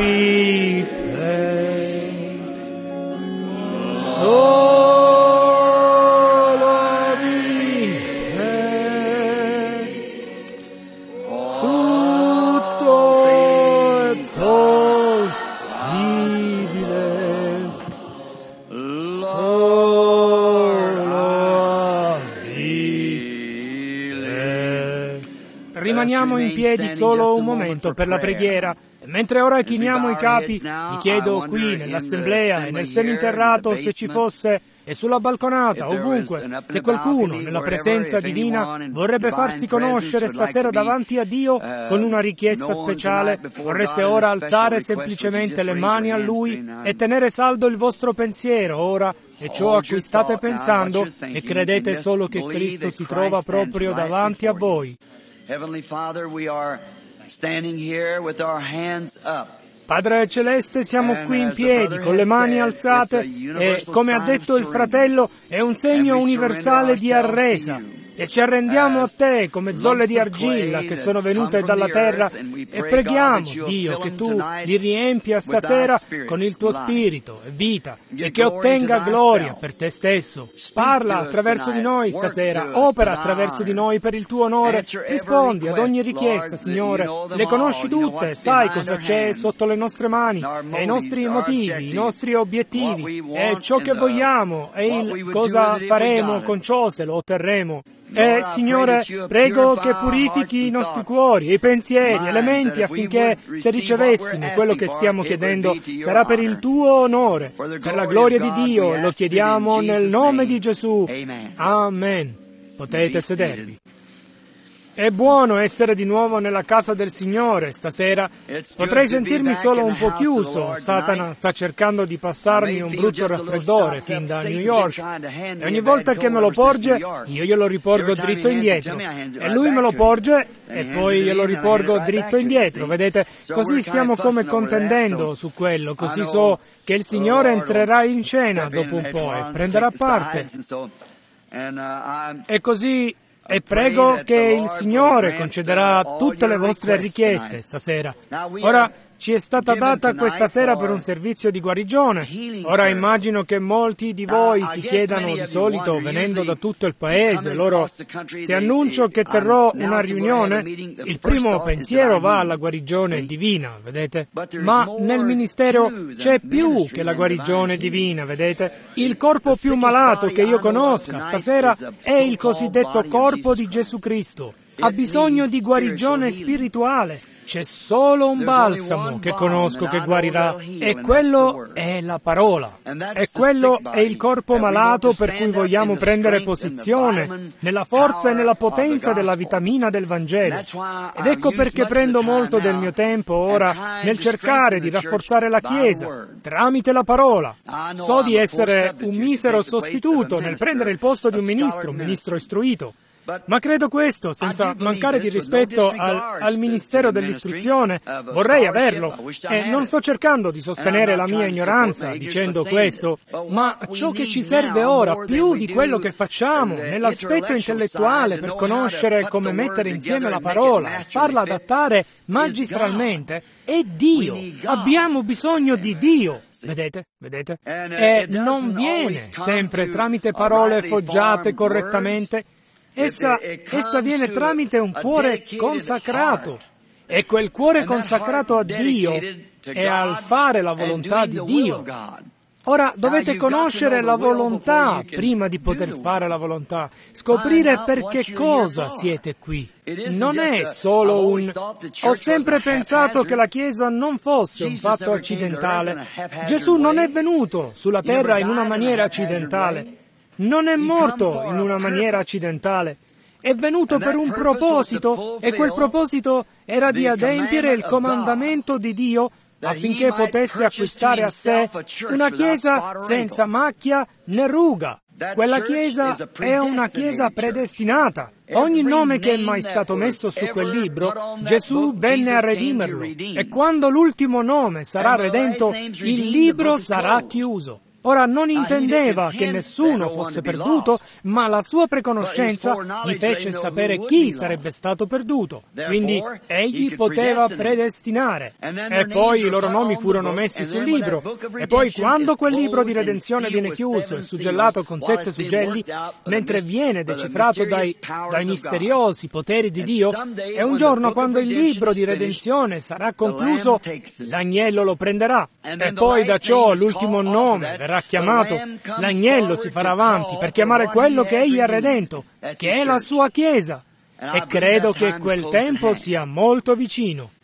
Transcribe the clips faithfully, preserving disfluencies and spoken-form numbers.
abbi fede, solo abbi fede, tutto è possibile, solo abbi fede. Rimaniamo in piedi solo un momento per la preghiera. Mentre ora chiniamo i capi, vi chiedo qui nell'assemblea e nel seminterrato, se ci fosse, e sulla balconata, ovunque, se qualcuno nella presenza divina vorrebbe farsi conoscere stasera davanti a Dio con una richiesta speciale, vorreste ora alzare semplicemente le mani a Lui e tenere saldo il vostro pensiero ora e ciò a cui state pensando, e credete solo che Cristo si trova proprio davanti a voi. Heavenly Father, we are standing here with our hands up. Padre Celeste, siamo qui in piedi, con le mani alzate, e, come ha detto il fratello, è un segno universale di arresa. E ci arrendiamo a Te come zolle di argilla che sono venute dalla terra, e preghiamo, Dio, che Tu li riempia stasera con il Tuo Spirito e vita, e che ottenga gloria per Te stesso. Parla attraverso di noi stasera, opera attraverso di noi per il Tuo onore, rispondi ad ogni richiesta, Signore. Le conosci tutte, sai cosa c'è sotto le nostre mani, e i nostri motivi, i nostri obiettivi, e ciò che vogliamo, e il cosa faremo con ciò se lo otterremo. E, Signore, prego che purifichi i nostri cuori, i pensieri e le menti, affinché, se ricevessimo quello che stiamo chiedendo, sarà per il Tuo onore. Per la gloria di Dio lo chiediamo nel nome di Gesù. Amen. Potete sedervi. È buono essere di nuovo nella casa del Signore stasera. Potrei sentirmi solo un po' chiuso. Satana sta cercando di passarmi un brutto raffreddore fin da New York. E ogni volta che me lo porge, io glielo riporgo dritto indietro. E lui me lo porge e poi glielo riporgo dritto indietro. Vedete? Così stiamo come contendendo su quello. Così so che il Signore entrerà in scena dopo un po' e prenderà parte. E così... E prego che il Signore concederà tutte le vostre richieste stasera. Ora, ci è stata data questa sera per un servizio di guarigione. Ora immagino che molti di voi si chiedano di solito, venendo da tutto il paese, loro, se annuncio che terrò una riunione, il primo pensiero va alla guarigione divina, vedete? Ma nel ministero c'è più che la guarigione divina, vedete? Il corpo più malato che io conosca stasera è il cosiddetto corpo di Gesù Cristo. Ha bisogno di guarigione spirituale. C'è solo un balsamo che conosco che guarirà, e quello è la parola. E quello è il corpo malato per cui vogliamo prendere posizione nella forza e nella potenza della vitamina del Vangelo. Ed ecco perché prendo molto del mio tempo ora nel cercare di rafforzare la Chiesa tramite la parola. So di essere un misero sostituto nel prendere il posto di un ministro, un ministro istruito. Ma credo questo, senza mancare di rispetto al, al Ministero dell'Istruzione, vorrei averlo, e non sto cercando di sostenere la mia ignoranza dicendo questo, ma ciò che ci serve ora, più di quello che facciamo, nell'aspetto intellettuale per conoscere come mettere insieme la parola e farla adattare magistralmente, è Dio. Abbiamo bisogno di Dio. Vedete? Vedete? E non viene sempre tramite parole foggiate correttamente. Essa, essa viene tramite un cuore consacrato, e quel cuore consacrato a Dio è al fare la volontà di Dio. Ora dovete conoscere la volontà prima di poter fare la volontà, scoprire per che cosa siete qui. Non è solo un... Ho sempre pensato che la Chiesa non fosse un fatto accidentale. Gesù non è venuto sulla terra in una maniera accidentale. Non è morto in una maniera accidentale. È venuto per un proposito, e quel proposito era di adempiere il comandamento di Dio affinché potesse acquistare a sé una Chiesa senza macchia né ruga. Quella Chiesa è una Chiesa predestinata. Ogni nome che è mai stato messo su quel libro, Gesù venne a redimerlo. E quando l'ultimo nome sarà redento, il libro sarà chiuso. Ora non intendeva che nessuno fosse perduto, ma la sua preconoscenza gli fece sapere chi sarebbe stato perduto. Quindi egli poteva predestinare. E poi i loro nomi furono messi sul libro. E poi quando quel libro di redenzione viene chiuso e suggellato con sette suggelli, mentre viene decifrato dai, dai misteriosi poteri di Dio, e un giorno quando il libro di redenzione sarà concluso, l'agnello lo prenderà. E poi da ciò l'ultimo nome verrà chiamato, l'agnello si farà avanti per chiamare quello che egli ha redento, che è la sua Chiesa. E credo che quel tempo sia molto vicino.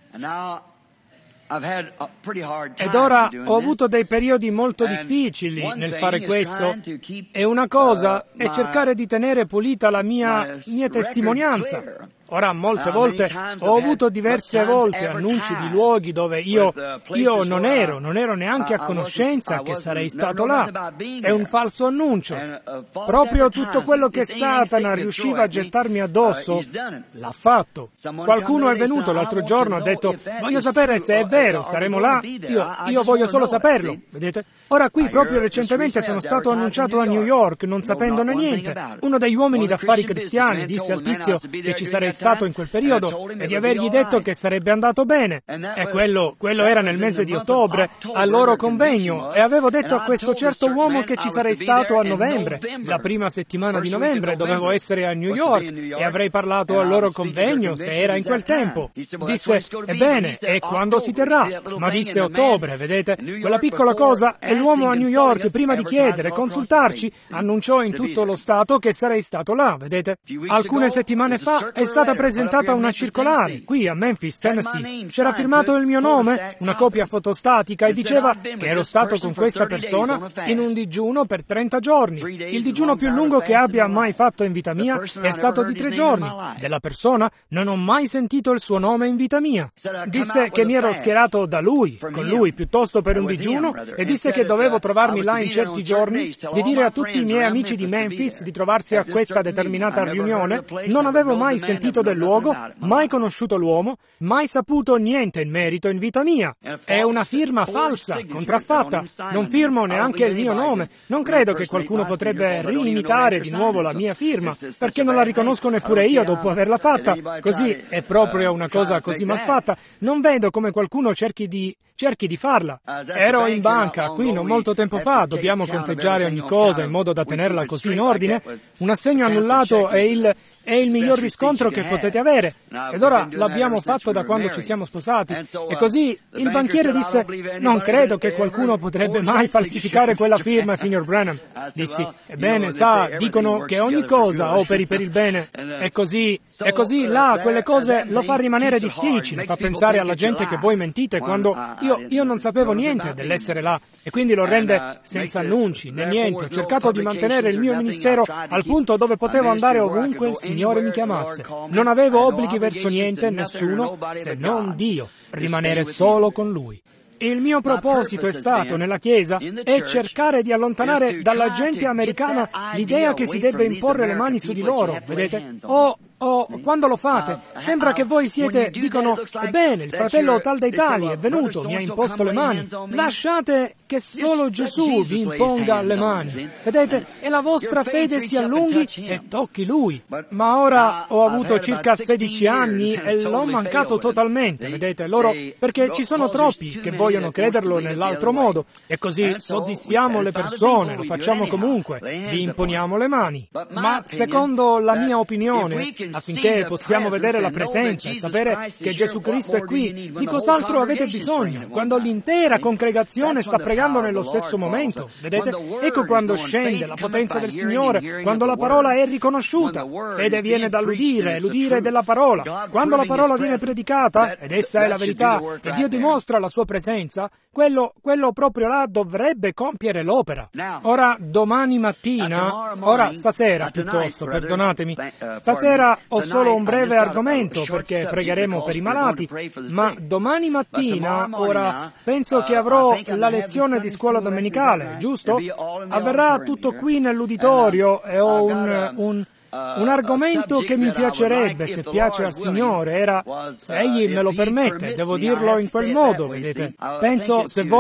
Ed ora ho avuto dei periodi molto difficili nel fare questo, e una cosa è cercare di tenere pulita la mia, mia testimonianza. Ora, molte volte ho avuto diverse volte annunci di luoghi dove io, io non ero, non ero neanche a conoscenza che sarei stato là. È un falso annuncio. Proprio tutto quello che Satana riusciva a gettarmi addosso, l'ha fatto. Qualcuno è venuto l'altro giorno e ha detto: voglio sapere se è vero, saremo là. Io, io voglio solo saperlo, vedete? Ora qui, proprio recentemente, sono stato annunciato a New York, non sapendone niente. Uno degli uomini d'affari cristiani disse al tizio che ci sarei stato in quel periodo e di avergli detto che sarebbe andato bene. E quello, quello era nel mese di ottobre, al loro convegno, e avevo detto a questo certo uomo che ci sarei stato a novembre, la prima settimana di novembre dovevo essere a New York e avrei parlato al loro convegno se era in quel tempo. Disse: ebbene, e quando si terrà? Ma disse ottobre, vedete? Quella piccola cosa, e l'uomo a New York, prima di chiedere, consultarci, annunciò in tutto lo Stato che sarei stato là, vedete? Alcune settimane fa è stata presentata una circolare, qui a Memphis, Tennessee. C'era firmato il mio nome, una copia fotostatica, e diceva che ero stato con questa persona in un digiuno per trenta giorni. Il digiuno più lungo che abbia mai fatto in vita mia è stato di tre giorni. Della persona non ho mai sentito il suo nome in vita mia. Disse che mi ero schierato da lui, con lui, piuttosto per un digiuno, e disse che dovevo trovarmi là in certi giorni, di dire a tutti i miei amici di Memphis di trovarsi a questa determinata riunione. Non avevo mai sentito del luogo, mai conosciuto l'uomo, mai saputo niente in merito in vita mia. È una firma falsa, contraffatta. Non firmo neanche il mio nome. Non credo che qualcuno potrebbe riimitare di nuovo la mia firma, perché non la riconosco neppure io dopo averla fatta. Così è proprio una cosa così mal fatta. Non vedo come qualcuno cerchi di cerchi di farla. Ero in banca qui non molto tempo fa, dobbiamo conteggiare ogni cosa in modo da tenerla così in ordine. Un assegno annullato è il è il miglior riscontro che potete avere, ed ora l'abbiamo fatto da quando ci siamo sposati. E così il banchiere disse: non credo che qualcuno potrebbe mai falsificare quella firma, signor Branham. Dissi: ebbene, sa, dicono che ogni cosa operi per il bene. E così, e così là quelle cose lo fa rimanere difficile, fa pensare alla gente che voi mentite, quando io, io non sapevo niente dell'essere là, e quindi lo rende senza annunci né niente. Ho cercato di mantenere il mio ministero al punto dove potevo andare ovunque il Signore mi chiamasse. Non avevo obblighi verso niente, nessuno, se non Dio. Rimanere solo con Lui. Il mio proposito è stato, nella Chiesa, è cercare di allontanare dalla gente americana l'idea che si debba imporre le mani su di loro, vedete? O, o, quando lo fate, sembra che voi siete, dicono: ebbene, il fratello tal dei tali è venuto, mi ha imposto le mani. Lasciate che solo Gesù vi imponga le mani, vedete? E la vostra fede si allunghi e tocchi Lui. Ma ora ho avuto circa sedici anni e l'ho mancato totalmente, vedete? Loro, perché ci sono troppi che vogliono crederlo nell'altro modo, e così soddisfiamo le persone, lo facciamo comunque, vi imponiamo le mani. Ma secondo la mia opinione, affinché possiamo vedere la presenza e sapere che Gesù Cristo è qui, di cos'altro avete bisogno? Quando l'intera congregazione sta pregando nello stesso momento, vedete? Ecco quando scende la potenza del Signore, quando la parola è riconosciuta. Fede viene dall'udire, e l'udire della parola. Quando la parola viene predicata, ed essa è la verità, e Dio dimostra la sua presenza, quello, quello proprio là dovrebbe compiere l'opera. Ora, domani mattina, ora stasera piuttosto, perdonatemi, stasera ho solo un breve argomento perché pregheremo per i malati, ma domani mattina, ora, penso che avrò la lezione di scuola domenicale, giusto? Avverrà tutto qui nell'uditorio e ho un... un Un argomento che mi piacerebbe, se piace al Signore, era, se Egli me lo permette, devo dirlo in quel modo, vedete. Penso, se voi,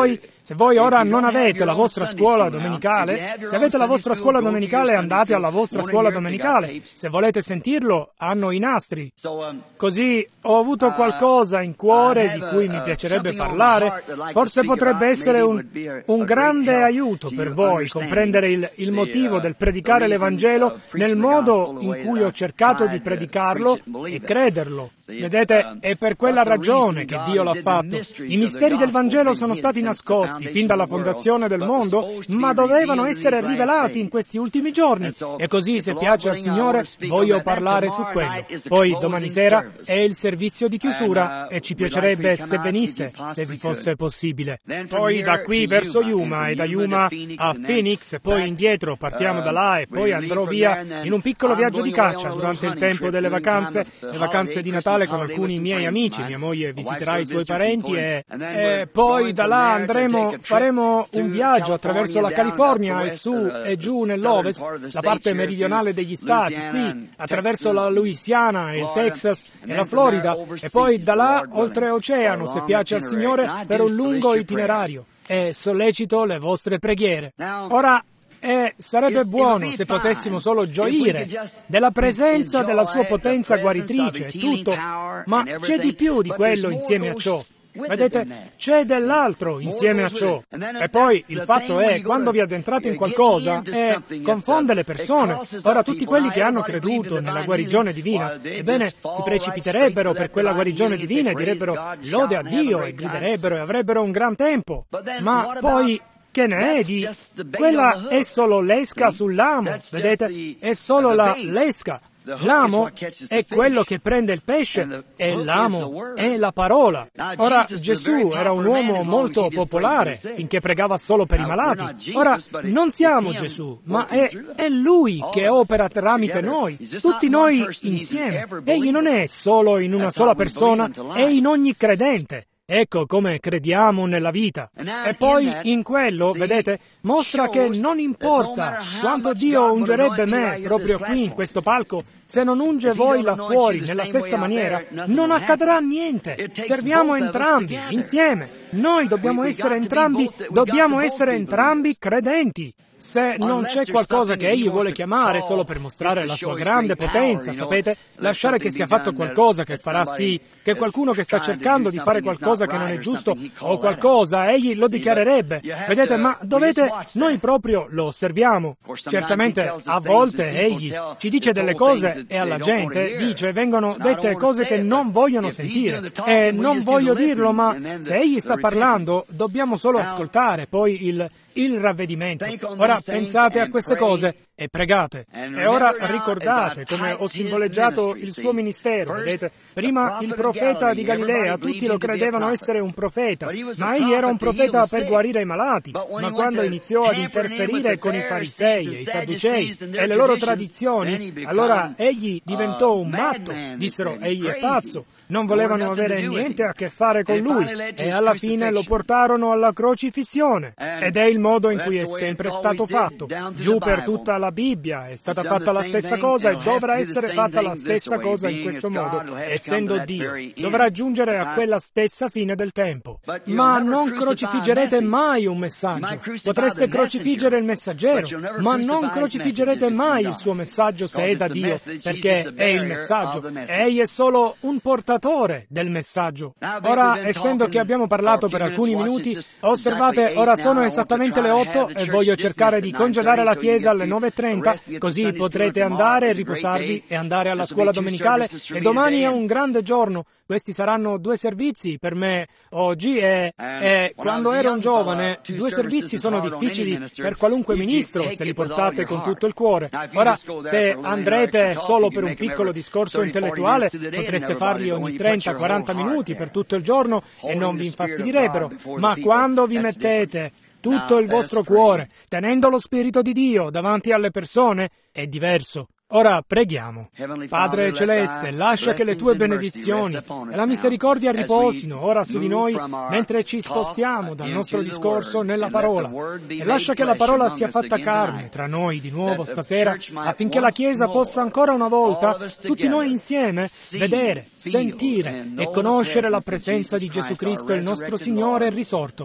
Se voi ora non avete la vostra scuola domenicale, se avete la vostra scuola domenicale, andate alla vostra scuola domenicale. Se volete sentirlo, hanno i nastri. Così ho avuto qualcosa in cuore di cui mi piacerebbe parlare. Forse potrebbe essere un, un grande aiuto per voi comprendere il, il motivo del predicare l'Evangelo nel modo in cui ho cercato di predicarlo e crederlo. Vedete, è per quella ragione che Dio l'ha fatto. I misteri del Vangelo sono stati nascosti fin dalla fondazione del mondo, ma dovevano essere rivelati in questi ultimi giorni. E così, se piace al Signore, voglio parlare su quello. Poi, domani sera, è il servizio di chiusura e ci piacerebbe se veniste, se vi fosse possibile. Poi, da qui verso Yuma e da Yuma a Phoenix, e poi indietro, partiamo da là e poi andrò via in un piccolo viaggio di caccia durante il tempo delle vacanze, le vacanze di Natale con alcuni miei amici. Mia moglie visiterà i suoi parenti e, e poi da là andremo, faremo un viaggio attraverso la California e su e giù nell'ovest, la parte meridionale degli Stati, qui attraverso la Louisiana e il Texas e la Florida, e poi da là oltreoceano, se piace al Signore, per un lungo itinerario. E sollecito le vostre preghiere. Ora, E sarebbe buono se potessimo solo gioire della presenza della sua potenza guaritrice e tutto, ma c'è di più di quello insieme a ciò. Vedete, c'è dell'altro insieme a ciò. E poi il fatto è, quando vi addentrate in qualcosa, è, confonde le persone. Ora, tutti quelli che hanno creduto nella guarigione divina, ebbene, si precipiterebbero per quella guarigione divina e direbbero lode a Dio e griderebbero e avrebbero un gran tempo. Ma poi, che ne è di... Quella è solo l'esca sull'amo, vedete? È solo la l'esca. L'amo è quello che prende il pesce e l'amo è la parola. Ora, Gesù era un uomo molto popolare finché pregava solo per i malati. Ora, non siamo Gesù, ma è, è Lui che opera tramite noi, tutti noi insieme. Egli non è solo in una sola persona, è in ogni credente. Ecco come crediamo nella vita. E poi in quello, vedete, mostra che non importa quanto Dio ungerebbe me proprio qui in questo palco, se non unge voi là fuori nella stessa maniera, non accadrà niente. Serviamo entrambi, insieme. Noi dobbiamo essere entrambi, dobbiamo essere entrambi credenti. Se non c'è qualcosa che Egli vuole chiamare solo per mostrare la sua grande potenza, sapete, lasciare che sia fatto qualcosa che farà sì che qualcuno che sta cercando di fare qualcosa che non è giusto o qualcosa, Egli lo dichiarerebbe. Vedete, ma dovete, noi proprio lo osserviamo. Certamente, a volte Egli ci dice delle cose e alla gente dice, vengono dette cose che non vogliono sentire. E non voglio dirlo, ma se Egli sta parlando, dobbiamo solo ascoltare, poi il... il ravvedimento. Ora pensate a queste cose e pregate. E ora ricordate come ho simboleggiato il suo ministero, vedete? Prima il profeta di Galilea, tutti lo credevano essere un profeta, ma egli era un profeta per guarire i malati. Ma quando iniziò ad interferire con i farisei e i sadducei e le loro tradizioni, allora egli diventò un matto. Dissero, egli è pazzo. Non volevano avere niente a che fare con lui e alla fine lo portarono alla crocifissione. Ed è il modo in cui è sempre stato fatto. Giù per tutta la Bibbia è stata fatta la stessa cosa e dovrà essere fatta la stessa cosa in questo modo, essendo Dio. Dovrà giungere a quella stessa fine del tempo. Ma non crocifiggerete mai un messaggio. Potreste crocifiggere il messaggero, ma non crocifiggerete mai il suo messaggio se è da Dio, perché è il messaggio. Egli è solo un portatore del messaggio. Ora, essendo che abbiamo parlato per alcuni minuti, osservate, ora sono esattamente le otto e voglio cercare di congedare la chiesa alle nove e trenta, così potrete andare e riposarvi e andare alla scuola domenicale, e domani è un grande giorno. Questi saranno due servizi per me oggi e, e quando ero un giovane, due servizi sono difficili per qualunque ministro se li portate con tutto il cuore. Ora, se andrete solo per un piccolo discorso intellettuale, potreste farli ogni trenta quaranta minuti per tutto il giorno e non vi infastidirebbero. Ma quando vi mettete tutto il vostro cuore, tenendo lo Spirito di Dio davanti alle persone, è diverso. Ora preghiamo. Padre Celeste, lascia che le tue benedizioni e la misericordia riposino ora su di noi mentre ci spostiamo dal nostro discorso nella parola. E lascia che la parola sia fatta carne tra noi di nuovo stasera, affinché la Chiesa possa ancora una volta, tutti noi insieme, vedere, sentire e conoscere la presenza di Gesù Cristo, il nostro Signore risorto.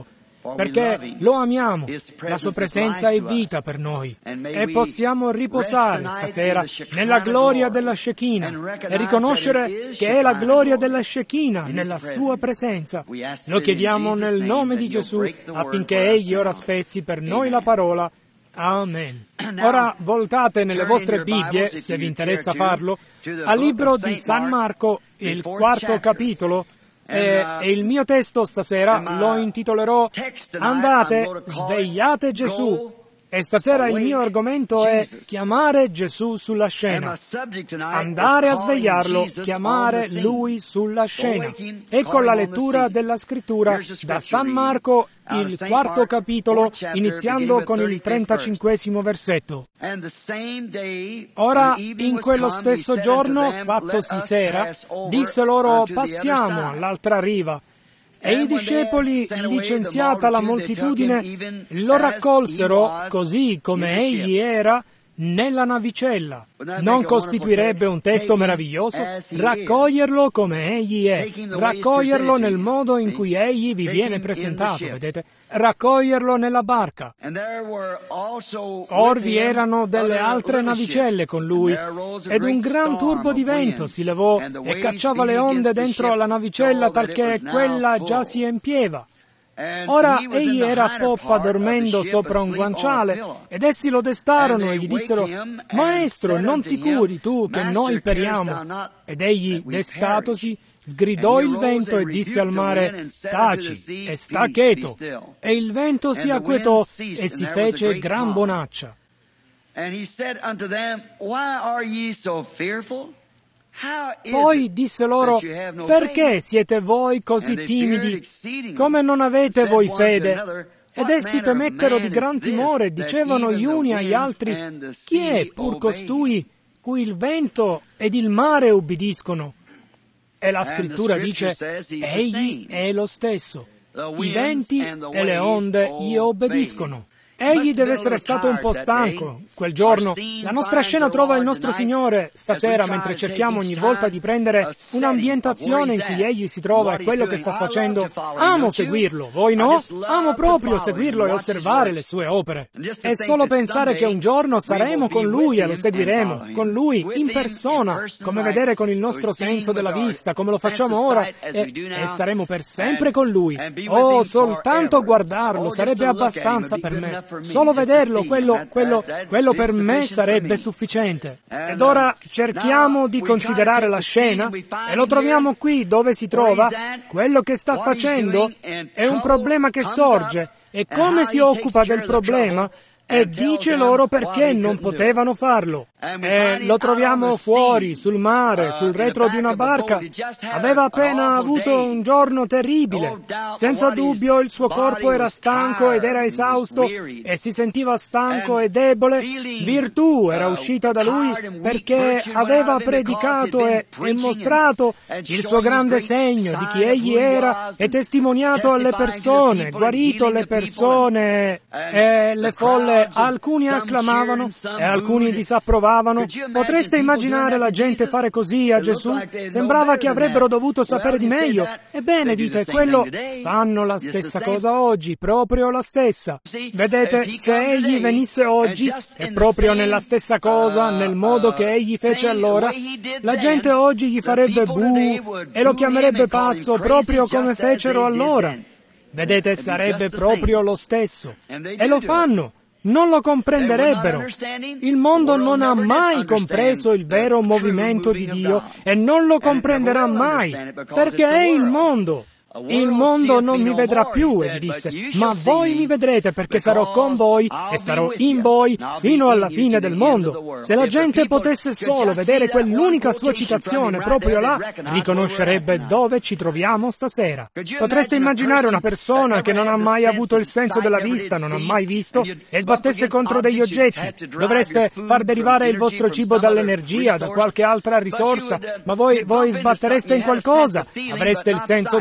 perché lo amiamo, la sua presenza è vita per noi, e possiamo riposare stasera nella gloria della Shekinah e riconoscere che è la gloria della Shekinah nella sua presenza. Lo chiediamo nel nome di Gesù affinché Egli ora spezzi per noi la parola. Amen. Ora voltate nelle vostre Bibbie, se vi interessa farlo, al libro di San Marco, il quarto capitolo, e, e il mio testo stasera lo intitolerò Andate, svegliate Gesù. E stasera il mio argomento è chiamare Gesù sulla scena. Andare a svegliarlo, chiamare Lui sulla scena. Ecco la lettura della Scrittura da San Marco, il quarto capitolo, iniziando con il trentacinquesimo versetto. Ora, in quello stesso giorno, fattosi sera, disse loro, passiamo all'altra riva. E i discepoli, licenziata la moltitudine, lo raccolsero, così come egli era, nella navicella. Non costituirebbe un testo meraviglioso raccoglierlo come egli è, raccoglierlo nel modo in cui egli vi viene presentato, vedete? Raccoglierlo nella barca. Or vi erano delle altre navicelle con lui, ed un gran turbo di vento si levò e cacciava le onde dentro la navicella talché quella già si empieva. Ora egli era a poppa dormendo sopra un guanciale, ed essi lo destarono e gli dissero, Maestro, non ti curi tu che noi periamo? Ed egli, destatosi, sgridò il vento e disse al mare, taci, e sta cheto. E il vento si acquetò e si fece gran bonaccia. Poi disse loro, perché siete voi così timidi? Come non avete voi fede? Ed essi temettero di gran timore e dicevano gli uni agli altri, chi è pur costui cui il vento ed il mare ubbidiscono? E la Scrittura dice, egli è lo stesso. I venti e le onde gli obbediscono. Egli deve essere stato un po' stanco quel giorno. La nostra scena trova il nostro Signore stasera mentre cerchiamo ogni volta di prendere un'ambientazione in cui Egli si trova e quello che sta facendo. Amo seguirlo, voi no? Amo proprio seguirlo e osservare le sue opere. E solo pensare che un giorno saremo con Lui e lo seguiremo, con Lui in persona, come vedere con il nostro senso della vista, come lo facciamo ora, e, e saremo per sempre con Lui. Oh, soltanto guardarlo sarebbe abbastanza per me. Solo vederlo, quello, quello, quello per me sarebbe sufficiente. Ed ora cerchiamo di considerare la scena e lo troviamo qui dove si trova. Quello che sta facendo è un problema che sorge e come si occupa del problema e dice loro perché non potevano farlo. E lo troviamo fuori, sul mare, sul retro di una barca. Aveva appena avuto un giorno terribile. Senza dubbio il suo corpo era stanco ed era esausto e si sentiva stanco e debole. Virtù era uscita da lui perché aveva predicato e, e mostrato il suo grande segno di chi egli era e testimoniato alle persone, guarito le persone e le folle. Alcuni acclamavano e alcuni disapprovavano. Potreste immaginare la gente fare così a Gesù? Sembrava che avrebbero dovuto sapere di meglio. Ebbene, dite, quello fanno la stessa cosa oggi, proprio la stessa. Vedete, se egli venisse oggi, e proprio nella stessa cosa, nel modo che egli fece allora, la gente oggi gli farebbe buh e lo chiamerebbe pazzo proprio come fecero allora. Vedete, sarebbe proprio lo stesso. E lo fanno. Non lo comprenderebbero. Il mondo non ha mai compreso il vero movimento di Dio e non lo comprenderà mai, perché è il mondo. Il mondo non mi vedrà più, e gli disse, ma voi mi vedrete perché sarò con voi e sarò in voi fino alla fine del mondo. Se la gente potesse solo vedere quell'unica sua citazione proprio là, riconoscerebbe dove ci troviamo stasera. Potreste immaginare una persona che non ha mai avuto il senso della vista, non ha mai visto, e sbattesse contro degli oggetti. Dovreste far derivare il vostro cibo dall'energia, da qualche altra risorsa, ma voi, voi sbattereste in qualcosa. Avreste il senso del tatto,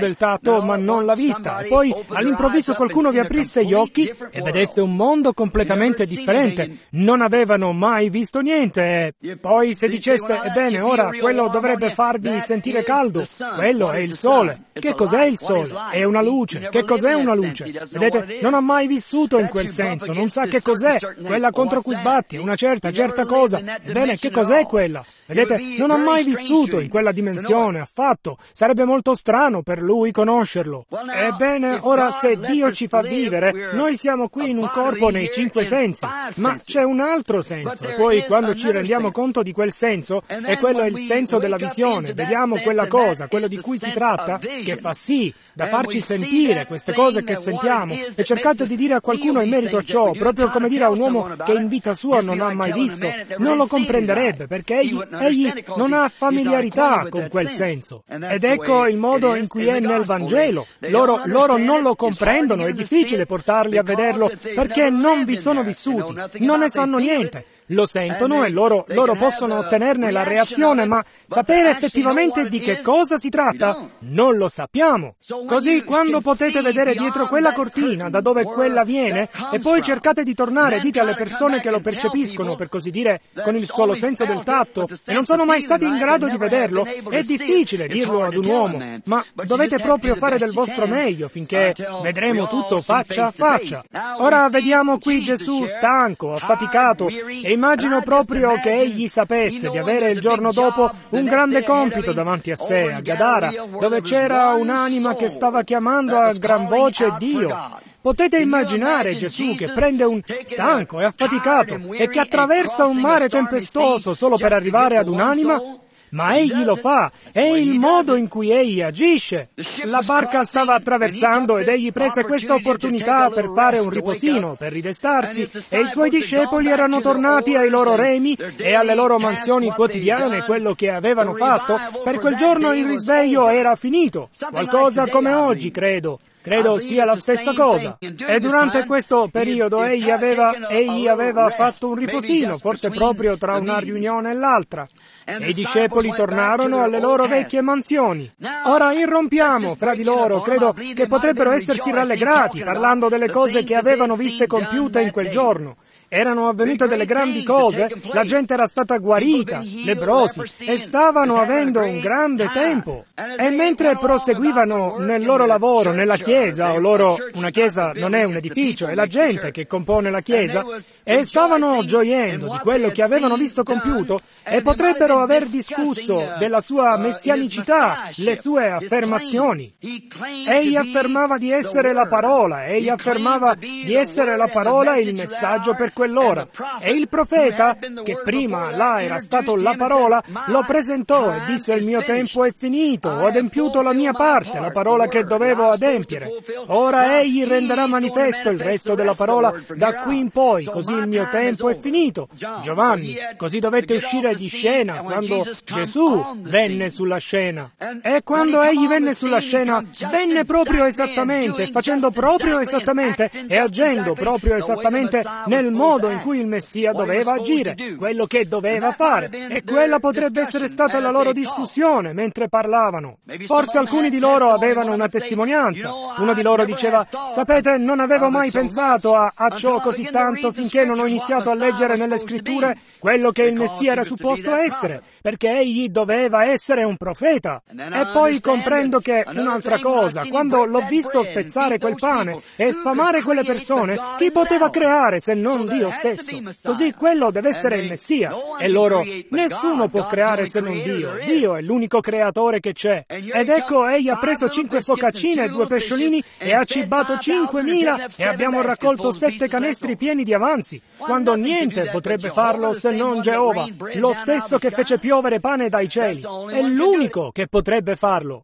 fatto ma non l'ha vista, e poi all'improvviso qualcuno vi aprisse gli occhi e vedeste un mondo completamente differente. Non avevano mai visto niente. E poi se diceste, ebbene, ora quello dovrebbe farvi sentire caldo, quello è il sole. Che cos'è il sole? È una luce. Che cos'è una luce? Vedete, non ha mai vissuto in quel senso, non sa che cos'è quella contro cui sbatti, una certa, certa cosa. Ebbene, che cos'è quella? Vedete, non ha mai vissuto in quella dimensione affatto. Sarebbe molto strano per lui conoscerlo. Ebbene, ora se Dio ci fa vivere, noi siamo qui in un corpo nei cinque sensi, ma c'è un altro senso. E poi quando ci rendiamo conto di quel senso, e quello è il senso della visione, vediamo quella cosa, quello di cui si tratta, che fa sì da farci sentire queste cose che sentiamo, e cercate di dire a qualcuno in merito a ciò, proprio come dire a un uomo che in vita sua non ha mai visto, non lo comprenderebbe, perché egli, egli non ha familiarità con quel senso. Ed ecco il modo in cui è nel Vangelo. Loro, loro non lo comprendono, è difficile portarli a vederlo, perché non vi sono vissuti, non ne sanno niente. Lo sentono e loro, loro possono ottenerne la reazione, ma sapere effettivamente di che cosa si tratta non lo sappiamo. Così quando potete vedere dietro quella cortina da dove quella viene e poi cercate di tornare, dite alle persone che lo percepiscono, per così dire, con il solo senso del tatto, e non sono mai stati in grado di vederlo, è difficile dirlo ad un uomo, ma dovete proprio fare del vostro meglio finché vedremo tutto faccia a faccia. Ora vediamo qui Gesù stanco, affaticato, e immagino proprio che egli sapesse di avere il giorno dopo un grande compito davanti a sé, a Gadara, dove c'era un'anima che stava chiamando a gran voce Dio. Potete immaginare Gesù che prende un stanco e affaticato e che attraversa un mare tempestoso solo per arrivare ad un'anima? Ma egli lo fa, è il modo in cui egli agisce. La barca stava attraversando ed egli prese questa opportunità per fare un riposino, per ridestarsi, e i suoi discepoli erano tornati ai loro remi e alle loro mansioni quotidiane, quello che avevano fatto. Per quel giorno il risveglio era finito, qualcosa come oggi, credo. Credo sia la stessa cosa. E durante questo periodo egli aveva, egli aveva fatto un riposino, forse proprio tra una riunione e l'altra. E i discepoli tornarono alle loro vecchie mansioni. Ora irrompiamo fra di loro, credo che potrebbero essersi rallegrati parlando delle cose che avevano viste compiute in quel giorno. Erano avvenute delle grandi cose, la gente era stata guarita, lebbrosi, e stavano avendo un grande tempo. E mentre proseguivano nel loro lavoro, nella chiesa, o loro, una chiesa non è un edificio, è la gente che compone la chiesa, e stavano gioiendo di quello che avevano visto compiuto, e potrebbero aver discusso della sua messianicità, le sue affermazioni. Egli affermava di essere la parola, egli affermava di essere la parola e il messaggio per quell'ora. E il profeta, che prima là era stato la parola, lo presentò e disse: il mio tempo è finito, ho adempiuto la mia parte, la parola che dovevo adempiere. Ora egli renderà manifesto il resto della parola da qui in poi, così il mio tempo è finito. Giovanni, così dovette uscire di scena quando Gesù venne sulla scena. E quando egli venne sulla scena, venne proprio esattamente, facendo proprio esattamente e agendo proprio esattamente nel modo in cui il Messia doveva agire, quello che doveva fare, e quella potrebbe essere stata la loro discussione mentre parlavano. Forse alcuni di loro avevano una testimonianza. Uno di loro diceva: sapete, non avevo mai pensato a, a ciò così tanto finché non ho iniziato a leggere nelle scritture quello che il Messia era supposto essere, perché egli doveva essere un profeta. E poi comprendo che un'altra cosa, quando l'ho visto spezzare quel pane e sfamare quelle persone, chi poteva creare se non Dio stesso? Così quello deve essere il Messia. E loro: nessuno può creare se non Dio. Dio è l'unico creatore che c'è. Ed ecco, egli ha preso cinque focaccine e due pesciolini e ha cibato cinquemila, e abbiamo raccolto sette canestri pieni di avanzi, quando niente potrebbe farlo se non Geova, lo stesso che fece piovere pane dai cieli. È l'unico che potrebbe farlo.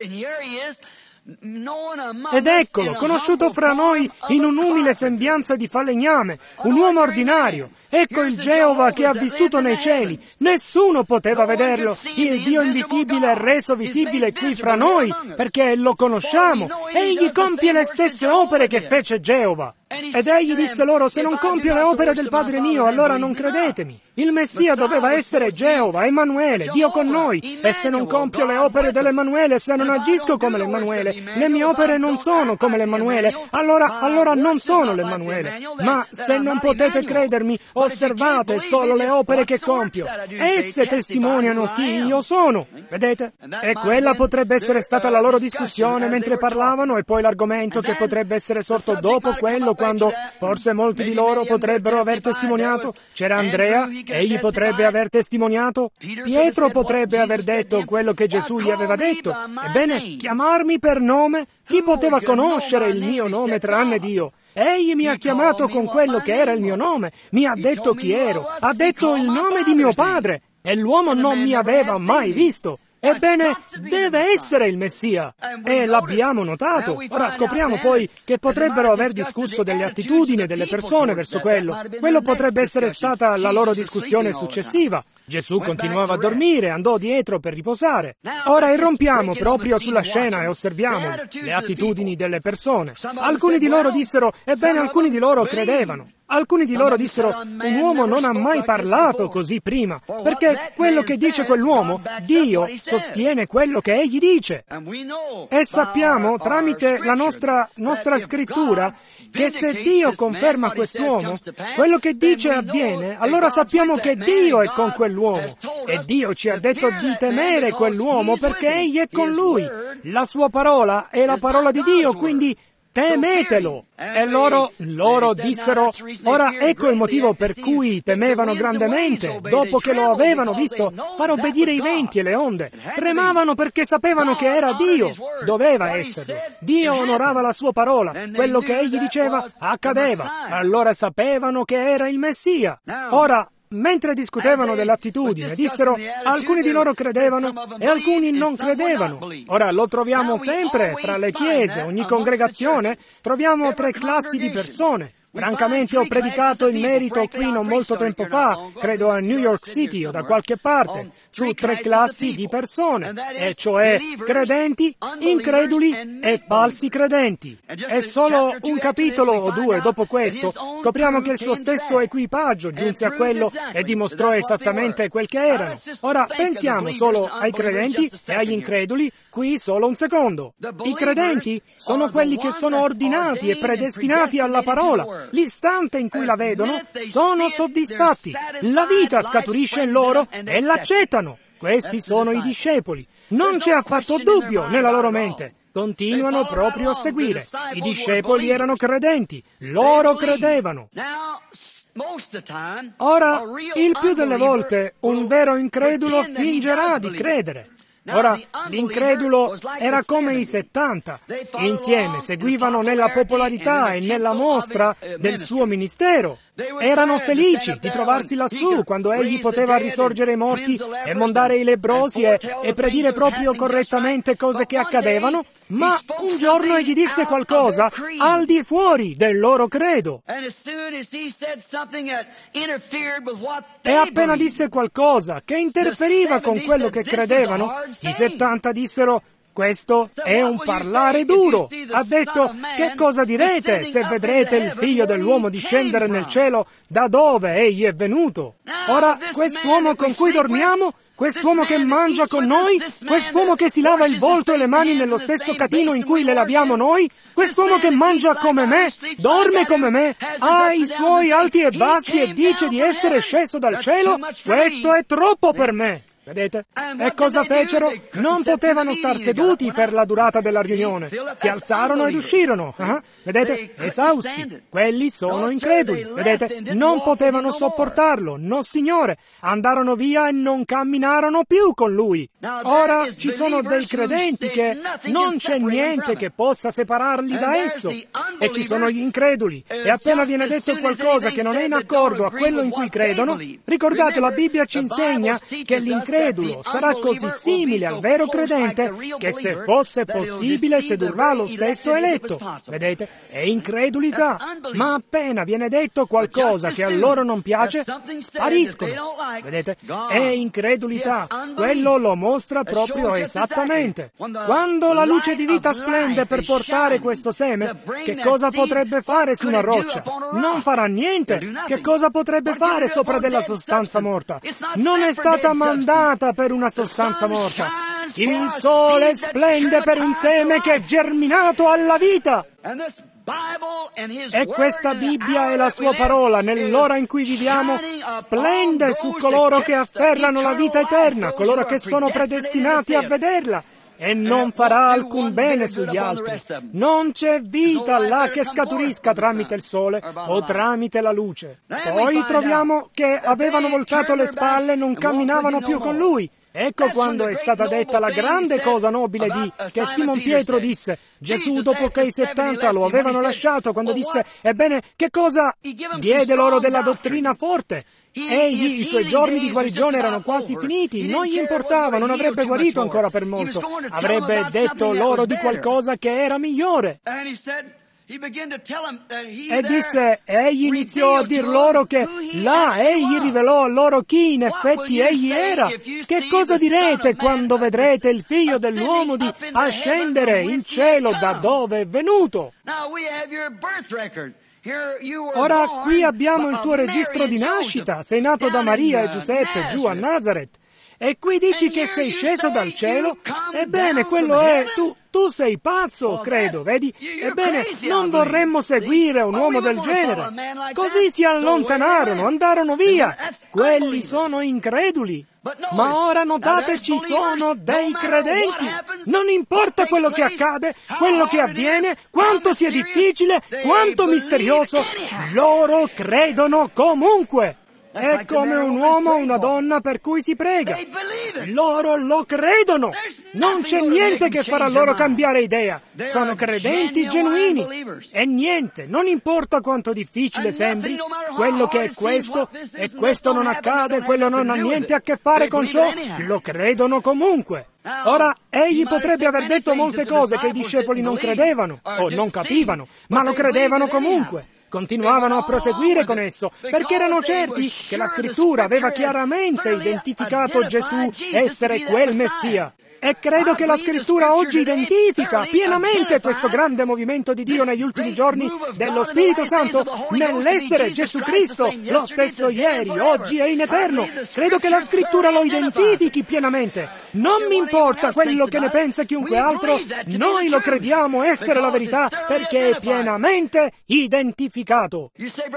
Ed eccolo, conosciuto fra noi in un'umile sembianza di falegname, un uomo ordinario. Ecco il Geova che ha vissuto nei cieli. Nessuno poteva vederlo. Il Dio invisibile è reso visibile qui fra noi, perché lo conosciamo. Egli compie le stesse opere che fece Geova. Ed egli disse loro: se non compio le opere del Padre mio, allora non credetemi. Il Messia doveva essere Geova, Emanuele, Dio con noi. E se non compio le opere dell'Emanuele, se non agisco come l'Emanuele, le mie opere non sono come l'Emanuele, allora, allora non sono l'Emanuele. Ma se non potete credermi, osservate solo le opere che compio. Esse testimoniano chi io sono. Vedete? E quella potrebbe essere stata la loro discussione mentre parlavano, e poi l'argomento che potrebbe essere sorto dopo quello, quando forse molti di loro potrebbero aver testimoniato. C'era Andrea, egli potrebbe aver testimoniato. Pietro potrebbe aver detto quello che Gesù gli aveva detto. Ebbene, chiamarmi per nome? Chi poteva conoscere il mio nome tranne Dio? Egli mi ha chiamato con quello che era il mio nome, mi ha detto chi ero, ha detto il nome di mio padre, e l'uomo non mi aveva mai visto. Ebbene, deve essere il Messia. E l'abbiamo notato. Ora scopriamo poi che potrebbero aver discusso delle attitudini delle persone verso quello. Quello potrebbe essere stata la loro discussione successiva. Gesù continuava a dormire, andò dietro per riposare. Ora irrompiamo proprio sulla scena e osserviamo le attitudini delle persone. Alcuni di loro dissero, ebbene alcuni di loro credevano. Alcuni di loro dissero, un uomo non ha mai parlato così prima, perché quello che dice quell'uomo, Dio sostiene quello che egli dice. E sappiamo, tramite la nostra, nostra scrittura, che se Dio conferma quest'uomo, quello che dice avviene, allora sappiamo che Dio è con quell'uomo. E Dio ci ha detto di temere quell'uomo perché egli è con lui. La sua parola è la parola di Dio, quindi temetelo. E loro, loro dissero, ora ecco il motivo per cui temevano grandemente, dopo che lo avevano visto far obbedire i venti e le onde. Tremavano perché sapevano che era Dio, doveva esserlo. Dio onorava la sua parola, quello che egli diceva accadeva, allora sapevano che era il Messia. Ora, mentre discutevano dell'attitudine, dissero, alcuni di loro credevano e alcuni non credevano. Ora lo troviamo sempre fra le chiese, ogni congregazione, troviamo tre classi di persone. Francamente ho predicato in merito qui non molto tempo fa, credo a New York City o da qualche parte, su tre classi di persone, e cioè credenti, increduli e falsi credenti. E solo un capitolo o due dopo questo scopriamo che il suo stesso equipaggio giunse a quello e dimostrò esattamente quel che erano. Ora pensiamo solo ai credenti e agli increduli, qui solo un secondo. I credenti sono quelli che sono ordinati e predestinati alla parola. L'istante in cui la vedono sono soddisfatti. La vita scaturisce in loro e l'accettano. Questi sono i discepoli. Non c'è affatto dubbio nella loro mente. Continuano proprio a seguire. I discepoli erano credenti. Loro credevano. Ora, il più delle volte, un vero incredulo fingerà di credere. Ora, l'incredulo era come i settanta, insieme seguivano nella popolarità e nella mostra del suo ministero. Erano felici di trovarsi lassù quando egli poteva risorgere i morti e mondare i lebbrosi e, e predire proprio correttamente cose che accadevano, ma un giorno egli disse qualcosa al di fuori del loro credo. E appena disse qualcosa che interferiva con quello che credevano, i settanta dissero, questo è un parlare duro. Ha detto, che cosa direte se vedrete il figlio dell'uomo discendere nel cielo da dove egli è venuto? Ora, quest'uomo con cui dormiamo, quest'uomo che mangia con noi, quest'uomo che si lava il volto e le mani nello stesso catino in cui le laviamo noi, quest'uomo che mangia come me, dorme come me, ha i suoi alti e bassi e dice di essere sceso dal cielo, questo è troppo per me. Vedete? E cosa fecero? Non potevano star seduti per la durata della riunione. Si alzarono ed uscirono. Uh-huh. Vedete? Esausti. Quelli sono increduli. Vedete? Non potevano sopportarlo. No, Signore. Andarono via e non camminarono più con Lui. Ora ci sono dei credenti che non c'è niente che possa separarli da esso. E ci sono gli increduli. E appena viene detto qualcosa che non è in accordo a quello in cui credono, ricordate, la Bibbia ci insegna che l'incredulo incredulo sarà così simile al vero credente che se fosse possibile sedurrà lo stesso eletto. Vedete? È incredulità. Ma appena viene detto qualcosa che a loro non piace, spariscono. Vedete? È incredulità. Quello lo mostra proprio esattamente. Quando la luce di vita splende per portare questo seme, che cosa potrebbe fare su una roccia? Non farà niente. Che cosa potrebbe fare sopra della sostanza morta? Non è stata mandata per una sostanza morta. Il sole splende per un seme che è germinato alla vita. E questa Bibbia e la sua parola, nell'ora in cui viviamo, splende su coloro che afferrano la vita eterna, coloro che sono predestinati a vederla. E non farà alcun bene sugli altri. Non c'è vita là che scaturisca tramite il sole o tramite la luce. Poi troviamo che avevano voltato le spalle e non camminavano più con lui. Ecco quando è stata detta la grande cosa nobile di che Simon Pietro disse. Gesù, dopo che i settanta lo avevano lasciato, quando disse, ebbene, che cosa? Diede loro della dottrina forte. Egli, i suoi giorni di guarigione erano quasi finiti, non gli importava, non avrebbe guarito ancora per molto, avrebbe detto loro di qualcosa che era migliore. E disse, egli iniziò a dir loro che là egli rivelò a loro chi in effetti egli era. Che cosa direte quando vedrete il figlio dell'uomo di ascendere in cielo da dove è venuto? Ora qui abbiamo il tuo registro di nascita, sei nato da Maria e Giuseppe giù a Nazareth. E qui dici che sei sceso dal cielo? Ebbene, quello è... Tu, tu sei pazzo, credo, vedi? Ebbene, non vorremmo seguire un uomo del genere. Così si allontanarono, andarono via. Quelli sono increduli. Ma ora notate, ci sono dei credenti. Non importa quello che accade, quello che avviene, quanto sia difficile, quanto misterioso, loro credono comunque. È come un uomo o una donna per cui si prega. Loro lo credono. Non c'è niente che farà loro cambiare idea. Sono credenti genuini. E niente, non importa quanto difficile sembri, quello che è questo, e questo non accade, quello non ha niente a che fare con ciò, lo credono comunque. Ora, egli potrebbe aver detto molte cose che i discepoli non credevano o non capivano, ma lo credevano comunque. Continuavano a proseguire con esso, perché erano certi che la Scrittura aveva chiaramente identificato Gesù essere quel Messia. E credo che la Scrittura oggi identifica pienamente questo grande movimento di Dio negli ultimi giorni dello Spirito Santo nell'essere Gesù Cristo, lo stesso ieri, oggi e in eterno. Credo che la Scrittura lo identifichi pienamente. Non mi importa quello che ne pensa chiunque altro, noi lo crediamo essere la verità perché è pienamente identificato.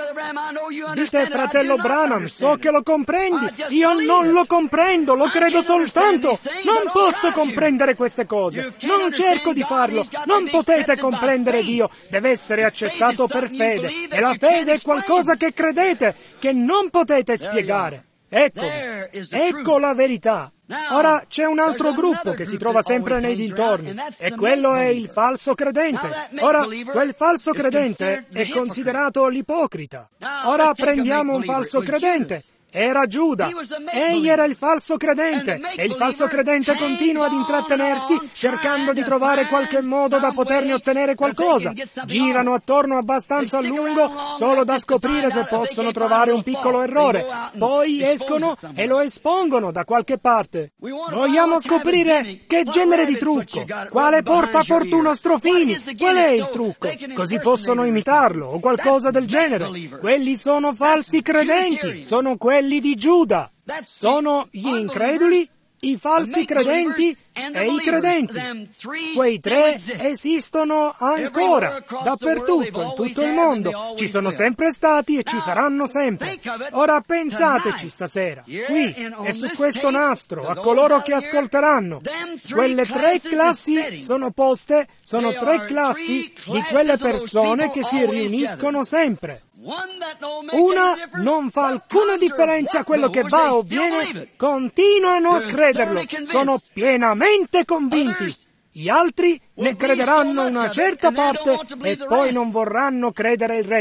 Dite, fratello Branham, so che lo comprendi, io non lo comprendo, lo credo soltanto, non posso comprendere queste cose, non cerco di farlo, non potete comprendere Dio, deve essere accettato per fede, e la fede è qualcosa che credete, che non potete spiegare. Ecco, ecco la verità. Ora c'è un altro gruppo che si trova sempre nei dintorni, e quello è il falso credente. Ora, quel falso credente è considerato l'ipocrita. Ora prendiamo un falso credente. Era Giuda, egli era il falso credente, e il falso credente continua ad intrattenersi cercando di trovare qualche modo da poterne ottenere qualcosa. Girano attorno abbastanza a lungo solo da scoprire se possono trovare un piccolo errore. Poi escono e lo espongono da qualche parte. Vogliamo scoprire che genere di trucco, quale porta fortuna strofini, qual è il trucco, così possono imitarlo o qualcosa del genere. Quelli sono falsi credenti, sono quelli di Giuda. Sono gli increduli, i falsi credenti e i credenti. Quei tre esistono ancora, dappertutto, in tutto il mondo. Ci sono sempre stati e ci saranno sempre. Ora pensateci stasera, qui e su questo nastro, a coloro che ascolteranno. Quelle tre classi sono poste, sono tre classi di quelle persone che si riuniscono sempre. Una non fa alcuna differenza a quello che va o viene, continuano a crederlo, sono pienamente convinti. Gli altri ne crederanno una certa parte e poi non vorranno credere il resto.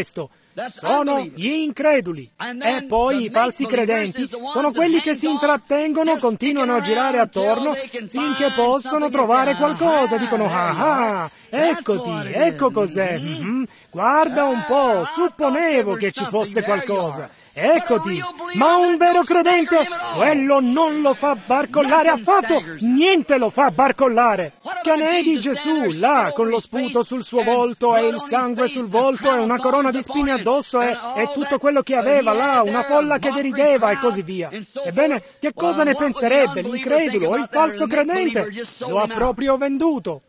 sono gli increduli. E poi i falsi credenti sono quelli che si intrattengono, continuano a girare attorno finché possono trovare qualcosa. Dicono, ah ah, eccoti, ecco cos'è. Mm-hmm. Guarda un po', supponevo che ci fosse qualcosa. Eccoti, ma un vero credente, quello non lo fa barcollare affatto, niente lo fa barcollare. Che ne è di Gesù, là, con lo sputo sul suo volto e il sangue sul volto e una corona di spine addosso e, e tutto quello che aveva là, una folla che derideva e così via. Ebbene, che cosa ne penserebbe l'incredulo o il falso credente? Lo ha proprio venduto.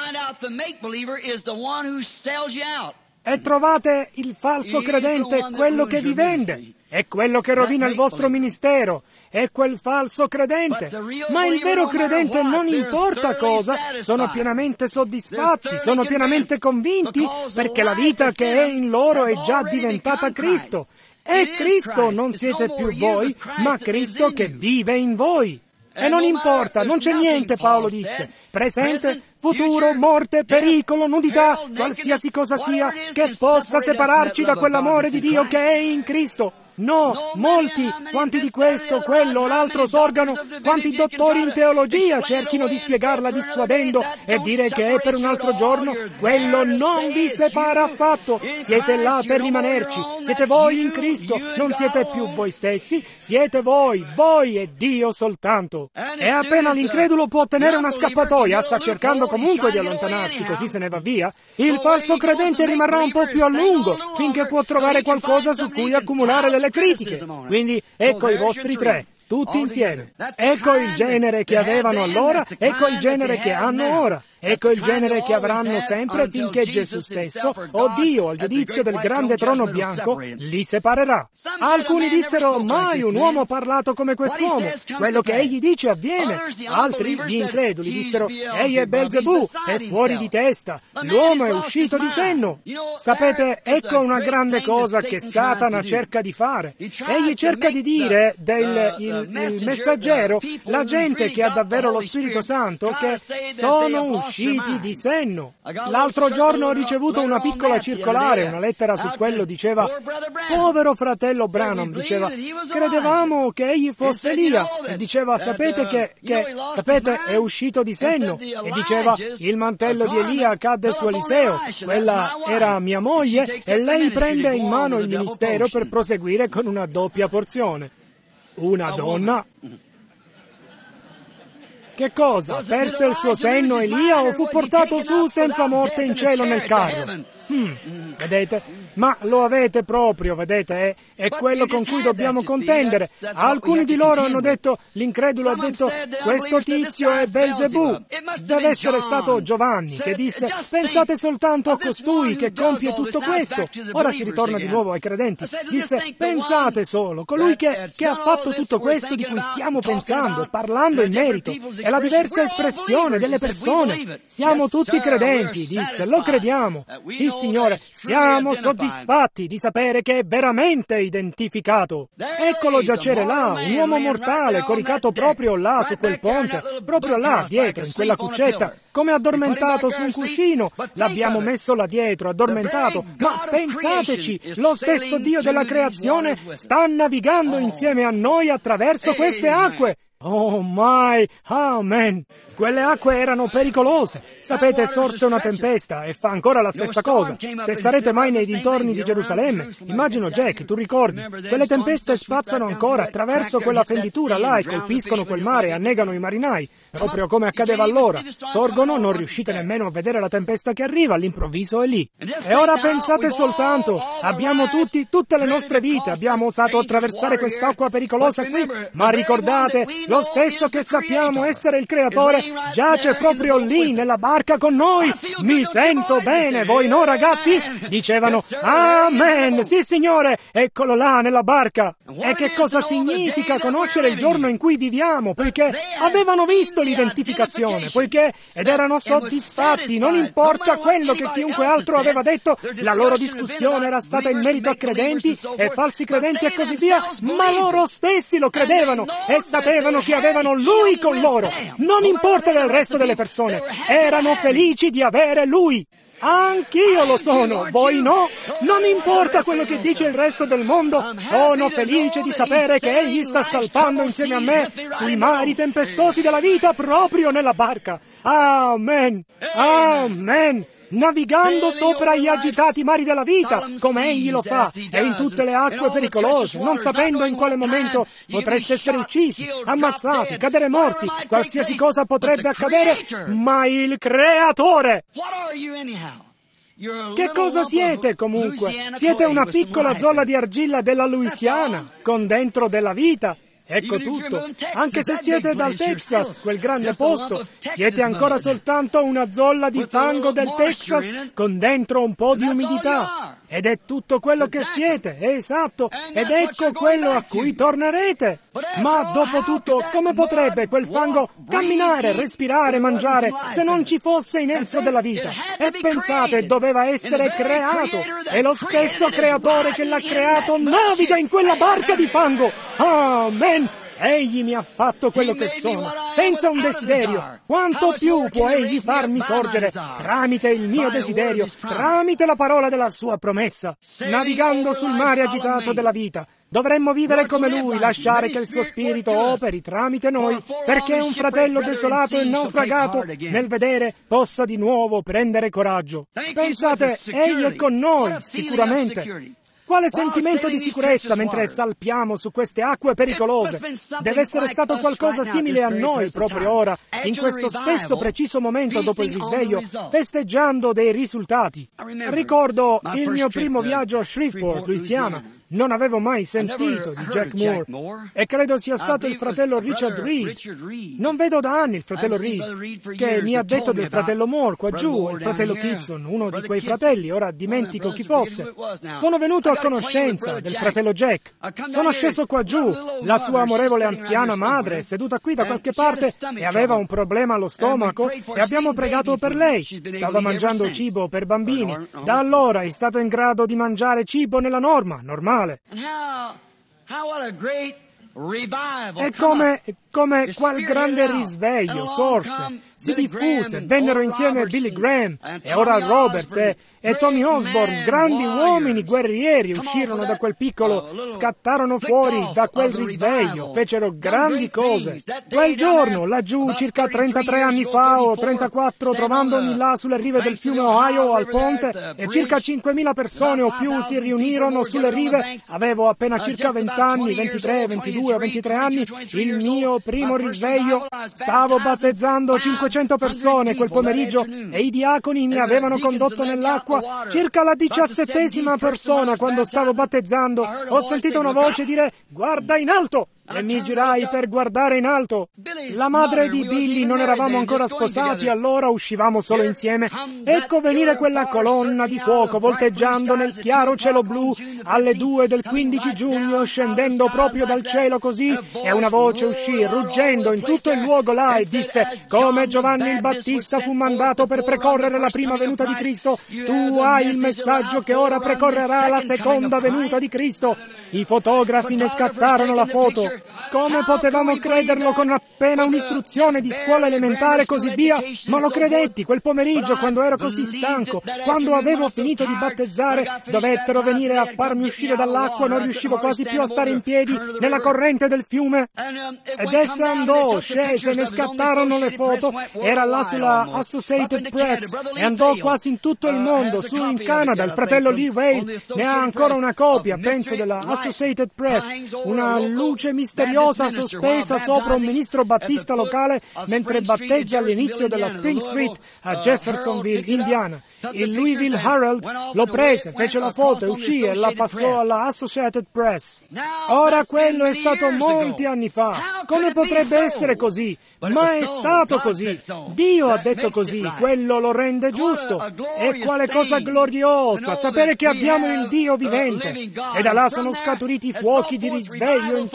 E trovate il falso credente, quello che vi vende, è quello che rovina il vostro ministero, è quel falso credente. Ma il vero credente, non importa cosa, sono pienamente soddisfatti, sono pienamente convinti, perché la vita che è in loro è già diventata Cristo. È Cristo, non siete più voi, ma Cristo che vive in voi. E non importa, non c'è niente, Paolo disse, presente, futuro, morte, pericolo, nudità, qualsiasi cosa sia, che possa separarci da quell'amore di Dio che è in Cristo. No, molti, quanti di questo, quello o l'altro sorgano, quanti dottori in teologia cerchino di spiegarla dissuadendo e dire che è per un altro giorno, quello non vi separa affatto. Siete là per rimanerci, siete voi in Cristo, non siete più voi stessi, siete voi, voi e Dio soltanto. E appena l'incredulo può ottenere una scappatoia, sta cercando comunque di allontanarsi, così se ne va via, il falso credente rimarrà un po' più a lungo, finché può trovare qualcosa su cui accumulare delle critiche. Quindi ecco i vostri tre, tutti insieme. Ecco il genere che avevano allora, ecco il genere che hanno ora. Ecco il genere che avranno sempre finché Gesù stesso, o Dio, al giudizio del grande trono bianco, li separerà. Alcuni dissero, mai un uomo ha parlato come quest'uomo, quello che egli dice avviene. Altri, gli increduli, dissero, egli è Belzebù, è fuori di testa, l'uomo è uscito di senno. Sapete, ecco una grande cosa che Satana cerca di fare. Egli cerca di dire del il, il messaggero, la gente che ha davvero lo Spirito Santo, che sono usciti usciti di senno. L'altro giorno ho ricevuto una piccola circolare, una lettera su quello diceva, povero fratello Branham, diceva, credevamo che egli fosse Elia, e diceva, sapete che, che sapete, è uscito di senno, e diceva, il mantello di Elia cadde su Eliseo, quella era mia moglie, e lei prende in mano il ministero per proseguire con una doppia porzione. Una donna... Che cosa? Perse il suo senno Elia o fu portato su senza morte in cielo nel carro? Hmm, vedete? Ma lo avete proprio, vedete? È, è quello con cui dobbiamo contendere. Alcuni di loro hanno detto, l'incredulo ha detto, questo tizio è Belzebù. Deve essere stato Giovanni che disse, pensate soltanto a costui che compie tutto questo. Ora si ritorna di nuovo ai credenti. Disse, pensate solo, colui che, che ha fatto tutto questo di cui stiamo pensando e parlando in merito. È la diversa espressione delle persone. Siamo tutti credenti, disse, lo crediamo. Sì, Signore, siamo soddisfatti di sapere che è veramente identificato. Eccolo giacere là, un uomo mortale, coricato proprio là su quel ponte, proprio là dietro, in quella cuccetta, come addormentato su un cuscino. L'abbiamo messo là dietro, addormentato. Ma pensateci, lo stesso Dio della creazione sta navigando insieme a noi attraverso queste acque. Oh my, amen! Quelle acque erano pericolose. Sapete, sorse una tempesta e fa ancora la stessa cosa. Se sarete mai nei dintorni di Gerusalemme, immagino, Jack, tu ricordi, quelle tempeste spazzano ancora attraverso quella fenditura là e colpiscono quel mare e annegano i marinai, proprio come accadeva allora. Sorgono, non riuscite nemmeno a vedere la tempesta che arriva, all'improvviso è lì. E ora pensate soltanto, abbiamo tutti, tutte le nostre vite, abbiamo osato attraversare quest'acqua pericolosa qui, ma ricordate, lo stesso che sappiamo essere il Creatore giace proprio lì nella barca con noi. Mi sento bene, voi no ragazzi? Dicevano, amen, sì signore, eccolo là nella barca. E che cosa significa conoscere il giorno in cui viviamo? Poiché avevano visto l'identificazione, poiché ed erano soddisfatti, non importa quello che chiunque altro aveva detto, la loro discussione era stata in merito a credenti e falsi credenti e così via, ma loro stessi lo credevano e sapevano che avevano Lui con loro. Non importa del resto delle persone, erano felici di avere Lui. Anch'io lo sono, voi no? Non importa quello che dice il resto del mondo, sono felice di sapere che egli sta salpando insieme a me sui mari tempestosi della vita proprio nella barca. Amen! Amen! Navigando sopra gli agitati mari della vita, come egli lo fa, e in tutte le acque pericolose, non sapendo in quale momento potreste essere uccisi, ammazzati, cadere morti, qualsiasi cosa potrebbe accadere, ma il Creatore! Che cosa siete comunque? Siete una piccola zolla di argilla della Louisiana, con dentro della vita. Ecco tutto. Anche se siete dal Texas, quel grande posto, siete ancora soltanto una zolla di fango del Texas con dentro un po' di umidità. Ed è tutto quello che siete, è esatto, ed ecco quello a cui tornerete. Ma dopo tutto, come potrebbe quel fango camminare, respirare, mangiare, se non ci fosse in esso della vita? E pensate, doveva essere creato, e lo stesso creatore che l'ha creato naviga in quella barca di fango. Amen! Egli mi ha fatto quello che sono, senza un desiderio. Quanto più può egli farmi sorgere tramite il mio desiderio, tramite la parola della sua promessa, navigando sul mare agitato della vita. Dovremmo vivere come lui, lasciare che il suo spirito operi tramite noi, perché un fratello desolato e naufragato, nel vedere, possa di nuovo prendere coraggio. Pensate, egli è con noi, sicuramente. Quale sentimento di sicurezza mentre salpiamo su queste acque pericolose? Deve essere stato qualcosa simile a noi proprio ora, in questo stesso preciso momento dopo il risveglio, festeggiando dei risultati. Ricordo il mio primo viaggio a Shreveport, Louisiana. Non avevo mai sentito di Jack Moore e credo sia stato il fratello Richard Reed. Non vedo da anni il fratello Reed, che mi ha detto del fratello Moore qua giù, il fratello Kitson, uno di quei fratelli, ora dimentico chi fosse. Sono venuto a conoscenza del fratello Jack. Sono sceso qua giù, la sua amorevole anziana madre, seduta qui da qualche parte, e aveva un problema allo stomaco e abbiamo pregato per lei. Stava mangiando cibo per bambini. Da allora è stato in grado di mangiare cibo nella norma, normale. E come, come qual grande risveglio sorse, si diffuse, vennero insieme Billy Graham e Oral Roberts e, e Tommy Osborne, grandi uomini guerrieri, uscirono da quel piccolo, scattarono fuori da quel risveglio, fecero grandi cose. Quel giorno, laggiù, circa trentatré anni fa o trentaquattro, trovandomi là sulle rive del fiume Ohio al ponte, e circa cinquemila persone o più si riunirono sulle rive, avevo appena circa venti anni, ventitré, ventidue o ventitré anni, il mio primo risveglio, stavo battezzando cinquecento persone quel pomeriggio e i diaconi mi avevano condotto nell'acqua. Circa la diciassettesima persona, quando stavo battezzando, ho sentito una voce dire: guarda in alto! E mi girai per guardare in alto. La madre di Billy, non eravamo ancora sposati, allora uscivamo solo insieme. Ecco venire quella colonna di fuoco volteggiando nel chiaro cielo blu alle due del quindici giugno, scendendo proprio dal cielo così, e una voce uscì ruggendo in tutto il luogo là e disse: come Giovanni il Battista fu mandato per precorrere la prima venuta di Cristo, tu hai il messaggio che ora precorrerà la seconda venuta di Cristo. I fotografi ne scattarono la foto. Come potevamo crederlo con appena un'istruzione di scuola elementare e così via? Ma lo credetti quel pomeriggio, quando ero così stanco, quando avevo finito di battezzare, dovettero venire a farmi uscire dall'acqua, non riuscivo quasi più a stare in piedi nella corrente del fiume. Ed essa andò, scese, ne scattarono le foto, era là sulla Associated Press e andò quasi in tutto il mondo, su in Canada, il fratello Lee Wade ne ha ancora una copia, penso, della Associated Press, una luce misteriosa sospesa sopra un ministro battista locale mentre battezza all'inizio della Spring Street a Jeffersonville, Indiana. Il Louisville Herald lo prese, fece la foto e uscì e la passò alla Associated Press. Ora quello è stato molti anni fa. Come potrebbe essere così? Ma è stato così. Dio ha detto così, quello lo rende giusto. E quale cosa gloriosa sapere che abbiamo il Dio vivente. E da là sono scaturiti fuochi di risveglio in tutto il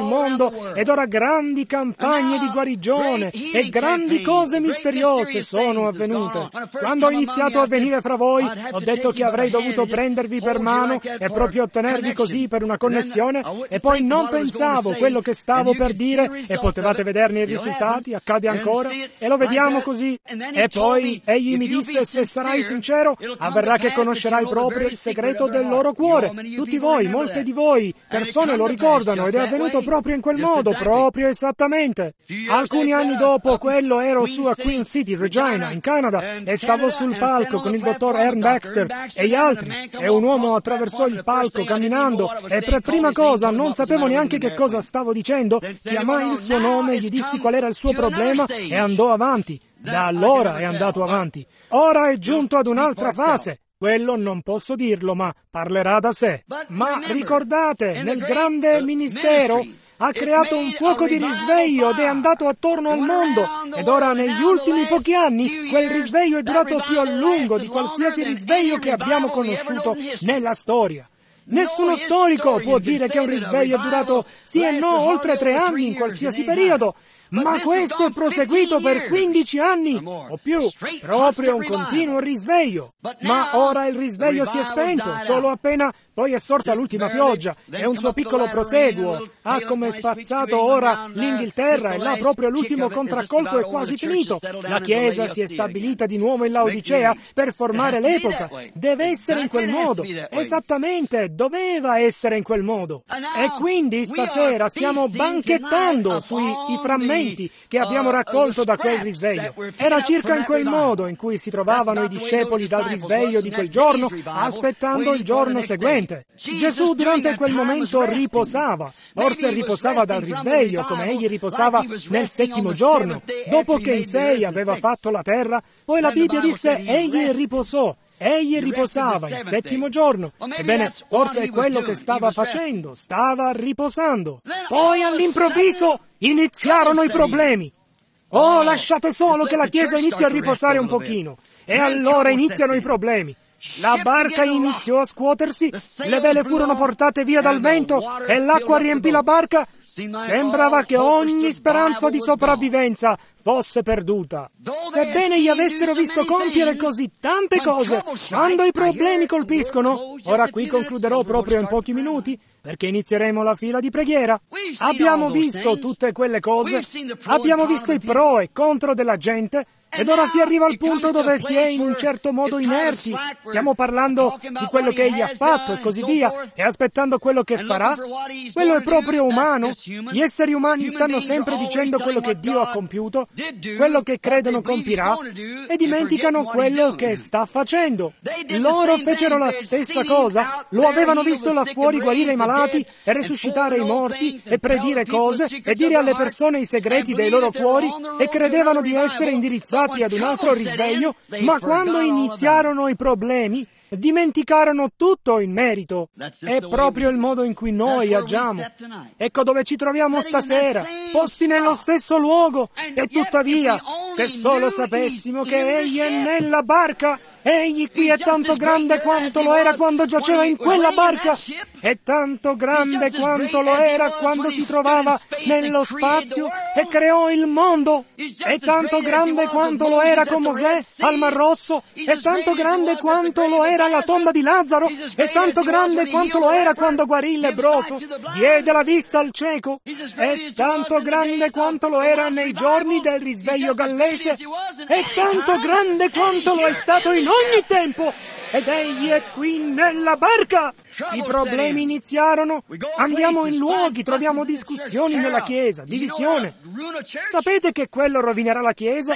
mondo ed ora grandi campagne di guarigione e grandi cose misteriose sono avvenute. Quando ho iniziato a venire fra voi, ho detto che avrei dovuto prendervi per mano e proprio ottenervi così per una connessione, e poi non pensavo quello che stavo per dire e potevate vederne i risultati, accade ancora e lo vediamo così. E poi egli mi disse: se sarai sincero, avverrà che conoscerai proprio il segreto del loro cuore. Tutti voi, molte di voi persone lo ricordano, ed è avvenuto proprio in quel modo, proprio esattamente. Alcuni anni dopo quello ero su a Queen City, Regina, in Canada, e stavo sul palco con il dottor Ern Baxter e gli altri, e un uomo attraversò il palco camminando, e per prima cosa non sapevo neanche che cosa stavo dicendo, chiamai il suo nome, gli dissi qual era il suo problema e andò avanti. Da allora è andato avanti. Ora è giunto ad un'altra fase. Quello non posso dirlo, ma parlerà da sé. Ma ricordate, nel grande ministero ha creato un fuoco di risveglio ed è andato attorno al mondo, ed ora negli ultimi pochi anni quel risveglio è durato più a lungo di qualsiasi risveglio che abbiamo conosciuto nella storia. Nessuno storico può dire che un risveglio è durato sì e no oltre tre anni in qualsiasi periodo, ma questo è proseguito per quindici anni o più, proprio un continuo risveglio. Ma ora il risveglio si è spento, solo appena poi è sorta l'ultima pioggia, e un suo piccolo proseguo ha come spazzato ora l'Inghilterra, e là proprio l'ultimo contraccolpo è quasi finito. La Chiesa si è stabilita di nuovo in Laodicea per formare l'epoca. Deve essere in quel modo, esattamente, doveva essere in quel modo. E quindi stasera stiamo banchettando sui i frammenti che abbiamo raccolto da quel risveglio. Era circa in quel modo in cui si trovavano i discepoli dal risveglio di quel giorno, aspettando il giorno seguente. Gesù durante quel momento riposava, forse riposava dal risveglio, come egli riposava nel settimo giorno, dopo che in sei aveva fatto la terra. Poi la Bibbia disse: egli riposò. Egli riposava il settimo giorno. Ebbene, forse è quello che stava facendo, stava riposando. Poi all'improvviso iniziarono i problemi. Oh, lasciate solo che la Chiesa inizi a riposare un pochino, e allora iniziano i problemi. La barca iniziò a scuotersi, le vele furono portate via dal vento e l'acqua riempì la barca. Sembrava che ogni speranza di sopravvivenza fosse perduta. Sebbene gli avessero visto compiere così tante cose, quando i problemi colpiscono, ora qui concluderò proprio in pochi minuti, perché inizieremo la fila di preghiera. Abbiamo visto tutte quelle cose, abbiamo visto i pro e contro della gente, ed ora si arriva al punto dove si è in un certo modo inerti. Stiamo parlando di quello che egli ha fatto e così via, e aspettando quello che farà. Quello è proprio umano. Gli esseri umani stanno sempre dicendo quello che Dio ha compiuto, quello che credono compirà, e dimenticano quello che sta facendo. Loro fecero la stessa cosa, lo avevano visto là fuori guarire i malati e resuscitare i morti e predire cose e dire alle persone i segreti dei loro cuori, e credevano di essere indirizzati ad un altro risveglio, ma quando iniziarono i problemi dimenticarono tutto in merito. È proprio il modo in cui noi agiamo. Ecco dove ci troviamo stasera, posti nello stesso luogo, e tuttavia, se solo sapessimo che Egli è nella barca, Egli qui è tanto grande quanto lo era quando giaceva in quella barca, è tanto grande quanto lo era quando si trovava nello spazio e creò il mondo, è tanto grande quanto lo era con Mosè al Mar Rosso, è tanto grande quanto lo era alla tomba di Lazzaro, è tanto grande quanto lo era quando guarì il lebbroso, diede la vista al cieco, è tanto grande quanto lo era nei giorni del risveglio gallese, è tanto grande quanto lo è stato in ogni tempo, ed egli è qui nella barca. I problemi iniziarono, andiamo in luoghi, troviamo discussioni nella Chiesa, divisione. Sapete che quello rovinerà la Chiesa?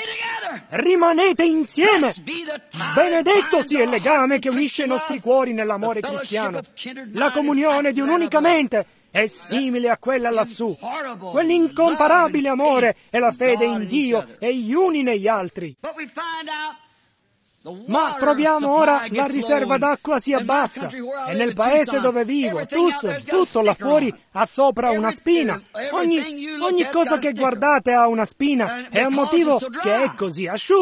Rimanete insieme! Benedetto sia il legame che unisce i nostri cuori nell'amore cristiano. La comunione di un'unica mente è simile a quella lassù. Quell'incomparabile amore è la fede in Dio e gli uni negli altri. Ma troviamo ora la riserva d'acqua si abbassa, e nel paese dove vivo, Tucson, tutto là fuori ha sopra una spina. Ogni, ogni cosa che guardate ha una spina, è un motivo che è così asciutto.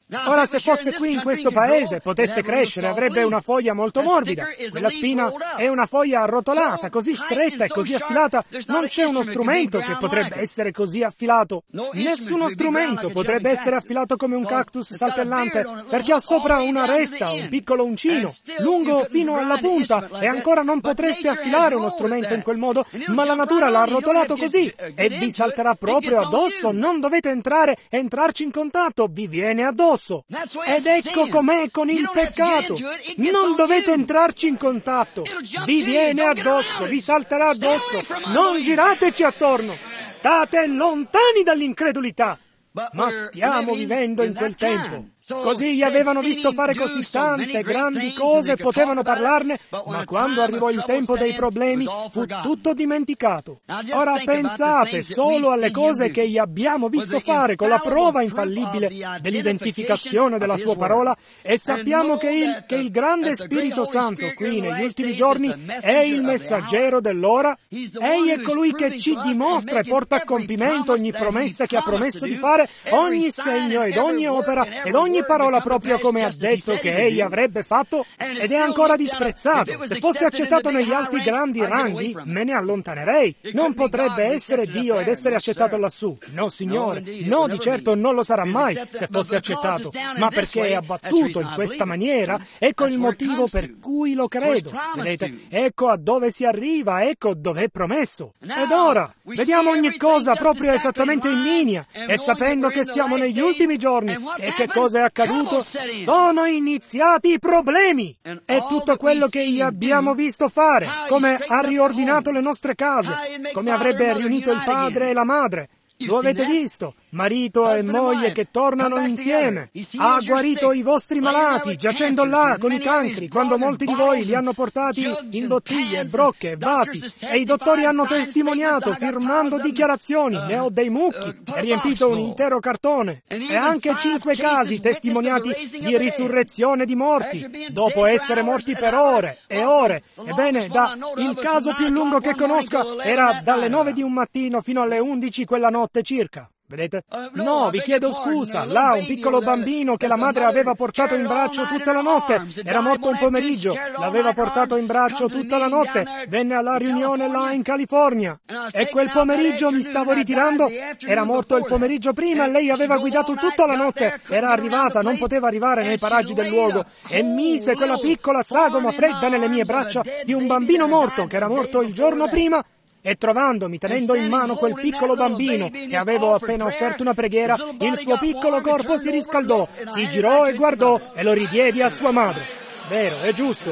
Ora, se fosse qui in questo paese, potesse crescere, avrebbe una foglia molto morbida. Quella spina è una foglia arrotolata, così stretta e così affilata. Non c'è uno strumento che potrebbe essere così affilato. Nessuno strumento potrebbe essere affilato come un cactus saltellante, perché ha sopra una resta, un piccolo uncino, lungo fino alla punta, e ancora non potreste affilare uno strumento in quel modo, ma la natura l'ha arrotolato così, e vi salterà proprio addosso. Non dovete entrare e entrarci in contatto, vi viene addosso. Ed ecco com'è con il peccato. Non dovete entrarci in contatto. Vi viene addosso, vi salterà addosso. Non girateci attorno. State lontani dall'incredulità. Ma stiamo vivendo in quel tempo. Così gli avevano visto fare così tante grandi cose, potevano parlarne, ma quando arrivò il tempo dei problemi fu tutto dimenticato. Ora pensate solo alle cose che gli abbiamo visto fare con la prova infallibile dell'identificazione della sua parola, e sappiamo che il, che il grande Spirito Santo qui negli ultimi giorni è il messaggero dell'ora. Egli è colui che ci dimostra e porta a compimento ogni promessa che ha promesso di fare, ogni segno ed ogni opera ed ogni parola proprio come ha detto che egli avrebbe fatto, ed è ancora disprezzato. Se fosse accettato negli alti grandi ranghi, me ne allontanerei. Non potrebbe essere Dio ed essere accettato lassù. No, Signore, no, di certo non lo sarà mai se fosse accettato. Ma perché è abbattuto in questa maniera, ecco il motivo per cui lo credo. Vedete, ecco a dove si arriva, ecco dove è promesso. Ed ora, vediamo ogni cosa proprio esattamente in linea, e sapendo che siamo negli ultimi giorni, e che cosa è accaduto? Sono iniziati i problemi! È tutto quello che gli abbiamo visto fare, come ha riordinato le nostre case, come avrebbe riunito il padre e la madre. Lo avete visto? Marito e moglie che tornano insieme. Ha guarito i vostri malati, giacendo là con i cancri, quando molti di voi li hanno portati in bottiglie, brocche, vasi, e i dottori hanno testimoniato, firmando dichiarazioni. Ne ho dei mucchi, è riempito un intero cartone. E anche cinque casi testimoniati di risurrezione di morti, dopo essere morti per ore e ore. Ebbene, da, il caso più lungo che conosco era dalle nove di un mattino fino alle undici quella notte circa. Vedete? No, vi chiedo scusa, là un piccolo bambino che la madre aveva portato in braccio tutta la notte, era morto un pomeriggio, l'aveva portato in braccio tutta la notte, venne alla riunione là in California, e quel pomeriggio mi stavo ritirando, era morto il pomeriggio prima, e lei aveva guidato tutta la notte, era arrivata, non poteva arrivare nei paraggi del luogo, e mise quella piccola sagoma fredda nelle mie braccia di un bambino morto, che era morto il giorno prima. E trovandomi, tenendo in mano quel piccolo bambino, e avevo appena offerto una preghiera, il suo piccolo corpo si riscaldò, si girò e guardò, e lo ridiedi a sua madre. Vero, è giusto.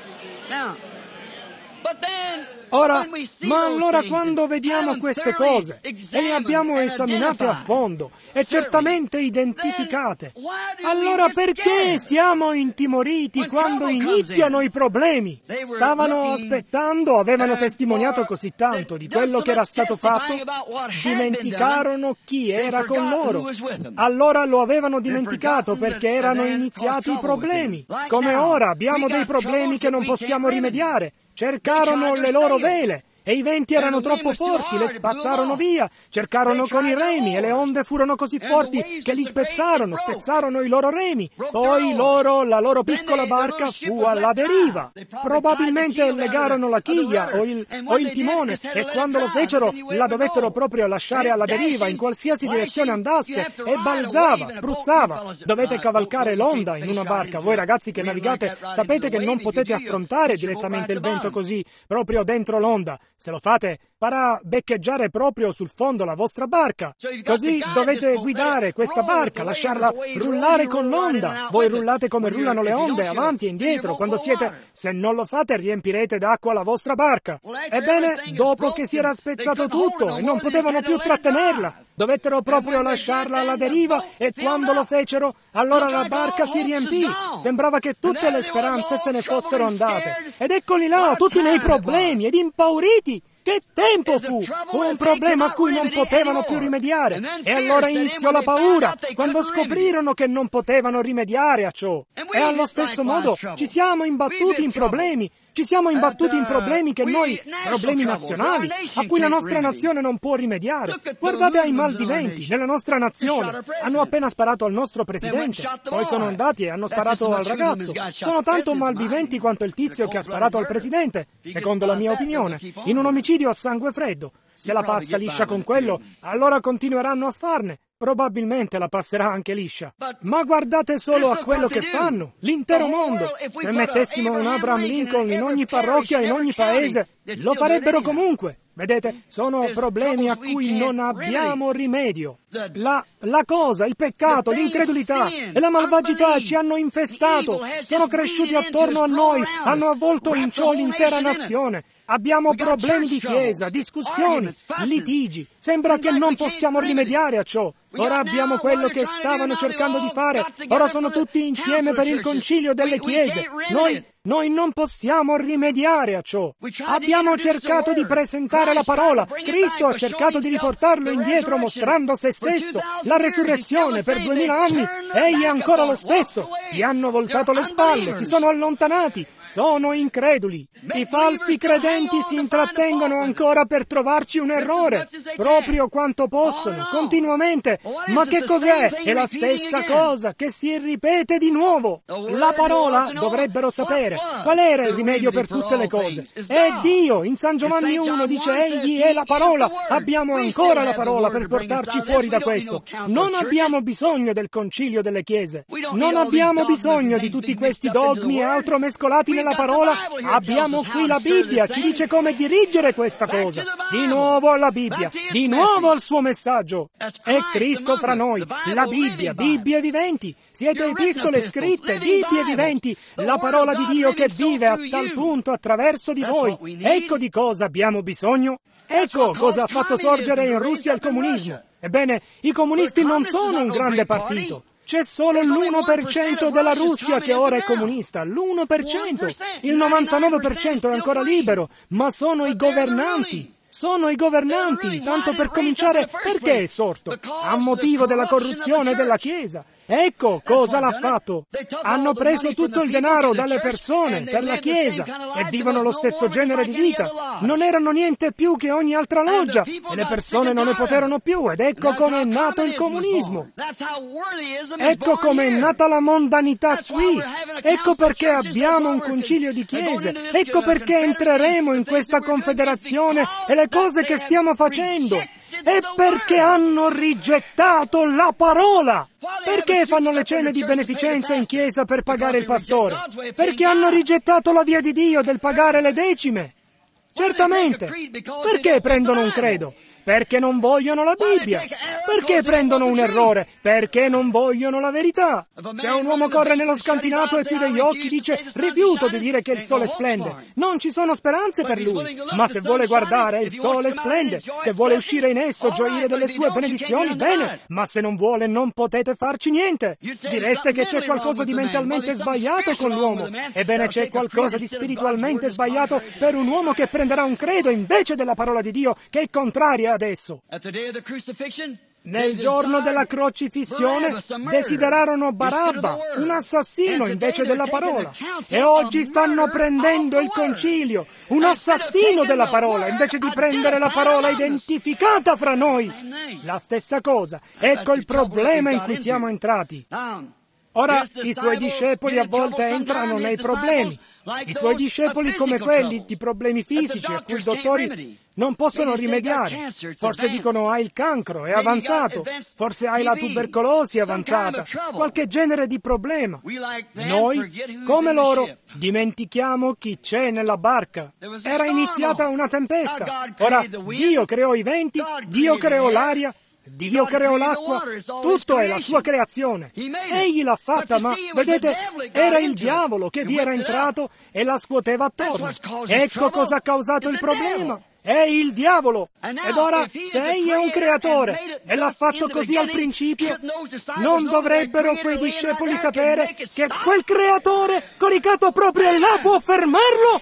Ora, ma allora quando vediamo queste cose e le abbiamo esaminate a fondo e certamente identificate, allora perché siamo intimoriti quando iniziano i problemi? Stavano aspettando, avevano testimoniato così tanto di quello che era stato fatto, dimenticarono chi era con loro. Allora lo avevano dimenticato perché erano iniziati i problemi. Come ora abbiamo dei problemi che non possiamo rimediare. Cercarono le loro vele, e i venti erano troppo forti, le spazzarono via. Cercarono con i remi, e le onde furono così forti che li spezzarono, spezzarono i loro remi. Poi loro, la loro piccola barca fu alla deriva. Probabilmente legarono la chiglia o il, o il timone, e quando lo fecero la dovettero proprio lasciare alla deriva in qualsiasi direzione andasse, e balzava, spruzzava. Dovete cavalcare l'onda in una barca. Voi ragazzi che navigate sapete che non potete affrontare direttamente il vento così, proprio dentro l'onda. Se lo fate, farà beccheggiare proprio sul fondo la vostra barca. Così dovete guidare questa barca, lasciarla rullare con l'onda. Voi rullate come rullano le onde, avanti e indietro. Quando siete... Se non lo fate, riempirete d'acqua la vostra barca. Ebbene, dopo che si era spezzato tutto e non potevano più trattenerla, dovettero proprio lasciarla alla deriva, e quando lo fecero, allora la barca si riempì. Sembrava che tutte le speranze se ne fossero andate. Ed eccoli là, tutti nei problemi ed impauriti. Che tempo fu! Fu un problema a cui non potevano più rimediare. E allora iniziò la paura, quando scoprirono che non potevano rimediare a ciò. E allo stesso modo ci siamo imbattuti in problemi. Ci siamo imbattuti in problemi che noi, problemi nazionali, a cui la nostra nazione non può rimediare. Guardate ai malviventi nella nostra nazione. Hanno appena sparato al nostro presidente, poi sono andati e hanno sparato al ragazzo. Sono tanto malviventi quanto il tizio che ha sparato al presidente, secondo la mia opinione, in un omicidio a sangue freddo. Se la passa liscia con quello, allora continueranno a farne. Probabilmente la passerà anche liscia. Ma guardate solo a quello che fanno, l'intero mondo. Se mettessimo un Abraham Lincoln in ogni parrocchia, in ogni paese, lo farebbero comunque. Vedete, sono problemi a cui non abbiamo rimedio. La, la cosa, il peccato, l'incredulità e la malvagità ci hanno infestato. Sono cresciuti attorno a noi, hanno avvolto in ciò l'intera nazione. Abbiamo problemi di chiesa, discussioni, litigi. Sembra che non possiamo rimediare a ciò. Ora abbiamo quello che stavano cercando di fare. Ora sono tutti insieme per il concilio delle chiese. Noi, noi non possiamo rimediare a ciò. Abbiamo cercato di presentare la parola. Cristo ha cercato di riportarlo indietro mostrando se stesso. La resurrezione per duemila anni. Egli è ancora lo stesso. Gli hanno voltato le spalle, si sono allontanati. Sono increduli. I falsi credenti si intrattengono ancora per trovarci un errore. Proprio quanto possono, continuamente. Ma che cos'è? È la stessa cosa che si ripete di nuovo. La parola dovrebbero sapere. Qual era il rimedio per tutte le cose? È Dio. In San Giovanni uno dice egli è la parola. Abbiamo ancora la parola per portarci fuori da questo. Non abbiamo bisogno del concilio delle chiese. Non abbiamo bisogno di tutti questi dogmi e altro mescolati nella parola. Abbiamo qui la Bibbia. Ci dice come dirigere questa cosa. Di nuovo alla Bibbia. Di nuovo al suo messaggio. È Cristo fra noi. La Bibbia. Bibbie viventi. Siete epistole scritte, Bibbie viventi, la parola di Dio che vive a tal punto attraverso di voi. Ecco di cosa abbiamo bisogno. Ecco cosa ha fatto sorgere in Russia il comunismo. Ebbene, i comunisti non sono un grande partito. C'è solo l'uno per cento della Russia che ora è comunista, l'uno per cento. Il novantanove per cento è ancora libero, ma sono i governanti. Sono i governanti, tanto per cominciare, perché è sorto? A motivo della corruzione della Chiesa. Ecco cosa l'ha fatto. Hanno preso tutto il denaro dalle persone per la Chiesa e vivono lo stesso genere di vita. Non erano niente più che ogni altra loggia e le persone non ne poterono più ed ecco come è nato il comunismo. Ecco come è nata la mondanità qui. Ecco perché abbiamo un concilio di chiese. Ecco perché entreremo in questa confederazione e le cose che stiamo facendo. E perché hanno rigettato la parola. Perché fanno le cene di beneficenza in chiesa per pagare il pastore? Perché hanno rigettato la via di Dio del pagare le decime? Certamente. Perché prendono un credo? Perché non vogliono la Bibbia. Perché prendono un errore? Perché non vogliono la verità. Se un uomo corre nello scantinato e chiude gli occhi, dice rifiuto di dire che il sole splende. Non ci sono speranze per lui. Ma se vuole guardare, il sole splende. Se vuole uscire in esso, gioire delle sue benedizioni, bene. Ma se non vuole, non potete farci niente. Direste che c'è qualcosa di mentalmente sbagliato con l'uomo. Ebbene, c'è qualcosa di spiritualmente sbagliato per un uomo che prenderà un credo invece della parola di Dio, che è contraria adesso. Nel giorno della crocifissione desiderarono Barabba, un assassino invece della parola. E oggi stanno prendendo il concilio, un assassino della parola, invece di prendere la parola identificata fra noi. La stessa cosa. Ecco il problema in cui siamo entrati. Ora, i suoi discepoli a volte entrano nei problemi. I suoi discepoli come quelli di problemi fisici a cui i dottori non possono rimediare. Forse dicono hai il cancro, è avanzato. Forse hai la tubercolosi avanzata. Qualche genere di problema. Noi, come loro, dimentichiamo chi c'è nella barca. Era iniziata una tempesta. Ora, Dio creò i venti, Dio creò l'aria, Dio creò l'acqua, tutto è la sua creazione. Egli l'ha fatta, ma, vedete, era il diavolo che vi era entrato e la scuoteva attorno. Ecco cosa ha causato il problema. È il diavolo. Ed ora, se egli è un creatore e l'ha fatto così al principio, non dovrebbero quei discepoli sapere che quel creatore, coricato proprio là, può fermarlo?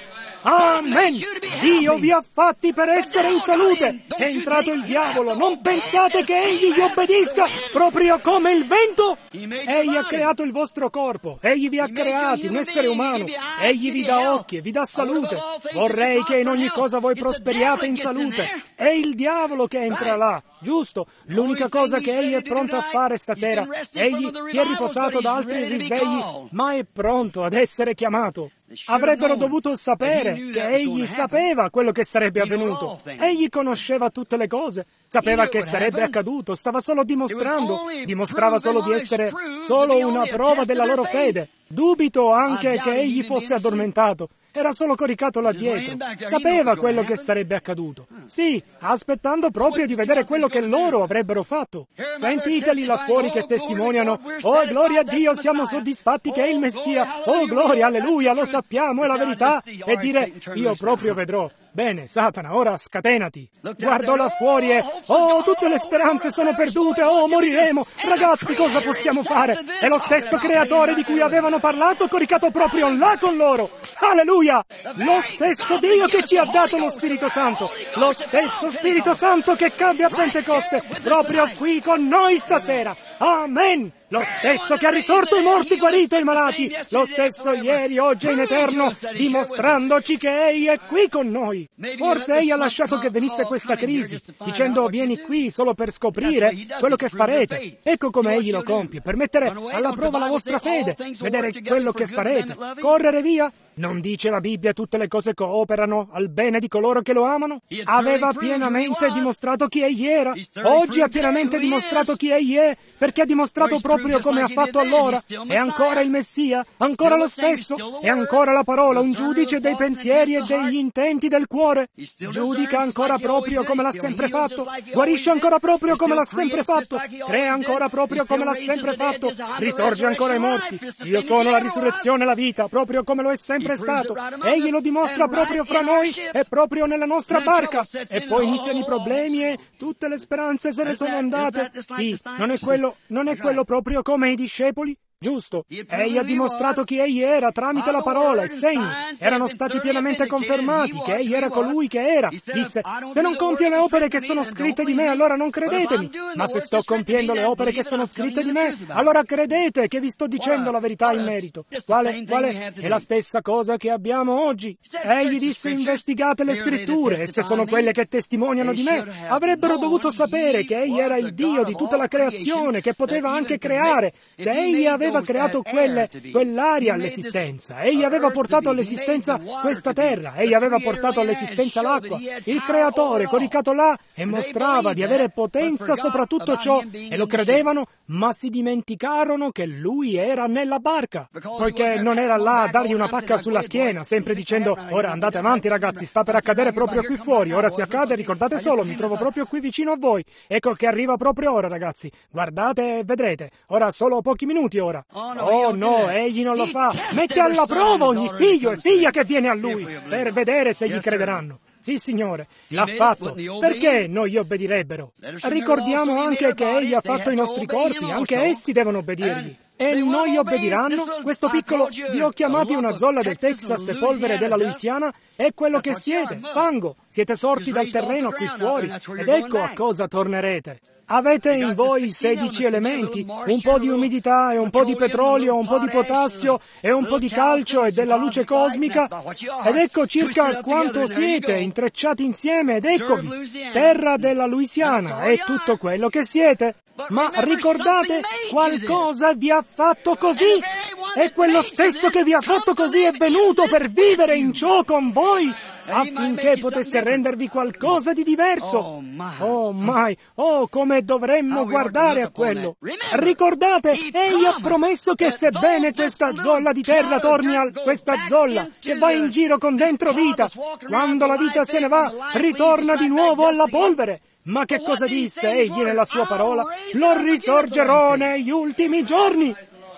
Amen! Dio vi ha fatti per essere in salute. È entrato il diavolo. Non pensate che egli vi obbedisca proprio come il vento? Egli ha creato il vostro corpo. Egli vi ha creati un essere umano. Egli vi dà occhi e vi dà salute. Vorrei che in ogni cosa voi prosperiate in salute. È il diavolo che entra là. Giusto, l'unica cosa che egli è pronto a fare stasera, egli si è riposato da altri risvegli, ma è pronto ad essere chiamato. Avrebbero dovuto sapere che egli sapeva quello che sarebbe avvenuto. Egli conosceva tutte le cose, sapeva che sarebbe accaduto, stava solo dimostrando, dimostrava solo di essere solo una prova della loro fede. Dubito anche che egli fosse addormentato. Era solo coricato là dietro. Sapeva quello che sarebbe accaduto. Sì, aspettando proprio di vedere quello che loro avrebbero fatto. Sentiteli là fuori che testimoniano: oh, gloria a Dio, siamo soddisfatti che è il Messia. Oh, gloria, alleluia, lo sappiamo, è la verità. E dire: io proprio vedrò. Bene, Satana, ora scatenati. Guardo là fuori e... oh, tutte le speranze sono perdute, oh, moriremo. Ragazzi, cosa possiamo fare? È lo stesso creatore di cui avevano parlato coricato proprio là con loro. Alleluia! Lo stesso Dio che ci ha dato lo Spirito Santo. Lo stesso Spirito Santo che cadde a Pentecoste, proprio qui con noi stasera. Amen! Lo stesso che ha risorto i morti, guarito i malati. Lo stesso ieri, oggi e in eterno, dimostrandoci che Egli è qui con noi. Forse Egli ha lasciato che venisse questa crisi, dicendo: vieni qui solo per scoprire quello che farete. Ecco come Egli lo compie, per mettere alla prova la vostra fede, vedere quello che farete. Correre via? Non dice la Bibbia tutte le cose cooperano al bene di coloro che lo amano? Aveva pienamente dimostrato chi Egli era. Oggi ha pienamente dimostrato chi Egli è, perché ha dimostrato proprio come ha fatto allora. È ancora il Messia, ancora lo stesso, è ancora la parola, un giudice dei pensieri e degli intenti del cuore. Giudica ancora proprio come l'ha sempre fatto, guarisce ancora proprio come l'ha sempre fatto, crea ancora proprio come l'ha sempre fatto, risorge ancora ai morti. Io sono la risurrezione e la vita, proprio come lo è sempre stato. Egli lo dimostra proprio fra noi e proprio nella nostra barca. E poi iniziano i problemi e tutte le speranze se ne sono andate. Sì, non è quello, non è quello proprio come i discepoli? Giusto. Egli ha dimostrato chi Egli era tramite la parola e segni. Erano stati pienamente confermati che Egli era colui che era. Disse: se non compio le opere che sono scritte di me, allora non credetemi. Ma se sto compiendo le opere che sono scritte di me, allora credete che vi sto dicendo la verità in merito. Quale, quale? È la stessa cosa che abbiamo oggi. Egli disse: investigate le scritture, e se sono quelle che testimoniano di me, avrebbero dovuto sapere che Egli era il Dio di tutta la creazione, che poteva anche creare. Se Egli aveva aveva creato quelle, quell'aria all'esistenza, egli aveva portato all'esistenza questa terra, egli aveva portato all'esistenza l'acqua, il creatore coricato là, e mostrava di avere potenza sopra tutto ciò, e lo credevano, ma si dimenticarono che lui era nella barca, poiché non era là a dargli una pacca sulla schiena, sempre dicendo: ora andate avanti ragazzi, sta per accadere proprio qui fuori, ora si accade, ricordate solo, mi trovo proprio qui vicino a voi, ecco che arriva proprio ora ragazzi, guardate e vedrete, ora solo pochi minuti ora. Oh no, egli non lo fa. Mette alla prova ogni figlio e figlia che viene a lui, per vedere se gli crederanno. Sì, Signore, l'ha fatto. Perché non gli obbedirebbero? Ricordiamo anche che egli ha fatto i nostri corpi, anche essi devono obbedirgli. E non gli obbediranno? Questo piccolo, vi ho chiamati una zolla del Texas e polvere della Louisiana, è quello che siete, fango. Siete sorti dal terreno qui fuori, ed ecco a cosa tornerete. Avete in voi sedici elementi, un po' di umidità e un po' di petrolio, un po' di potassio e un po' di calcio e della luce cosmica, ed ecco circa quanto siete intrecciati insieme, ed eccovi, terra della Louisiana, è tutto quello che siete. Ma ricordate, qualcosa vi ha fatto così, e quello stesso che vi ha fatto così è venuto per vivere in ciò con voi, affinché potesse rendervi qualcosa di diverso. Oh mai, oh come dovremmo guardare a quello. Ricordate, egli ha promesso che sebbene questa zolla di terra torni a questa zolla che va in giro con dentro vita, quando la vita se ne va, ritorna di nuovo alla polvere. Ma che cosa disse egli nella sua parola? Lo risorgerò negli ultimi giorni.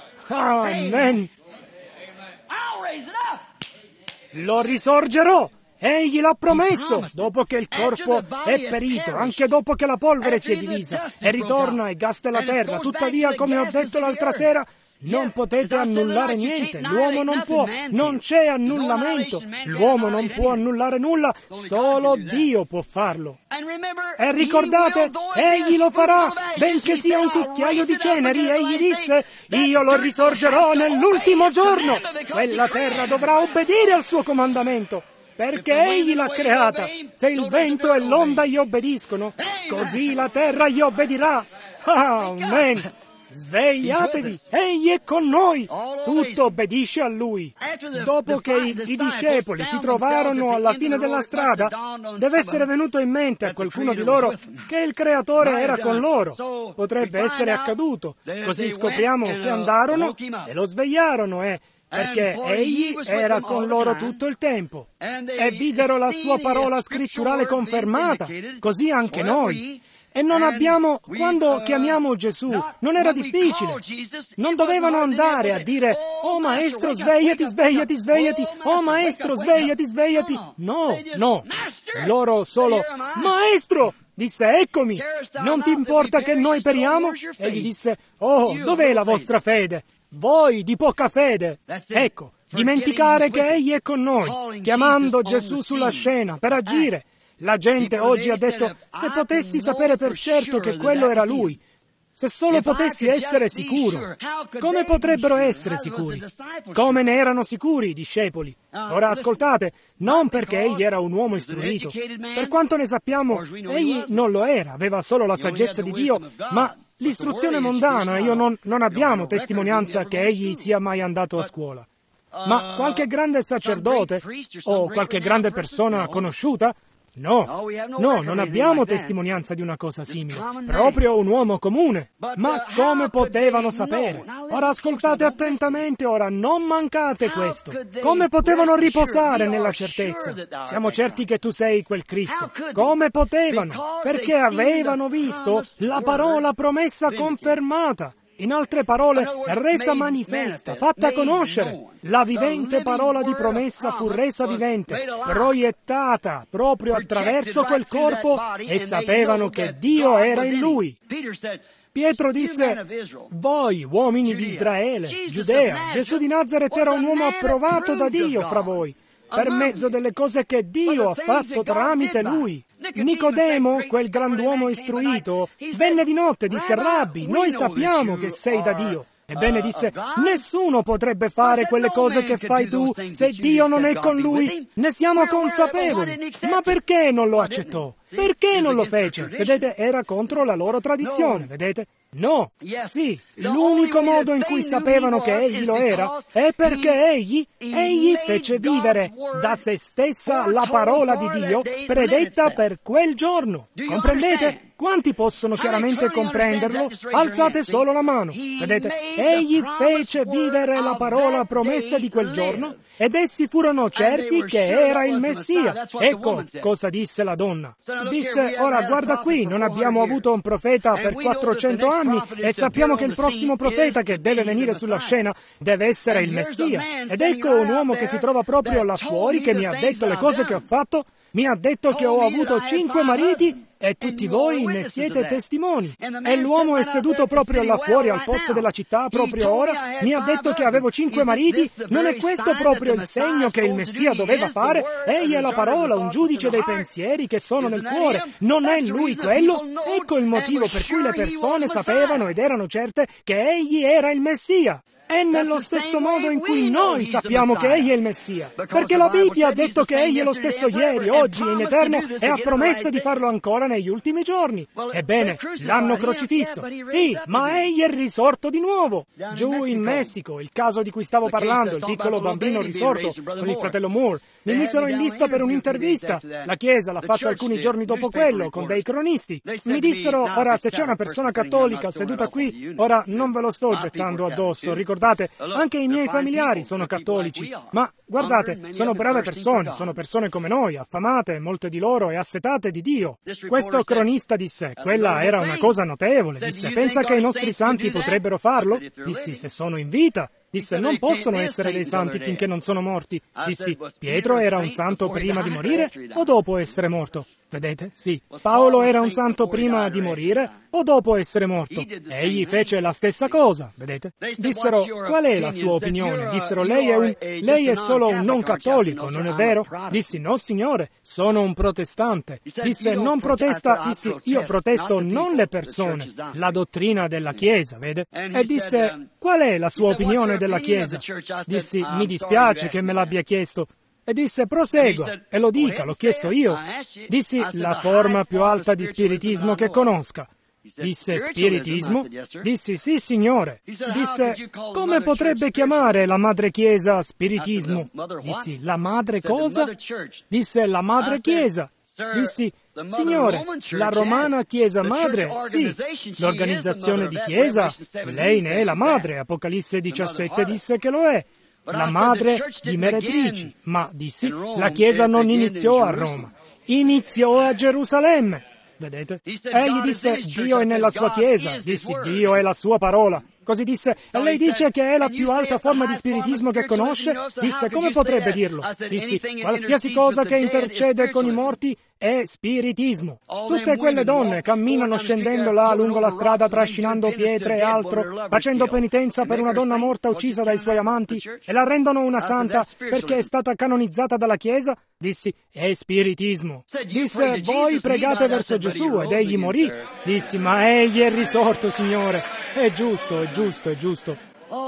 Amen. Lo risorgerò. Egli l'ha promesso, dopo che il corpo è perito, anche dopo che la polvere si è divisa e ritorna ai gas della terra. Tuttavia, come ho detto l'altra sera, Non potete annullare niente, l'uomo non può, non c'è annullamento, l'uomo non può annullare nulla, solo Dio può farlo. E ricordate, egli lo farà, benché sia un cucchiaio di ceneri, egli disse, io lo risorgerò nell'ultimo giorno. Quella terra dovrà obbedire al suo comandamento, perché egli l'ha creata. Se il vento e l'onda gli obbediscono, così la terra gli obbedirà. Amen. Svegliatevi, egli è con noi, tutto obbedisce a lui. Dopo che i, i discepoli si trovarono alla fine della strada, deve essere venuto in mente a qualcuno di loro che il Creatore era con loro. Potrebbe essere accaduto. Così scopriamo che andarono e lo svegliarono, eh, perché egli era con loro tutto il tempo. E videro la sua parola scritturale confermata, così anche noi. E non abbiamo, quando chiamiamo Gesù, non era difficile. Non dovevano andare a dire, oh maestro, svegliati, svegliati, svegliati, oh maestro, svegliati, svegliati. No, no. Loro solo, maestro, disse, eccomi, non ti importa che noi periamo? Egli disse, oh, dov'è la vostra fede? Voi di poca fede. Ecco, dimenticare che egli è con noi, chiamando Gesù sulla scena per agire. La gente oggi ha detto, se potessi sapere per certo che quello era lui, se solo potessi essere sicuro. Come potrebbero essere sicuri? Come ne erano sicuri i discepoli? Ora ascoltate, non perché egli era un uomo istruito. Per quanto ne sappiamo, egli non lo era, aveva solo la saggezza di Dio, ma l'istruzione mondana, io non, non abbiamo testimonianza che egli sia mai andato a scuola. Ma qualche grande sacerdote o qualche grande persona conosciuta? No, no, non abbiamo testimonianza di una cosa simile, proprio un uomo comune. Ma come potevano sapere? Ora ascoltate attentamente, ora non mancate questo. Come potevano riposare nella certezza? Siamo certi che tu sei quel Cristo. Come potevano? Perché avevano visto la parola promessa confermata. In altre parole, resa manifesta, fatta conoscere. La vivente parola di promessa fu resa vivente, proiettata proprio attraverso quel corpo e sapevano che Dio era in lui. Pietro disse, voi, uomini di Israele, Giudea, Gesù di Nazaret era un uomo approvato da Dio fra voi, per mezzo delle cose che Dio ha fatto tramite lui. Nicodemo, quel grand'uomo istruito, venne di notte e disse, Rabbi, noi sappiamo che sei da Dio. Ebbene disse, nessuno potrebbe fare quelle cose che fai tu se Dio non è con lui. Ne siamo consapevoli. Ma perché non lo accettò? Perché non lo fece? Vedete, era contro la loro tradizione, vedete? No, sì, l'unico modo in cui sapevano che egli lo era è perché egli, egli fece vivere da se stessa la parola di Dio predetta per quel giorno. Comprendete? Quanti possono chiaramente comprenderlo? Alzate solo la mano. Vedete, egli fece vivere la parola promessa di quel giorno ed essi furono certi che era il Messia. Ecco cosa disse la donna. Disse, ora guarda qui, non abbiamo avuto un profeta per quattrocento anni e sappiamo che il prossimo profeta che deve venire sulla scena deve essere il Messia. Ed ecco un uomo che si trova proprio là fuori che mi ha detto le cose che ho fatto, mi ha detto che ho avuto cinque mariti e tutti voi ne siete testimoni. E l'uomo è seduto proprio là fuori al pozzo della città proprio ora, mi ha detto che avevo cinque mariti. Non è questo proprio il segno che il Messia doveva fare? Egli è la parola, un giudice dei pensieri che sono nel cuore. Non è lui quello? Ecco il motivo per cui le persone sapevano ed erano certe che egli era il Messia. È nello stesso modo in cui noi sappiamo che egli è il Messia, perché la Bibbia ha detto che egli è lo stesso ieri, oggi e in eterno e ha promesso di farlo ancora negli ultimi giorni. Ebbene, l'hanno crocifisso, sì, ma egli è risorto di nuovo. Giù in Messico, il caso di cui stavo parlando, il piccolo bambino risorto con il fratello Moore, mi misero in lista per un'intervista. La Chiesa l'ha fatto alcuni giorni dopo quello, con dei cronisti. Mi dissero, ora se c'è una persona cattolica seduta qui, ora non ve lo sto gettando addosso, ricordate, anche i miei familiari sono cattolici, ma guardate, sono brave persone, sono persone come noi, affamate, molte di loro e assetate di Dio. Questo cronista disse, quella era una cosa notevole, disse, pensa che i nostri santi potrebbero farlo? Dissi, se sono in vita. Disse, non possono essere dei santi finché non sono morti. Dissi, Pietro era un santo prima di morire o dopo essere morto? Vedete? Sì. Paolo era un santo prima di morire o dopo essere morto? Egli fece la stessa cosa, vedete? Dissero, qual è la sua opinione? Dissero, lei è, un, lei è solo un non cattolico, non è vero? Dissi, no signore, sono un protestante. Disse, non protesta? Dissi, io protesto non le persone, la dottrina della Chiesa, vede? E disse, qual è la sua opinione della Chiesa? Dissi, mi dispiace che me l'abbia chiesto. E disse, prosegua, e lo dica, l'ho chiesto io. Dissi, la forma più alta di spiritismo che conosca. Disse, spiritismo? Dissi, sì signore. Disse, come potrebbe chiamare la madre chiesa spiritismo? Dissi, la madre cosa? Disse, la madre chiesa. Dissi, signore, la romana chiesa madre, sì, l'organizzazione di chiesa, lei ne è la madre, Apocalisse diciassette disse che lo è. La madre di meretrici, ma dissi, la Chiesa non iniziò a Roma, iniziò a Gerusalemme, vedete? Egli disse, Dio è nella sua Chiesa, dissi, Dio è la sua parola. Così disse, e lei dice che è la più alta forma di spiritismo che conosce? Disse, come potrebbe dirlo? Dissi, qualsiasi cosa che intercede con i morti è spiritismo. Tutte quelle donne camminano scendendo là lungo la strada trascinando pietre e altro, facendo penitenza per una donna morta uccisa dai suoi amanti e la rendono una santa perché è stata canonizzata dalla Chiesa? Dissi, è spiritismo. Disse, voi pregate verso Gesù ed egli morì. Dissi, ma egli è risorto, Signore. È giusto, è giusto, è giusto.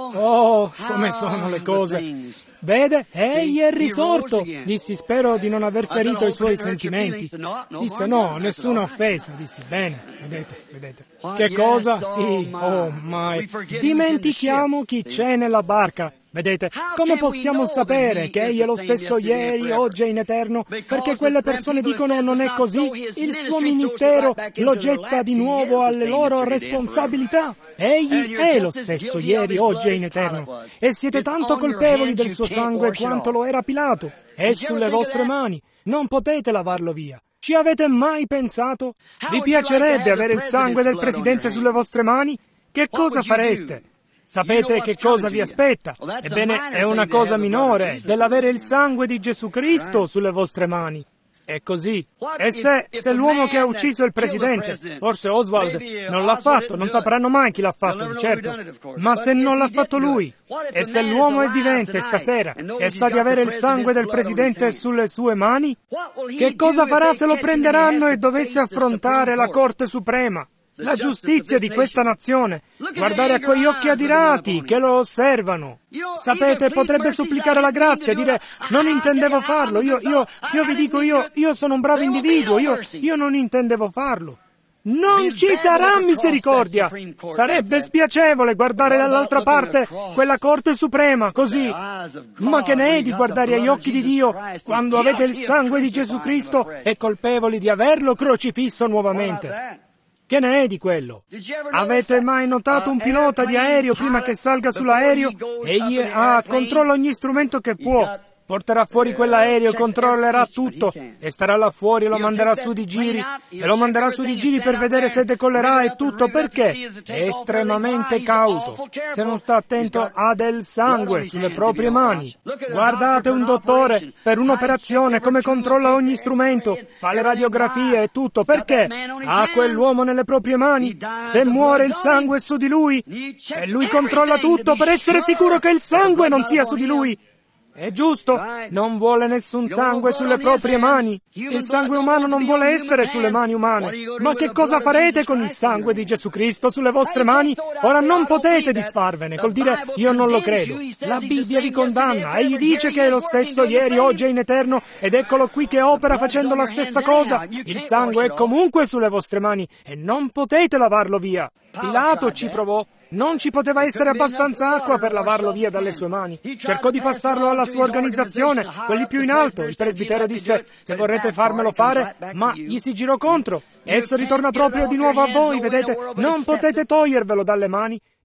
Oh, come sono le cose. Vede, egli è risorto. Dissi, spero di non aver ferito i suoi sentimenti. Disse, no, nessuna offesa. Dissi, bene, vedete, vedete. Che cosa? Sì, oh, mai. Dimentichiamo chi c'è nella barca. Vedete, come possiamo sapere che egli è lo stesso ieri, oggi e in eterno? Perché quelle persone dicono non è così, il suo ministero lo getta di nuovo alle loro responsabilità. Egli è lo stesso ieri, oggi e in eterno. E siete tanto colpevoli del suo sangue quanto lo era Pilato. È sulle vostre mani, non potete lavarlo via. Ci avete mai pensato? Vi piacerebbe avere il sangue del Presidente sulle vostre mani? Che cosa fareste? Sapete che cosa vi aspetta? Ebbene, è una cosa minore dell'avere il sangue di Gesù Cristo sulle vostre mani. È così. E se, se l'uomo che ha ucciso il Presidente, forse Oswald, non l'ha fatto, non sapranno mai chi l'ha fatto, di certo, ma se non l'ha fatto lui, e se l'uomo è vivente stasera e sa di avere il sangue del Presidente sulle sue mani, che cosa farà se lo prenderanno e dovesse affrontare la Corte Suprema? La giustizia di questa nazione, guardare a quegli occhi adirati che lo osservano. Sapete, potrebbe supplicare la grazia, dire, non intendevo farlo, io, io, io vi dico, io, io sono un bravo individuo, io, io non intendevo farlo. Non ci sarà misericordia! Sarebbe spiacevole guardare dall'altra parte quella Corte Suprema, così. Ma che ne è di guardare agli occhi di Dio quando avete il sangue di Gesù Cristo e colpevoli di averlo crocifisso nuovamente? Che ne è di quello? Avete mai notato un pilota di aereo prima che salga sull'aereo? Egli ha controlla ogni strumento che può. Porterà fuori quell'aereo, controllerà tutto e starà là fuori e lo manderà su di giri e lo manderà su di giri per vedere se decollerà e tutto. Perché? È estremamente cauto. Se non sta attento ha del sangue sulle proprie mani. Guardate un dottore per un'operazione come controlla ogni strumento, fa le radiografie e tutto. Perché? Ha quell'uomo nelle proprie mani. Se muore il sangue è su di lui e lui controlla tutto per essere sicuro che il sangue non sia su di lui. È giusto, non vuole nessun sangue sulle proprie mani. Il sangue umano non vuole essere sulle mani umane. Ma che cosa farete con il sangue di Gesù Cristo sulle vostre mani? Ora non potete disfarvene col dire io non lo credo. La Bibbia vi condanna. Egli dice che è lo stesso ieri, oggi e in eterno ed eccolo qui che opera facendo la stessa cosa. Il sangue è comunque sulle vostre mani e non potete lavarlo via. Pilato ci provò. Non ci poteva essere abbastanza acqua per lavarlo via dalle sue mani. Cercò di passarlo alla sua organizzazione, quelli più in alto. Il presbitero disse, se vorrete farmelo fare, ma gli si girò contro. Esso ritorna proprio di nuovo a voi, vedete? Non potete togliervelo dalle mani.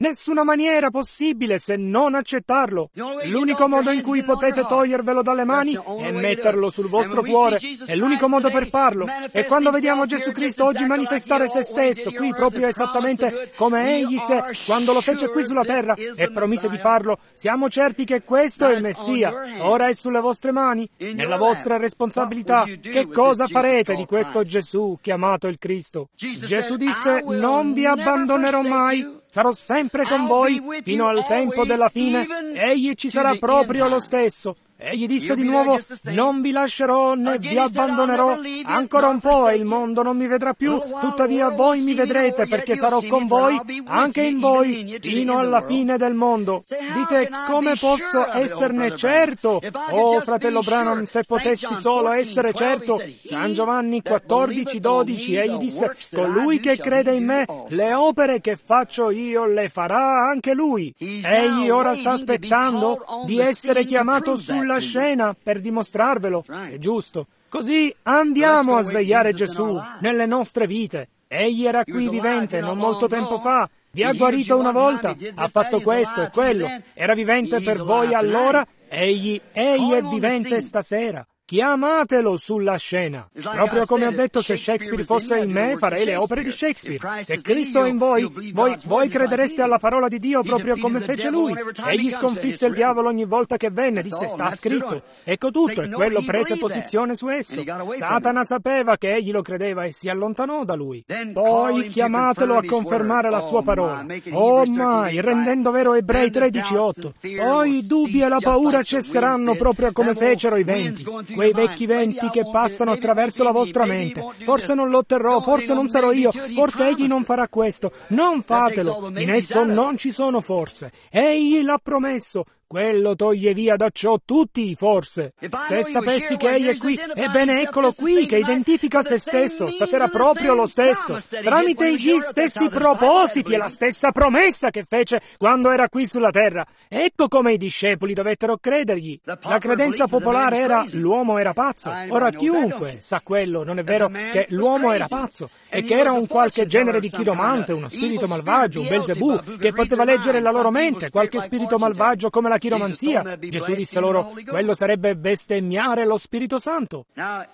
Nessuna maniera possibile se non accettarlo. L'unico modo in cui potete togliervelo dalle mani è metterlo sul vostro cuore. È l'unico modo per farlo. E quando vediamo Gesù Cristo oggi manifestare se stesso, qui proprio esattamente come Egli se, quando lo fece qui sulla terra e promise di farlo, siamo certi che questo è il Messia. Ora è sulle vostre mani, nella vostra responsabilità. Che cosa farete di questo Gesù chiamato il Cristo? Gesù disse: non vi abbandonerò mai. Sarò sempre con voi fino al tempo della fine. Egli ci sarà proprio lo stesso. Egli disse di nuovo: non vi lascerò né vi abbandonerò. Ancora un po' e il mondo non mi vedrà più, tuttavia voi mi vedrete, perché sarò con voi, anche in voi, fino alla fine del mondo. Dite: come posso esserne certo? Oh, fratello Branham, se potessi solo essere certo. San Giovanni quattordici dodici, egli disse: colui che crede in me, le opere che faccio io le farà anche lui. Egli ora sta aspettando di essere chiamato sulla la scena per dimostrarvelo. È giusto. Così andiamo a svegliare Gesù nelle nostre vite. Egli era qui vivente non molto tempo fa. Vi ha guarito una volta. Ha fatto questo e quello. Era vivente per voi allora. Egli, egli è vivente stasera. Chiamatelo sulla scena. Proprio come ho detto, se Shakespeare fosse in me, farei le opere di Shakespeare. Se Cristo è in voi, voi, voi credereste alla parola di Dio proprio come fece Lui. Egli sconfisse il diavolo ogni volta che venne, disse: sta scritto. Ecco tutto, e quello prese posizione su esso. Satana sapeva che egli lo credeva e si allontanò da lui. Poi chiamatelo a confermare la sua parola. Oh mai, rendendo vero Ebrei tredici otto. Poi i dubbi e la paura cesseranno proprio come fecero i venti. Quei vecchi venti che passano attraverso la vostra mente. Forse non lo otterrò, forse non sarò io, forse egli non farà questo. Non fatelo, in esso non ci sono forse. Egli l'ha promesso. Quello toglie via da ciò tutti i forse. Se sapessi che egli è qui, ebbene eccolo qui, che identifica se stesso, stasera proprio lo stesso, tramite gli stessi propositi e la stessa promessa che fece quando era qui sulla terra. Ecco come i discepoli dovettero credergli. La credenza popolare era: l'uomo era pazzo. Ora chiunque sa quello, non è vero, che l'uomo era pazzo e che era un qualche genere di chiromante, uno spirito malvagio, un Belzebù, che poteva leggere la loro mente, qualche spirito malvagio come la chiromanzia. Gesù disse loro: quello sarebbe bestemmiare lo Spirito Santo.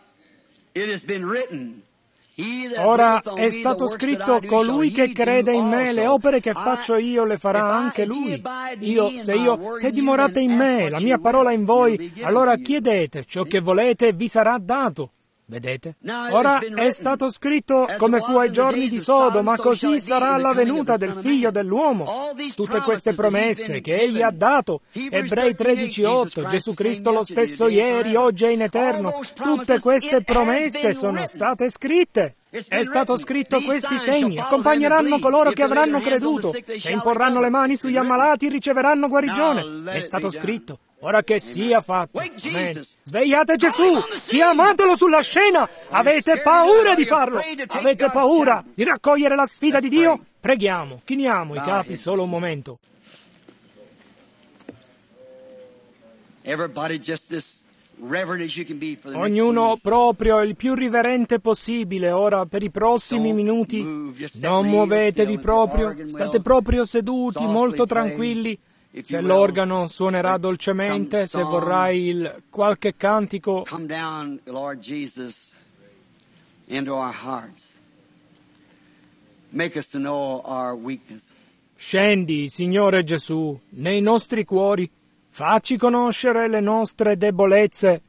Ora è stato scritto: colui che crede in me, le opere che faccio io le farà anche lui. Io, se io, se dimorate in me, la mia parola in voi, allora chiedete ciò che volete e vi sarà dato. Vedete? Ora è stato scritto: come fu ai giorni di Sodoma, così sarà la venuta del Figlio dell'uomo. Tutte queste promesse che Egli ha dato, Ebrei tredici otto, Gesù Cristo lo stesso ieri, oggi e in eterno, tutte queste promesse sono state scritte. È stato scritto: questi segni accompagneranno coloro che avranno creduto. Se imporranno le mani sugli ammalati riceveranno guarigione. È stato scritto. Ora che sia fatto. Amen. Svegliate Gesù! Chiamatelo sulla scena! Avete paura di farlo! Avete paura di raccogliere la sfida di Dio? Preghiamo, chiniamo i capi solo un momento. Ognuno proprio il più riverente possibile ora per i prossimi minuti. Non muovetevi proprio, state proprio seduti, molto tranquilli. Se l'organo suonerà dolcemente, se vorrai il qualche cantico. Come down, Lord Jesus, into our hearts. Make us to know our weakness. Scendi, Signore Gesù, nei nostri cuori. Facci conoscere le nostre debolezze.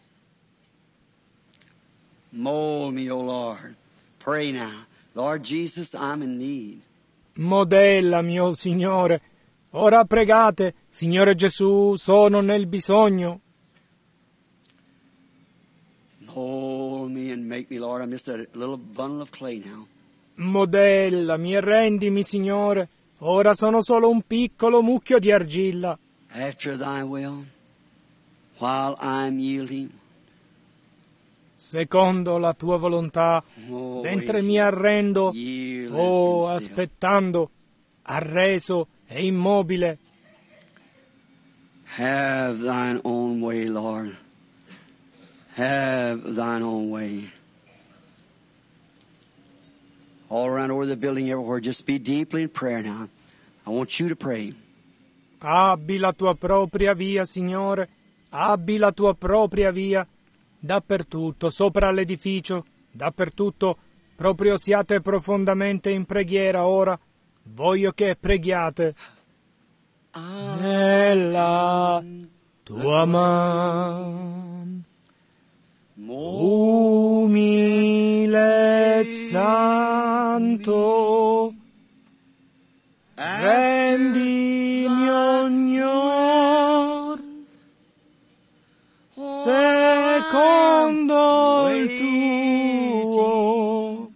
Mold me, O Lord. Pray now. Lord Jesus, I'm in need. Modellami, o Signore. Ora pregate, Signore Gesù, sono nel bisogno. Mold me and make me, Lord. I'm just a little bundle of clay now. Modellami e rendimi, Signore. Ora sono solo un piccolo mucchio di argilla. After thy will, while I'm yielding. Secondo la tua volontà, Oh, mentre mi arrendo, yielded o and still. aspettando, arreso e immobile. Have thine own way, Lord. Have thine own way. All around over the building, everywhere, just be deeply in prayer now. I want you to pray. Abbi la tua propria via, Signore, abbi la tua propria via, dappertutto, sopra l'edificio, dappertutto, proprio siate profondamente in preghiera ora. Voglio che preghiate. Nella tua man, umile e santo, rendimi ognor secondo il tuo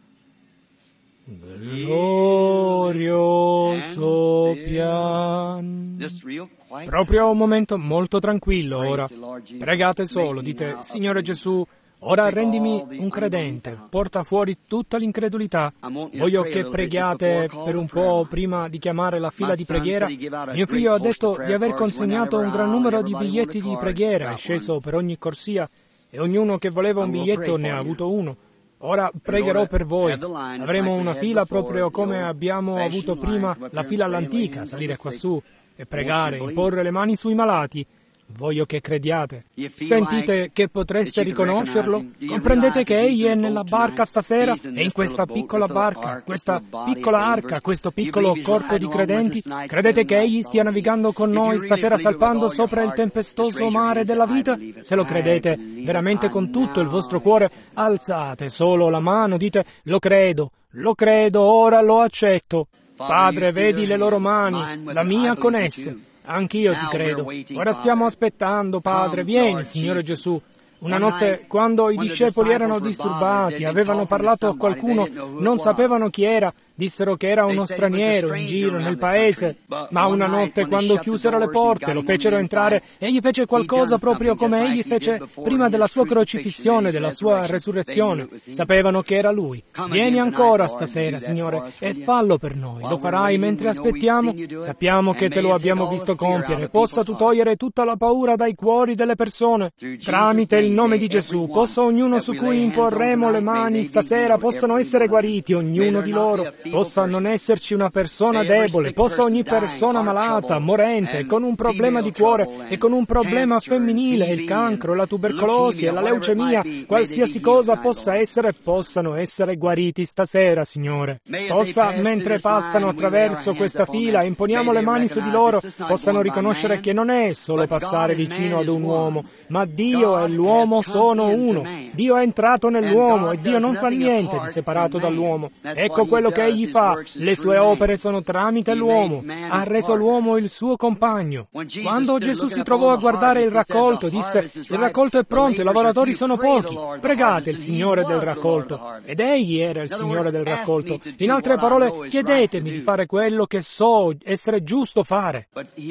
glorioso pian. Proprio un momento molto tranquillo ora. Pregate solo, dite: Signore Gesù, ora rendimi un credente, porta fuori tutta l'incredulità. Voglio che preghiate per un po' prima di chiamare la fila di preghiera. Mio figlio ha detto di aver consegnato un gran numero di biglietti di preghiera, è sceso per ogni corsia e ognuno che voleva un biglietto ne ha avuto uno. Ora pregherò per voi. Avremo una fila proprio come abbiamo avuto prima la fila all'antica, salire quassù e pregare, imporre le mani sui malati. Voglio che crediate. Sentite che potreste riconoscerlo? Comprendete che Egli è nella barca stasera? È in questa piccola barca, questa piccola arca, questo piccolo corpo di credenti? Credete che Egli stia navigando con noi stasera, salpando sopra il tempestoso mare della vita? Se lo credete veramente con tutto il vostro cuore, alzate solo la mano, dite: lo credo, lo credo, ora lo accetto. Padre, vedi le loro mani, la mia con esse. Anch'io ti credo. Ora stiamo aspettando, Padre. Vieni, Signore Gesù. Una notte, quando i discepoli erano disturbati, avevano parlato a qualcuno, non sapevano chi era, dissero che era uno straniero in giro nel paese. Ma una notte, quando chiusero le porte, lo fecero entrare e gli fece qualcosa proprio come egli fece prima della sua crocifissione, della sua resurrezione. Sapevano che era lui. Vieni ancora stasera, Signore, e fallo per noi. Lo farai mentre aspettiamo? Sappiamo che te lo abbiamo visto compiere. Possa tu togliere tutta la paura dai cuori delle persone. Tramite il nome di Gesù, possa ognuno su cui imporremo le mani stasera possano essere guariti, ognuno di loro. Possa non esserci una persona debole, possa ogni persona malata, morente, con un problema di cuore e con un problema femminile, il cancro, la tubercolosi e la leucemia, qualsiasi cosa possa essere, possano essere guariti stasera, Signore. Possa, mentre passano attraverso questa fila, imponiamo le mani su di loro, possano riconoscere che non è solo passare vicino ad un uomo, ma Dio e l'uomo sono uno. Dio è entrato nell'uomo e Dio non fa niente di separato dall'uomo. Ecco quello che Egli fa. Le sue opere sono tramite l'uomo. Ha reso l'uomo il suo compagno. Quando Gesù si trovò a guardare il raccolto, disse: il raccolto è pronto, i lavoratori sono pochi. Pregate il Signore del raccolto. Ed Egli era il Signore del raccolto. In altre parole, chiedetemi di fare quello che so essere giusto fare.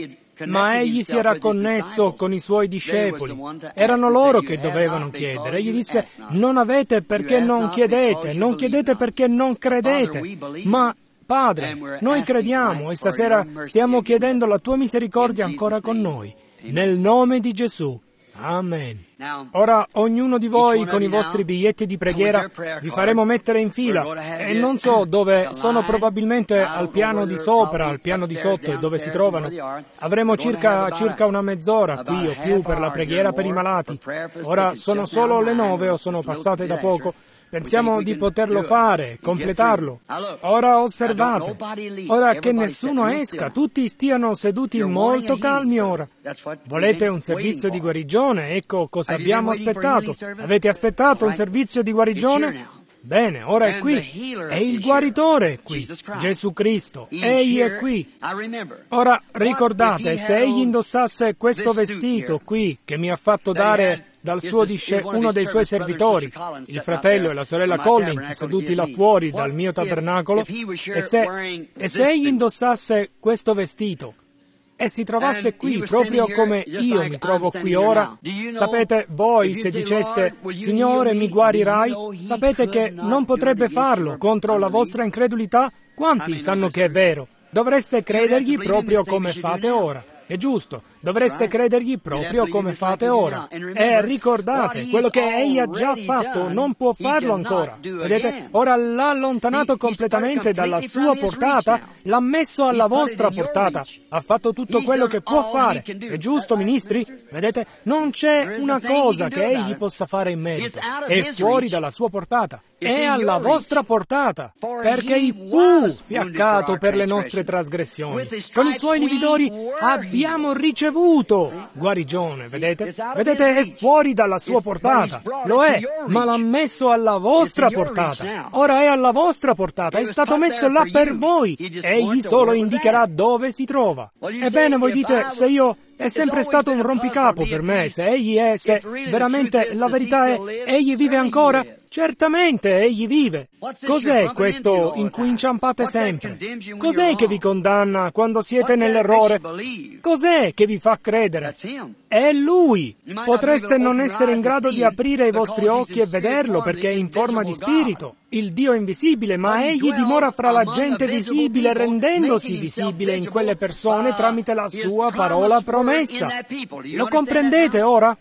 Ma egli si era connesso con i suoi discepoli. Erano loro che dovevano chiedere. Egli disse: non avete perché non chiedete, non chiedete perché non credete. Ma Padre, noi crediamo e stasera stiamo chiedendo la tua misericordia ancora con noi. Nel nome di Gesù. Amen. Ora, ognuno di voi con i vostri biglietti di preghiera vi faremo mettere in fila e non so dove, sono probabilmente al piano di sopra, al piano di sotto e dove si trovano. Avremo circa, circa una mezz'ora qui o più per la preghiera per i malati. Ora sono solo le nove o sono passate da poco. Pensiamo di poterlo fare, completarlo. Ora osservate, ora che nessuno esca, tutti stiano seduti molto calmi ora. Volete un servizio di guarigione? Ecco cosa abbiamo aspettato. Avete aspettato un servizio di guarigione? Bene, ora è qui. E il guaritore è qui, Gesù Cristo. Egli è qui. Ora ricordate, se egli indossasse questo vestito qui che mi ha fatto dare dal suo disce- uno dei suoi servitori, il fratello e la sorella Collins, seduti là fuori dal mio tabernacolo, e se, e se egli indossasse questo vestito e si trovasse qui proprio come io mi trovo qui ora, sapete voi, se diceste: Signore, mi guarirai, sapete che non potrebbe farlo contro la vostra incredulità? Quanti sanno che è vero? Dovreste credergli proprio come fate ora. È giusto. dovreste credergli proprio come fate ora. E ricordate, quello che egli ha già fatto non può farlo ancora. Vedete, ora l'ha allontanato completamente dalla sua portata, l'ha messo alla vostra portata. Ha fatto tutto quello che può fare. È giusto, ministri? Vedete, non c'è una cosa che egli possa fare in merito. È fuori dalla sua portata. È alla vostra portata, perché egli fu fiaccato per le nostre trasgressioni. Con i suoi lividori abbiamo ricevuto guarigione, vedete? Vedete, è fuori dalla sua portata. Lo è, ma l'ha messo alla vostra portata. Ora è alla vostra portata, è stato messo là per voi. Egli solo indicherà dove si trova. Ebbene, voi dite, se io... È sempre stato un rompicapo per me, se egli è, se veramente la verità è, egli vive ancora? Certamente egli vive. Cos'è questo in cui inciampate sempre? Cos'è che vi condanna quando siete nell'errore? Cos'è che vi fa credere? È Lui. Potreste non essere in grado di aprire i vostri occhi e vederlo perché è in forma di spirito, il Dio invisibile, ma egli dimora fra la gente visibile, rendendosi visibile in quelle persone tramite la sua parola promessa. Lo comprendete ora?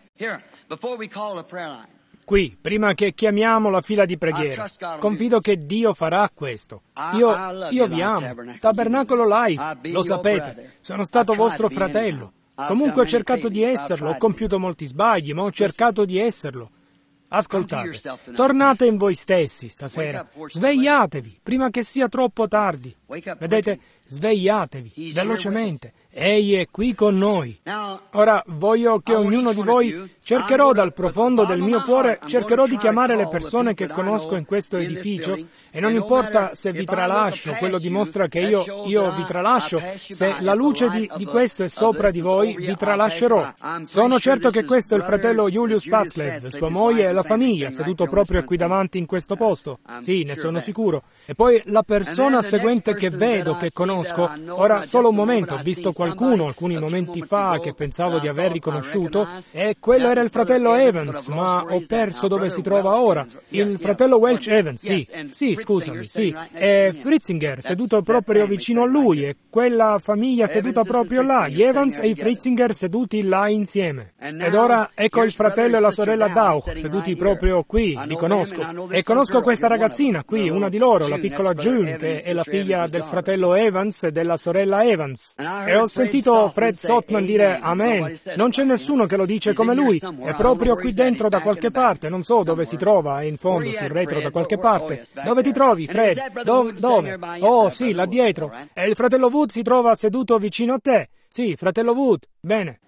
Qui, prima che chiamiamo la fila di preghiera, confido che Dio farà questo. Io, io vi amo. Tabernacolo Life, lo sapete, sono stato vostro fratello. Comunque ho cercato di esserlo, ho compiuto molti sbagli, ma ho cercato di esserlo. Ascoltate, tornate in voi stessi stasera, svegliatevi prima che sia troppo tardi. Vedete, svegliatevi velocemente. Egli è qui con noi. Ora voglio che ognuno di voi, cercherò dal profondo del mio cuore, cercherò di chiamare le persone che conosco in questo edificio, e non importa se vi tralascio, quello dimostra che io, io vi tralascio, se la luce di, di questo è sopra di voi, vi tralascerò. Sono certo che questo è il fratello Julius Statzlev, sua moglie e la famiglia, seduto proprio qui davanti in questo posto. Sì, ne sono sicuro. E poi la persona seguente che vedo, che conosco, ora solo un momento, ho visto qualcuno alcuni momenti fa che pensavo di aver riconosciuto, e quello era il fratello Evans, ma ho perso dove si trova ora. Il fratello Welch Evans, sì, sì, scusami, sì, e Fritzinger seduto proprio vicino a lui, e quella famiglia seduta proprio là, gli Evans e i Fritzinger seduti là insieme. Ed ora ecco il fratello e la sorella Dauch seduti proprio qui, li conosco, e conosco questa ragazzina qui, una di loro, la piccola June, che è la figlia del fratello Evans e della sorella Evans. E ho sentito Fred Sotman dire Amen. Non c'è nessuno che lo dice come lui. È proprio qui dentro da qualche parte. Non so dove si trova, è in fondo, sul retro da qualche parte. Dove ti trovi, Fred? Dove? Dove? Oh, sì, là dietro. E il fratello Wood si trova seduto vicino a te. Sì, fratello Wood. Bene.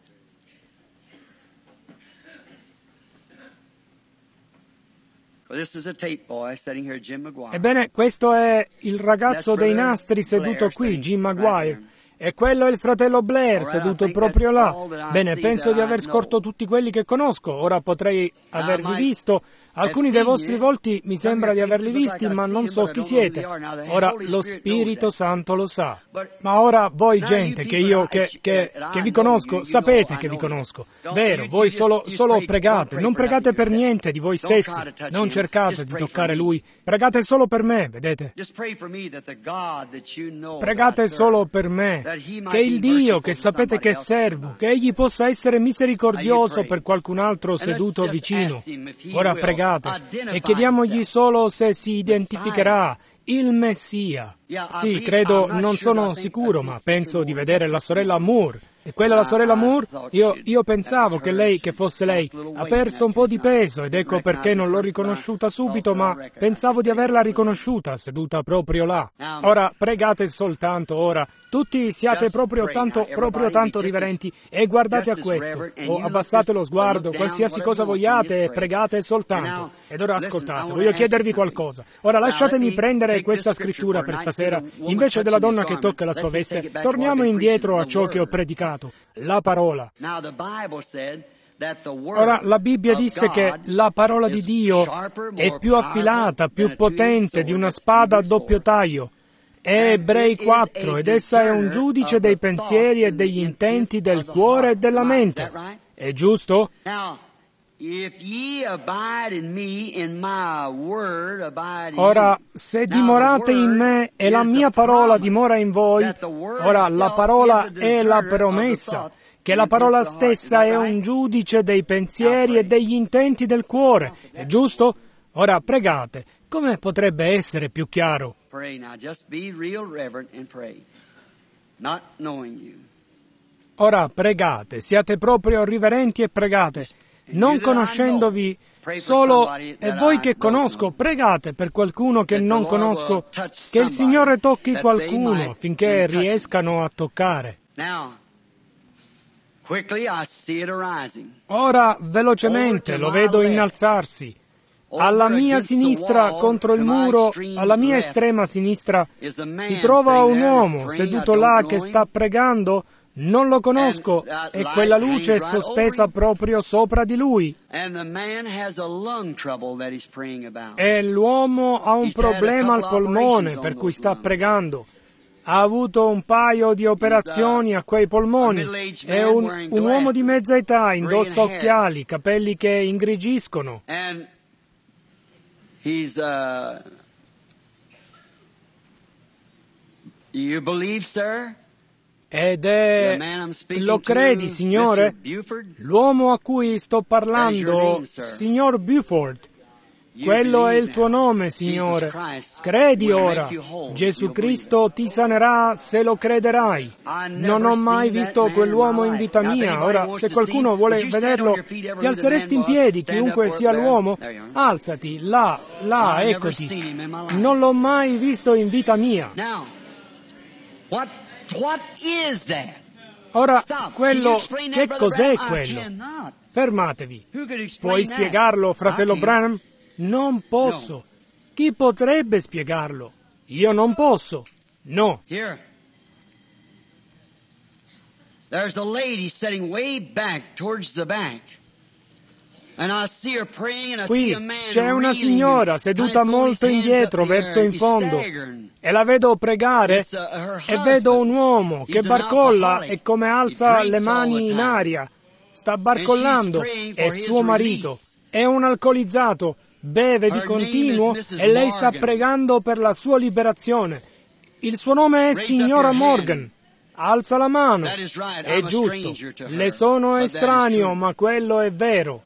Ebbene, questo è il ragazzo dei nastri seduto qui, Jim Maguire. E quello è il fratello Blair, seduto proprio là. Bene, penso di aver scorto tutti quelli che conosco. Ora potrei avervi visto. Alcuni dei vostri volti mi sembra di averli visti, ma non so chi siete. Ora lo Spirito Santo lo sa. Ma ora voi gente che io, che, che, che vi conosco, sapete che vi conosco. Vero, voi solo, solo pregate. Non pregate per niente di voi stessi. Non cercate di toccare Lui. Pregate solo per me, vedete? Pregate solo per me. Che il Dio che sapete che servo, che Egli possa essere misericordioso per qualcun altro seduto vicino. Ora pregate e chiediamogli solo se si identificherà il Messia. Sì, credo, non sono sicuro, ma penso di vedere la sorella Moore. E quella la sorella Moore? Io, io pensavo che lei, che fosse lei, ha perso un po' di peso ed ecco perché non l'ho riconosciuta subito, ma pensavo di averla riconosciuta seduta proprio là. Ora pregate soltanto, ora. Tutti siate proprio tanto, proprio tanto riverenti e guardate a questo, o abbassate lo sguardo, qualsiasi cosa vogliate e pregate soltanto. Ed ora ascoltate, voglio chiedervi qualcosa. Ora lasciatemi prendere questa scrittura per stasera. Invece della donna che tocca la sua veste, torniamo indietro a ciò che ho predicato, la parola. Ora, la Bibbia disse che la parola di Dio è più affilata, più potente di una spada a doppio taglio. È Ebrei quattro, ed essa è un giudice dei pensieri e degli intenti del cuore e della mente. È giusto? Ora, se dimorate in me e la mia parola dimora in voi, ora la parola è la promessa. che la parola stessa è un giudice dei pensieri e degli intenti del cuore. È giusto? Ora pregate. Come potrebbe essere più chiaro? Pray now. Just be real reverent and pray. Not knowing you. Ora pregate, siate proprio riverenti e pregate, non conoscendovi solo, e voi che conosco, pregate per qualcuno che non conosco, che il Signore tocchi qualcuno affinché riescano a toccare. Now, quickly I see it arising. Ora velocemente lo vedo innalzarsi. Alla mia sinistra, contro il muro, alla mia estrema sinistra, si trova un uomo seduto là che sta pregando. Non lo conosco, e quella luce è sospesa proprio sopra di lui. E l'uomo ha un problema al polmone per cui sta pregando. Ha avuto un paio di operazioni a quei polmoni. È un, un uomo di mezza età, indossa occhiali, capelli che ingrigiscono. He's, uh, you believe, sir? Ed è... Lo credi, Signore? L'uomo a cui sto parlando, signor Buford. Quello è il tuo nome, Signore. Credi ora. Gesù Cristo ti sanerà se lo crederai. Non ho mai visto quell'uomo in vita mia. Ora, se qualcuno vuole vederlo, ti alzeresti in piedi, chiunque sia l'uomo? Alzati, là, là, eccoti. Non l'ho mai visto in vita mia. Ora, quello, che cos'è quello? Fermatevi. Puoi spiegarlo, fratello Branham? Non posso. Chi potrebbe spiegarlo? Io non posso. No. There's a lady sitting way back towards the back. Qui c'è una signora seduta molto indietro verso in fondo e la vedo pregare e vedo un uomo che barcolla e come alza le mani in aria. Sta barcollando, è suo marito, è un alcolizzato, beve di continuo e lei sta pregando per la sua liberazione. Il suo nome è signora Morgan. Alza la mano. È giusto. Le sono estraneo, ma quello è vero.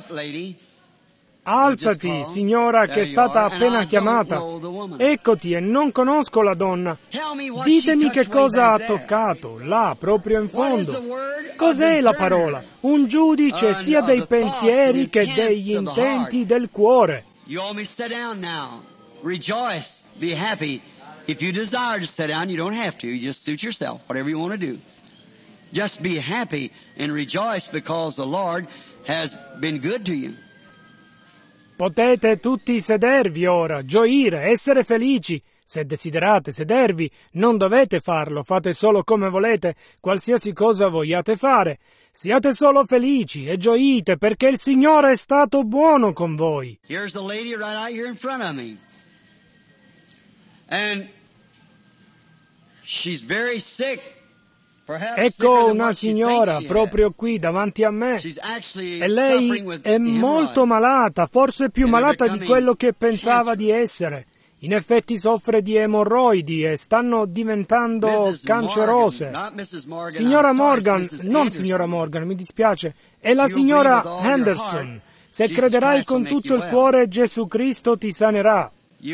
Alzati, signora che è stata appena chiamata. Eccoti, e non conosco la donna. Ditemi che cosa ha toccato, là, proprio in fondo. Cos'è la parola? Un giudice sia dei pensieri che degli intenti del cuore. Be happy. If you desire to sit down, you don't have to. You just suit yourself, whatever you want to do. Just be happy and rejoice because the Lord has been good to you. Potete tutti sedervi ora, gioire, essere felici. Se desiderate sedervi, non dovete farlo, fate solo come volete, qualsiasi cosa vogliate fare. Siate solo felici e gioite perché il Signore è stato buono con voi. Here's a lady right out here in front of me. And she's very sick. Ecco una signora proprio qui davanti a me e lei è molto malata, forse più malata di quello che pensava di essere. In effetti soffre di emorroidi e stanno diventando cancerose. Signora Morgan, non signora Morgan, mi dispiace, è la signora Henderson. Se crederai con tutto il cuore, Gesù Cristo ti sanerà.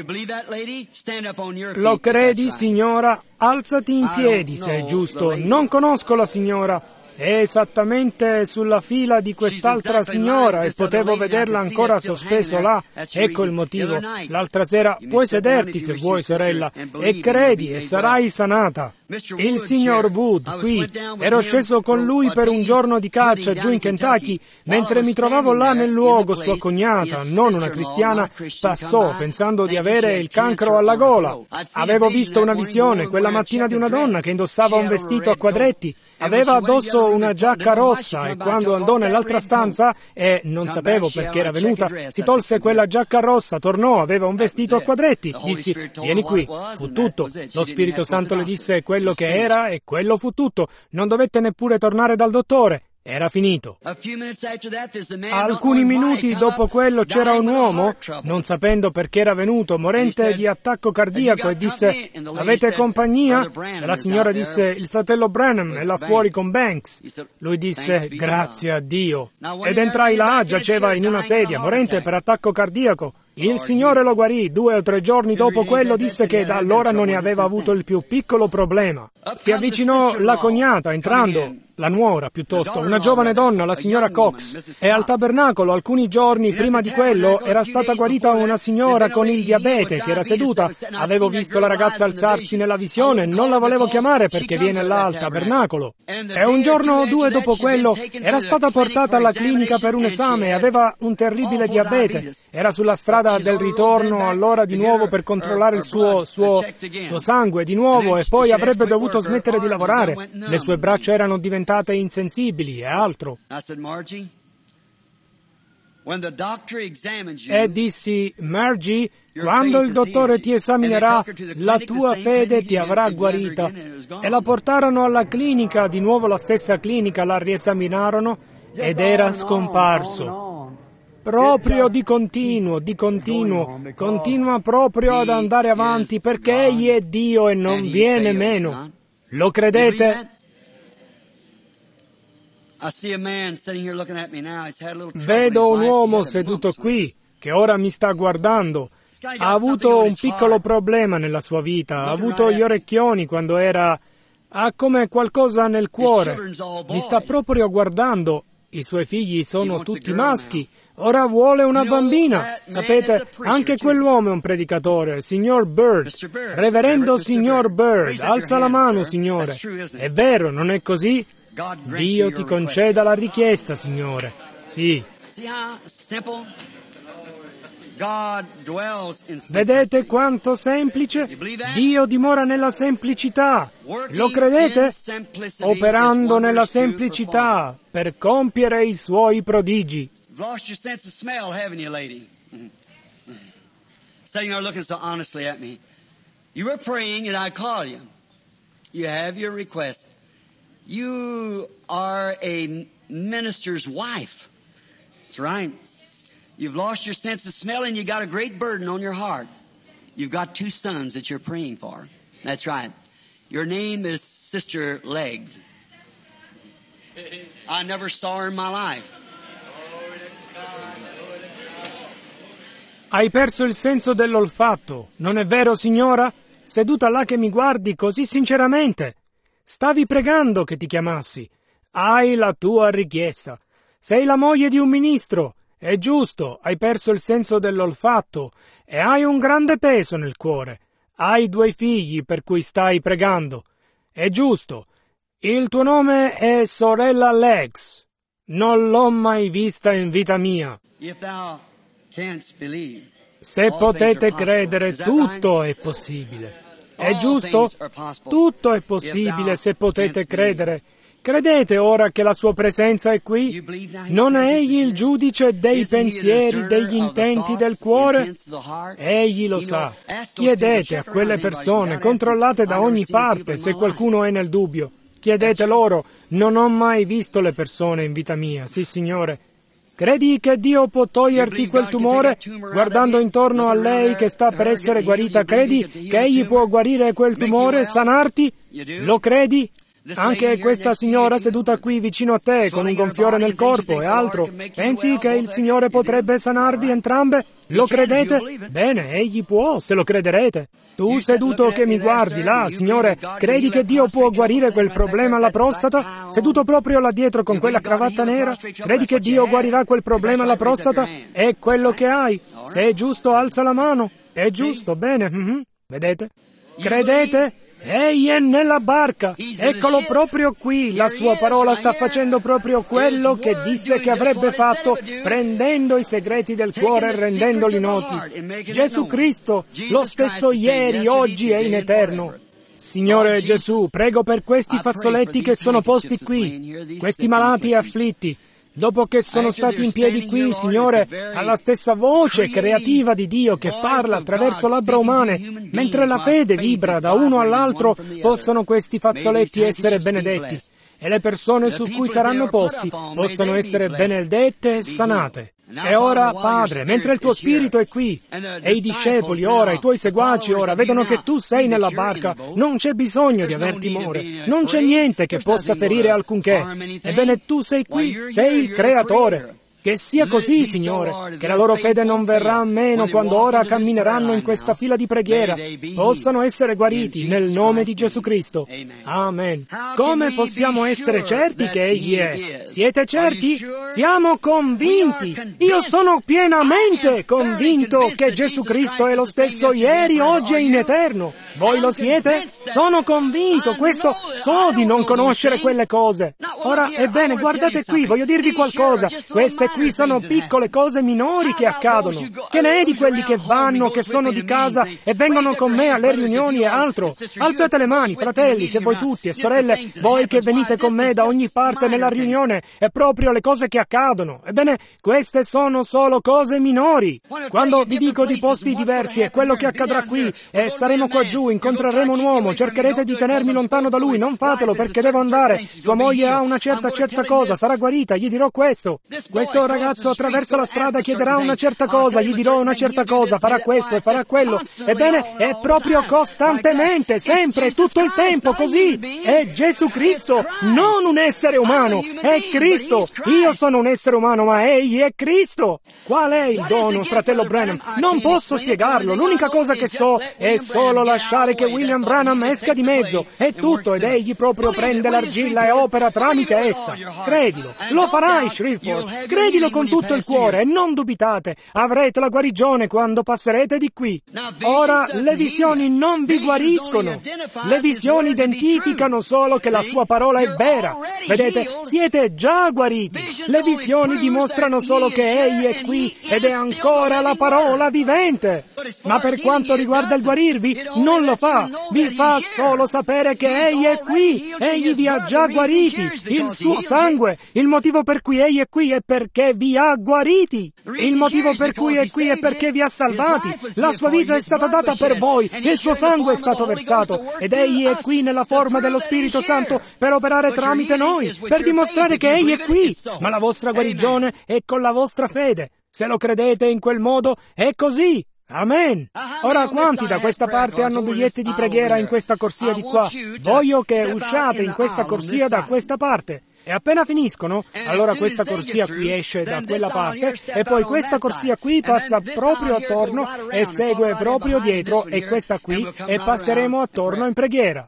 Lo credi, signora? Alzati in piedi se è giusto. Non conosco la signora. È esattamente sulla fila di quest'altra signora e potevo vederla ancora sospeso là. Ecco il motivo. L'altra sera puoi sederti se vuoi, sorella, e credi e sarai sanata. Il signor Wood, qui, ero sceso con lui per un giorno di caccia giù in Kentucky. Mentre mi trovavo là nel luogo, sua cognata, non una cristiana, passò pensando di avere il cancro alla gola. Avevo visto una visione quella mattina di una donna che indossava un vestito a quadretti. Aveva addosso una giacca rossa e quando andò nell'altra stanza, e non sapevo perché era venuta, si tolse quella giacca rossa, tornò, aveva un vestito a quadretti. Dissi, vieni qui. Fu tutto. Lo Spirito Santo le disse quello che era e quello fu tutto. Non dovette neppure tornare dal dottore. Era finito. Alcuni minuti dopo quello c'era un uomo, non sapendo perché era venuto, morente di attacco cardiaco, e disse: avete compagnia? E la signora disse: il fratello Branham è là fuori con Banks. Lui disse: grazie a Dio. Ed entrai là, giaceva in una sedia, morente per attacco cardiaco. Il Signore lo guarì. Due o tre giorni dopo quello disse che da allora non ne aveva avuto il più piccolo problema. Si avvicinò la cognata entrando, la nuora piuttosto, una giovane donna, la signora Cox, e al tabernacolo alcuni giorni prima di quello era stata guarita una signora con il diabete che era seduta. Avevo visto la ragazza alzarsi nella visione, non la volevo chiamare perché viene là al tabernacolo. E un giorno o due dopo quello era stata portata alla clinica per un esame e aveva un terribile diabete. Era sulla strada del ritorno allora di nuovo per controllare il suo, suo, suo sangue di nuovo, e poi avrebbe dovuto smettere di lavorare. Le sue braccia erano diventate insensibili e altro. E dissi: Margie, quando il dottore ti esaminerà, la tua fede ti avrà guarita. E la portarono alla clinica, di nuovo la stessa clinica, la riesaminarono ed era scomparso. Proprio di continuo, di continuo, continua proprio ad andare avanti perché Egli è Dio e non viene meno. Lo credete? Vedo un uomo seduto qui, che ora mi sta guardando. Ha avuto un piccolo problema nella sua vita, ha avuto gli orecchioni quando era... ha come qualcosa nel cuore. Mi sta proprio guardando. I suoi figli sono tutti maschi. Ora vuole una bambina. Sapete, anche quell'uomo è un predicatore, signor Bird. Reverendo signor Bird, alza la mano, signore. È vero, non è così? Dio ti conceda la richiesta, signore. Sì. Vedete quanto semplice? Dio dimora nella semplicità. Lo credete? Operando nella semplicità per compiere i suoi prodigi. Lost your sense of smell, haven't you, lady? Sitting there looking so honestly at me. You were praying and I call you. You have your request. You are a minister's wife. That's right. You've lost your sense of smell and you got a great burden on your heart. You've got two sons that you're praying for. That's right. Your name is Sister Legs. I never saw her in my life. Hai perso il senso dell'olfatto, non è vero, signora? Seduta là che mi guardi così sinceramente. Stavi pregando che ti chiamassi. Hai la tua richiesta. Sei la moglie di un ministro. È giusto, hai perso il senso dell'olfatto e hai un grande peso nel cuore. Hai due figli per cui stai pregando. È giusto. Il tuo nome è sorella Legs. Non l'ho mai vista in vita mia. Se potete credere, tutto è possibile. È giusto? Tutto è possibile se potete credere. Credete ora che la sua presenza è qui? Non è Egli il giudice dei pensieri, degli intenti del cuore? Egli lo sa. Chiedete a quelle persone, controllate da ogni parte se qualcuno è nel dubbio. Chiedete loro, non ho mai visto le persone in vita mia. Sì, Signore. Credi che Dio può toglierti quel tumore? Guardando intorno a lei che sta per essere guarita, credi che Egli può guarire quel tumore, sanarti? Lo credi? Anche questa signora seduta qui vicino a te con un gonfiore nel corpo e altro, pensi che il Signore potrebbe sanarvi entrambe? Lo credete? Bene, Egli può, se lo crederete. Tu seduto che mi guardi là, Signore, credi che Dio può guarire quel problema alla prostata? Seduto proprio là dietro con quella cravatta nera, credi che Dio guarirà quel problema alla prostata? È quello che hai. Se è giusto, alza la mano. È giusto, bene. Mm-hmm. Vedete? Credete? Egli è nella barca. Eccolo proprio qui. La sua parola sta facendo proprio quello che disse che avrebbe fatto, prendendo i segreti del cuore e rendendoli noti. Gesù Cristo, lo stesso ieri, oggi e in eterno. Signore Gesù, prego per questi fazzoletti che sono posti qui, questi malati e afflitti. Dopo che sono stati in piedi qui, Signore, alla stessa voce creativa di Dio che parla attraverso labbra umane, mentre la fede vibra da uno all'altro, possano questi fazzoletti essere benedetti. e le persone su cui saranno posti possano essere benedette e sanate. E ora, Padre, mentre il tuo Spirito è qui, e i discepoli ora, i tuoi seguaci ora, vedono che tu sei nella barca, non c'è bisogno di aver timore, non c'è niente che possa ferire alcunché. Ebbene, tu sei qui, sei il Creatore. Che sia così, Signore, che la loro fede non verrà meno quando ora cammineranno in questa fila di preghiera, possano essere guariti nel nome di Gesù Cristo. Amen. Come possiamo essere certi che Egli è? Siete certi? Siamo convinti. Io sono pienamente convinto che Gesù Cristo è lo stesso ieri, oggi e in eterno. Voi lo siete? Sono convinto, questo so di non conoscere quelle cose. Ora, ebbene, guardate qui, voglio dirvi qualcosa. Queste qui sono piccole cose minori che accadono. Che ne è di quelli che vanno, che sono di casa e vengono con me alle riunioni e altro? Alzate le mani, fratelli, se voi tutti, e sorelle, voi che venite con me da ogni parte nella riunione, è proprio le cose che accadono. Ebbene, queste sono solo cose minori. Quando vi dico di posti diversi è quello che accadrà qui, e saremo qua giù, incontreremo un uomo, cercherete di tenermi lontano da lui, non fatelo perché devo andare. Sua moglie ha una certa certa cosa, sarà guarita, gli dirò questo. Questo ragazzo attraversa la strada, chiederà una certa cosa, gli dirò una certa cosa, farà questo e farà quello. Ebbene, è proprio costantemente, sempre, tutto il tempo così. È Gesù Cristo, non un essere umano, è Cristo. Io sono un essere umano, ma Egli è Cristo. Qual è il dono, fratello Branham? Non posso spiegarlo, l'unica cosa che so è solo lasciare che William Branham esca di mezzo. È tutto, ed Egli proprio prende l'argilla e opera tramite essa. Credilo, lo farai, Shreveport. Credilo con tutto il cuore e non dubitate, avrete la guarigione quando passerete di qui. Ora, le visioni non vi guariscono. Le visioni identificano solo che la sua parola è vera. Vedete, siete già guariti. Le visioni dimostrano solo che Egli è qui ed è ancora la parola vivente. Ma per quanto riguarda il guarirvi, non lo fa. Vi fa solo sapere che Egli è qui. Egli vi ha già guariti. Il suo sangue. Il motivo per cui Egli è qui è perché vi ha guariti. Il motivo per cui è qui è perché vi ha salvati. La sua vita è stata data per voi. Il suo sangue è stato versato. Ed Egli è qui nella forma dello Spirito Santo per operare tramite noi, per dimostrare che Egli è qui. Ma la vostra guarigione è con la vostra fede. Se lo credete in quel modo, è così. Amen. Ora, quanti da questa parte hanno biglietti di preghiera in questa corsia di qua? Voglio che usciate in questa corsia da questa parte. E appena finiscono, allora questa corsia qui esce da quella parte e poi questa corsia qui passa proprio attorno e segue proprio dietro e questa qui e passeremo attorno in preghiera.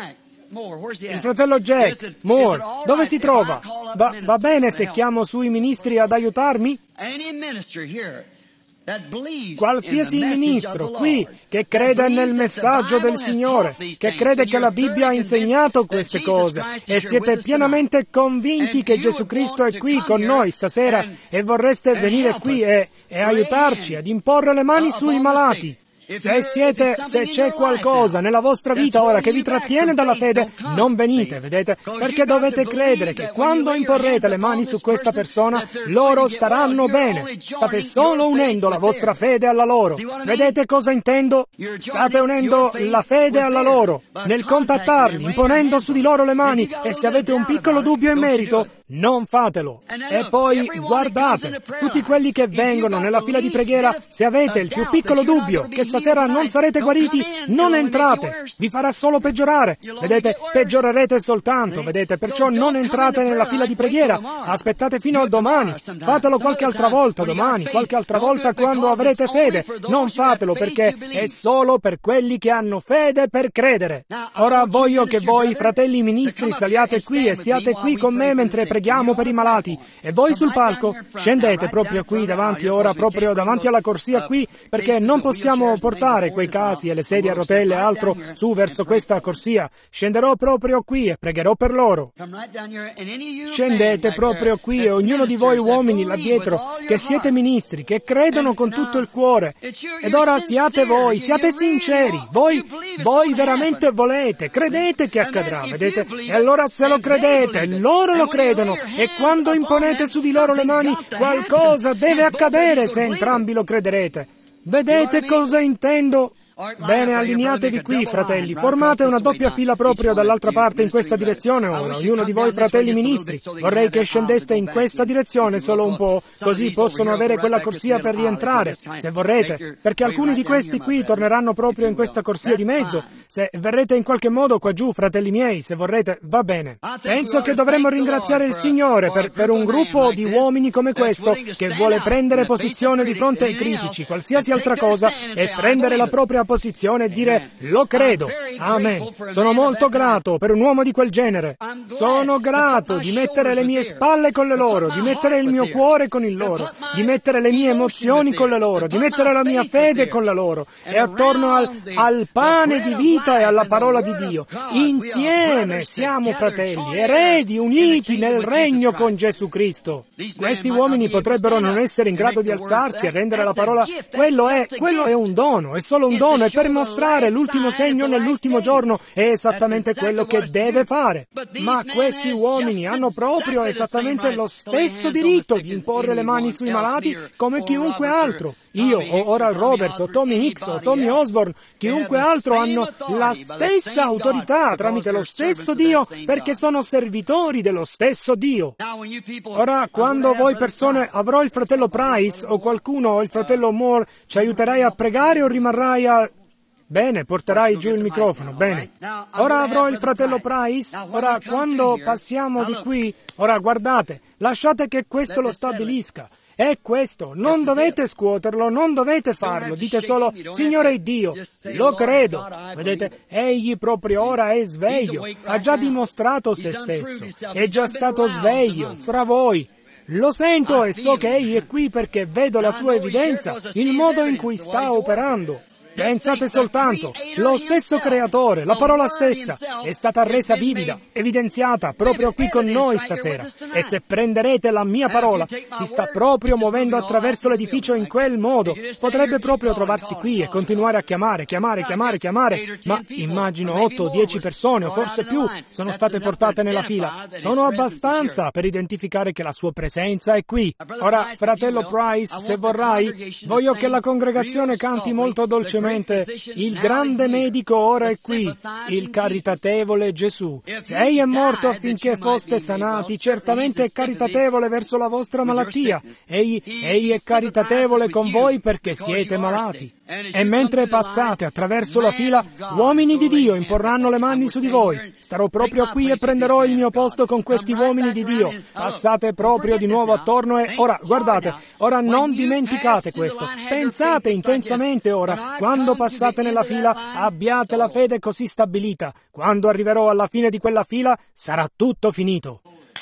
Il fratello Jack, Moore, dove si trova? Va, va bene se chiamo sui ministri ad aiutarmi? Qualsiasi ministro qui che crede nel messaggio del Signore, che crede che la Bibbia ha insegnato queste cose e siete pienamente convinti che Gesù Cristo è qui con noi stasera e vorreste venire qui e, e aiutarci ad imporre le mani sui malati. Se siete, se c'è qualcosa nella vostra vita ora che vi trattiene dalla fede, non venite, vedete? Perché dovete credere che quando imporrete le mani su questa persona, loro staranno bene. State solo unendo la vostra fede alla loro. Vedete cosa intendo? State unendo la fede alla loro, nel contattarli, imponendo su di loro le mani, e se avete un piccolo dubbio in merito, non fatelo. E poi guardate, tutti quelli che vengono nella fila di preghiera, se avete il più piccolo dubbio che stasera non sarete guariti, non entrate, vi farà solo peggiorare. Vedete, peggiorerete soltanto, vedete, perciò non entrate nella fila di preghiera, aspettate fino a domani, fatelo qualche altra volta domani, qualche altra volta quando avrete fede. Non fatelo perché è solo per quelli che hanno fede per credere. Ora voglio che voi, fratelli ministri, saliate qui e stiate qui con me mentre preghiamo per i malati, e voi sul palco scendete proprio qui davanti ora, proprio davanti alla corsia qui, perché non possiamo portare quei casi e le sedie a rotelle e altro su verso questa corsia. Scenderò proprio qui e pregherò per loro. Scendete proprio qui e ognuno di voi uomini là dietro, che siete ministri, che credono con tutto il cuore. Ed ora siate voi, siate sinceri, voi, voi veramente volete, credete che accadrà, vedete? E allora se lo credete, loro lo credono, e quando imponete su di loro le mani, qualcosa deve accadere se entrambi lo crederete. Vedete cosa intendo? Bene, allineatevi qui, fratelli. Formate una doppia fila proprio dall'altra parte in questa direzione ora. Ognuno di voi, fratelli ministri. Vorrei che scendeste in questa direzione solo un po', così possono avere quella corsia per rientrare, se vorrete, perché alcuni di questi qui torneranno proprio in questa corsia di mezzo. Se verrete in qualche modo qua giù, fratelli miei, se vorrete, va bene. Penso che dovremmo ringraziare il Signore per, per un gruppo di uomini come questo che vuole prendere posizione di fronte ai critici, qualsiasi altra cosa, e prendere la propria posizione e dire lo credo. Amen. Sono molto grato per un uomo di quel genere. Sono grato di mettere le mie spalle con le loro, di mettere il mio cuore con il loro, di mettere le mie emozioni con le loro, di mettere la mia fede con la loro, e attorno al, al pane di vita e alla parola di Dio. Insieme siamo fratelli, eredi uniti nel regno con Gesù Cristo. Questi uomini potrebbero non essere in grado di alzarsi e rendere la parola. Quello è, quello è un dono, è solo un dono. È per mostrare l'ultimo segno nell'ultimo giorno, è esattamente quello che deve fare. Ma questi uomini hanno proprio esattamente lo stesso diritto di imporre le mani sui malati come chiunque altro. Io, o Oral Roberts, o Tommy Hicks, o Tommy Osborne, chiunque altro hanno la stessa autorità tramite lo stesso Dio, perché sono servitori dello stesso Dio. Ora, quando voi persone, avrò il fratello Price o qualcuno, o il fratello Moore, ci aiuterai a pregare o rimarrai a... Bene, porterai giù il microfono, bene. Ora avrò il fratello Price. Ora, quando passiamo di qui, ora guardate, lasciate che questo lo stabilisca. È questo, non dovete scuoterlo, non dovete farlo, dite solo, Signore Dio, lo credo. Vedete, egli proprio ora è sveglio, ha già dimostrato se stesso, è già stato sveglio fra voi. Lo sento e so che egli è qui perché vedo la sua evidenza, il modo in cui sta operando. Pensate soltanto, lo stesso Creatore, la parola stessa, è stata resa vivida, evidenziata proprio qui con noi stasera. E se prenderete la mia parola, si sta proprio muovendo attraverso l'edificio in quel modo. Potrebbe proprio trovarsi qui e continuare a chiamare, chiamare, chiamare, chiamare. Ma immagino otto o dieci persone, o forse più, sono state portate nella fila. Sono abbastanza per identificare che la sua presenza è qui. Ora, fratello Price, se vorrai, voglio che la congregazione canti molto dolcemente. Il grande medico ora è qui, il caritatevole Gesù. Se egli è morto affinché foste sanati, certamente è caritatevole verso la vostra malattia. Egli, egli è caritatevole con voi perché siete malati. E mentre passate attraverso la fila, uomini di Dio imporranno le mani su di voi. Starò proprio qui e prenderò il mio posto con questi uomini di Dio. Passate proprio di nuovo attorno e... Ora, guardate, ora non dimenticate questo. Pensate intensamente ora. Quando passate nella fila, abbiate la fede così stabilita. Quando arriverò alla fine di quella fila, sarà tutto finito.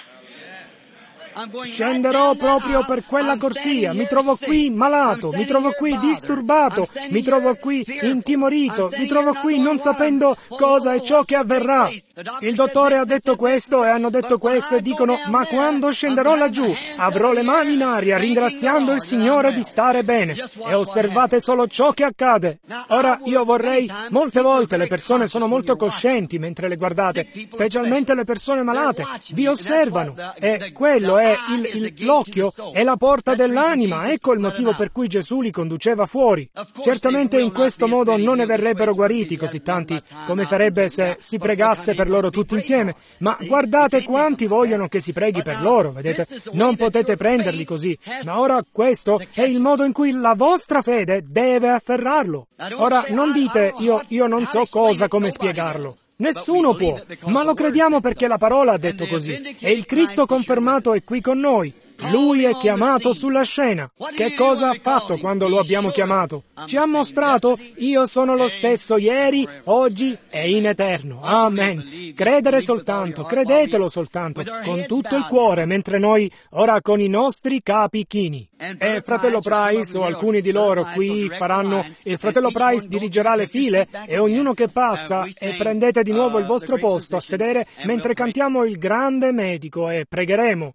Scenderò proprio per quella corsia, mi trovo qui malato, mi trovo qui disturbato, mi trovo qui intimorito, mi trovo qui non sapendo cosa è ciò che avverrà. Il dottore ha detto questo e hanno detto questo e dicono, ma quando scenderò laggiù avrò le mani in aria ringraziando il Signore di stare bene. E osservate solo ciò che accade. Ora io vorrei, molte volte le persone sono molto coscienti mentre le guardate, specialmente le persone malate, vi osservano e quello è Il, il, l'occhio è la porta dell'anima, ecco il motivo per cui Gesù li conduceva fuori. Certamente in questo modo non ne verrebbero guariti così tanti come sarebbe se si pregasse per loro tutti insieme, ma guardate quanti vogliono che si preghi per loro, vedete? Non potete prenderli così, ma ora questo è il modo in cui la vostra fede deve afferrarlo. Ora non dite, io, io non so cosa, come spiegarlo. Nessuno può, ma lo crediamo perché la parola ha detto così. E il Cristo confermato è qui con noi. Lui è chiamato sulla scena. Che cosa ha fatto quando lo abbiamo chiamato? Ci ha mostrato, io sono lo stesso ieri, oggi e in eterno. Amen. Credere soltanto, credetelo soltanto, con tutto il cuore, mentre noi ora con i nostri capi chini. E fratello Price o alcuni di loro qui faranno, il fratello Price dirigerà le file e ognuno che passa e prendete di nuovo il vostro posto a sedere mentre cantiamo il grande medico e pregheremo.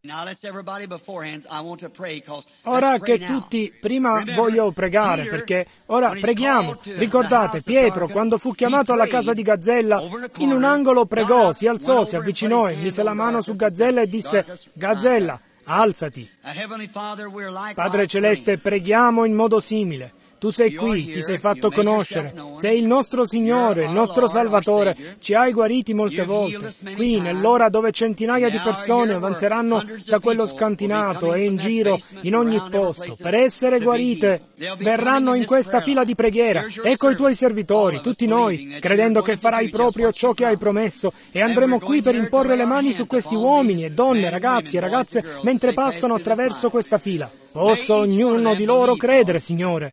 Ora che tutti, prima voglio pregare perché ora preghiamo. Ricordate, Pietro quando fu chiamato alla casa di Gazzella, in un angolo pregò, si alzò, si avvicinò e mise la mano su Gazzella e disse, Gazzella, alzati. Padre Celeste, preghiamo in modo simile. Tu sei qui, ti sei fatto conoscere, sei il nostro Signore, il nostro Salvatore, ci hai guariti molte volte. Qui, nell'ora dove centinaia di persone avanzeranno da quello scantinato e in giro, in ogni posto, per essere guarite, verranno in questa fila di preghiera. Ecco i tuoi servitori, tutti noi, credendo che farai proprio ciò che hai promesso, e andremo qui per imporre le mani su questi uomini e donne, ragazzi e ragazze, mentre passano attraverso questa fila. Possa ognuno di loro credere, Signore.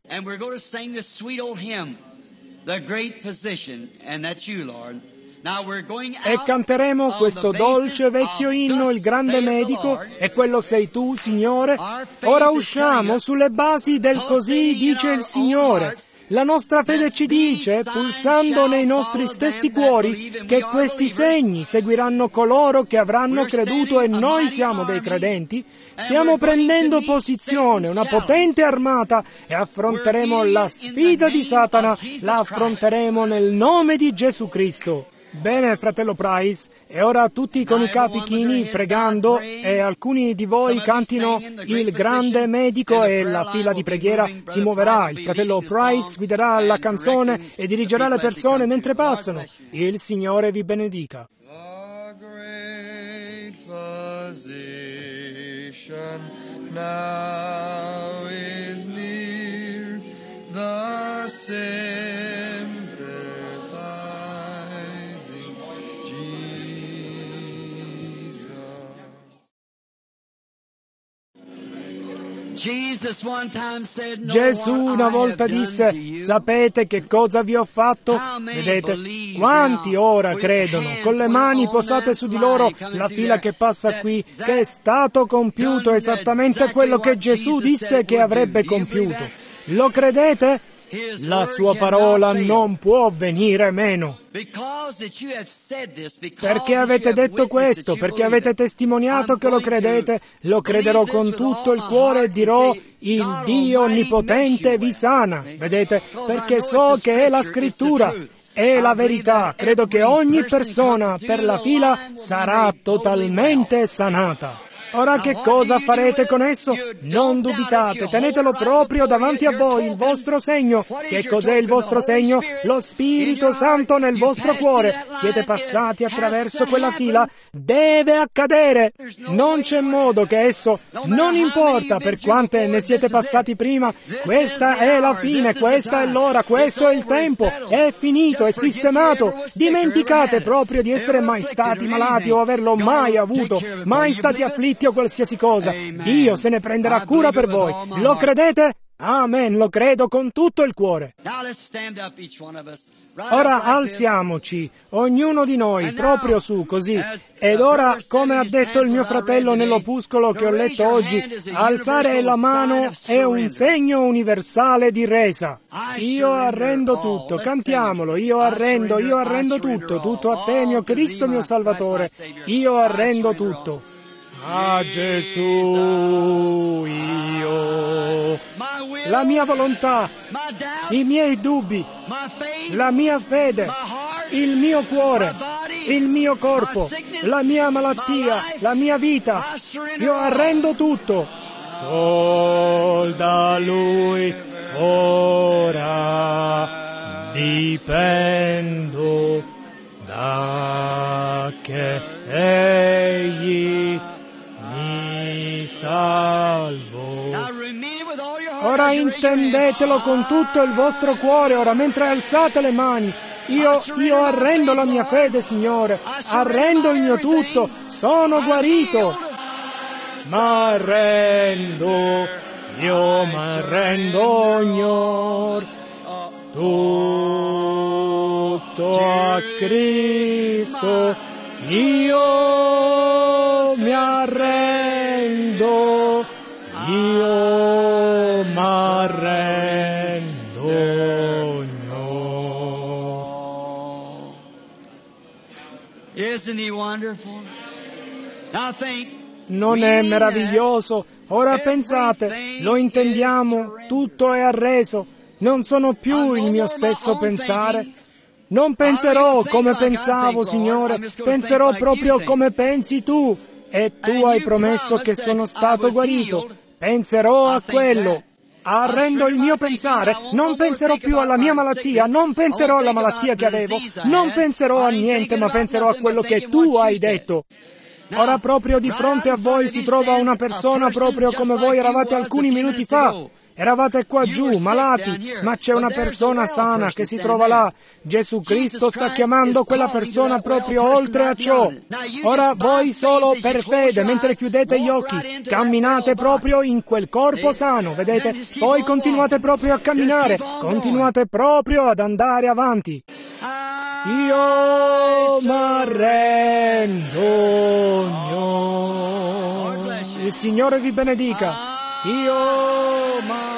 E canteremo questo dolce vecchio inno, il grande medico, e quello sei tu, Signore. Ora usciamo sulle basi del così dice il Signore. La nostra fede ci dice, pulsando nei nostri stessi cuori, che questi segni seguiranno coloro che avranno creduto, e noi siamo dei credenti. Stiamo prendendo posizione, una potente armata, e affronteremo la sfida di Satana, la affronteremo nel nome di Gesù Cristo. Bene, fratello Price, e ora tutti con i capi chini pregando, e alcuni di voi cantino il grande medico, e la fila di preghiera si muoverà. Il fratello Price guiderà la canzone e dirigerà le persone mentre passano. Il Signore vi benedica. The great physician now is near, the sympathizing Jesus. Gesù una volta disse, sapete che cosa vi ho fatto? Vedete, quanti ora credono, con le mani posate su di loro, la fila che passa qui, che è stato compiuto esattamente quello che Gesù disse che avrebbe compiuto. Lo credete? La sua parola non può venire meno. Perché avete detto questo, perché avete testimoniato che lo credete, lo crederò con tutto il cuore e dirò, il Dio Onnipotente vi sana. Vedete, perché so che è la Scrittura. È la verità. Credo che ogni persona per la fila sarà totalmente sanata. Ora che cosa farete con esso? Non dubitate, tenetelo proprio davanti a voi, il vostro segno. Che cos'è il vostro segno? Lo Spirito Santo nel vostro cuore. Siete passati attraverso quella fila. Deve accadere. Non c'è modo che esso, non importa per quante ne siete passati prima, questa è la fine, questa è l'ora, questo è il tempo. È finito, è sistemato. Dimenticate proprio di essere mai stati malati o averlo mai avuto, mai stati afflitti o qualsiasi cosa. Dio se ne prenderà cura per voi. Lo credete? Amen, lo credo con tutto il cuore. Ora alziamoci, ognuno di noi, proprio su, così. Ed ora, come ha detto il mio fratello nell'opuscolo che ho letto oggi, alzare la mano è un segno universale di resa. Io arrendo tutto, cantiamolo, io arrendo, io arrendo tutto, tutto a te, mio Cristo, mio Salvatore. Io arrendo tutto. A Gesù io, la mia volontà, i miei dubbi, la mia fede, il mio cuore, il mio corpo, la mia malattia, la mia vita, io arrendo tutto. Sol da Lui ora dipendo, da che Egli mi salvo. Ora intendetelo con tutto il vostro cuore, ora mentre alzate le mani. Io, io arrendo la mia fede, Signore, arrendo il mio tutto, sono guarito. M'arrendo, io m'arrendo, Signor, tutto a Cristo, io mi arrendo, io m'arrendo, Signor. Isn't he wonderful? Now think. Non è meraviglioso? Ora pensate, lo intendiamo, tutto è arreso, non sono più il mio stesso pensare. Non penserò come pensavo, Signore, penserò proprio come pensi tu, e tu hai promesso che sono stato guarito. Penserò a quello. arrendo il mio pensare, non penserò più alla mia malattia, non penserò alla malattia che avevo, non penserò a niente, ma penserò a quello che tu hai detto. Ora proprio di fronte a voi si trova una persona proprio come voi eravate alcuni minuti fa. Eravate qua giù, malati, ma c'è una persona sana che si trova là. Gesù Cristo sta chiamando quella persona proprio oltre a ciò. Ora voi solo per fede, mentre chiudete gli occhi, camminate proprio in quel corpo sano, vedete? Poi continuate proprio a camminare, continuate proprio ad andare avanti. Io m'arrendo. Il Signore vi benedica. Io m'arrendo.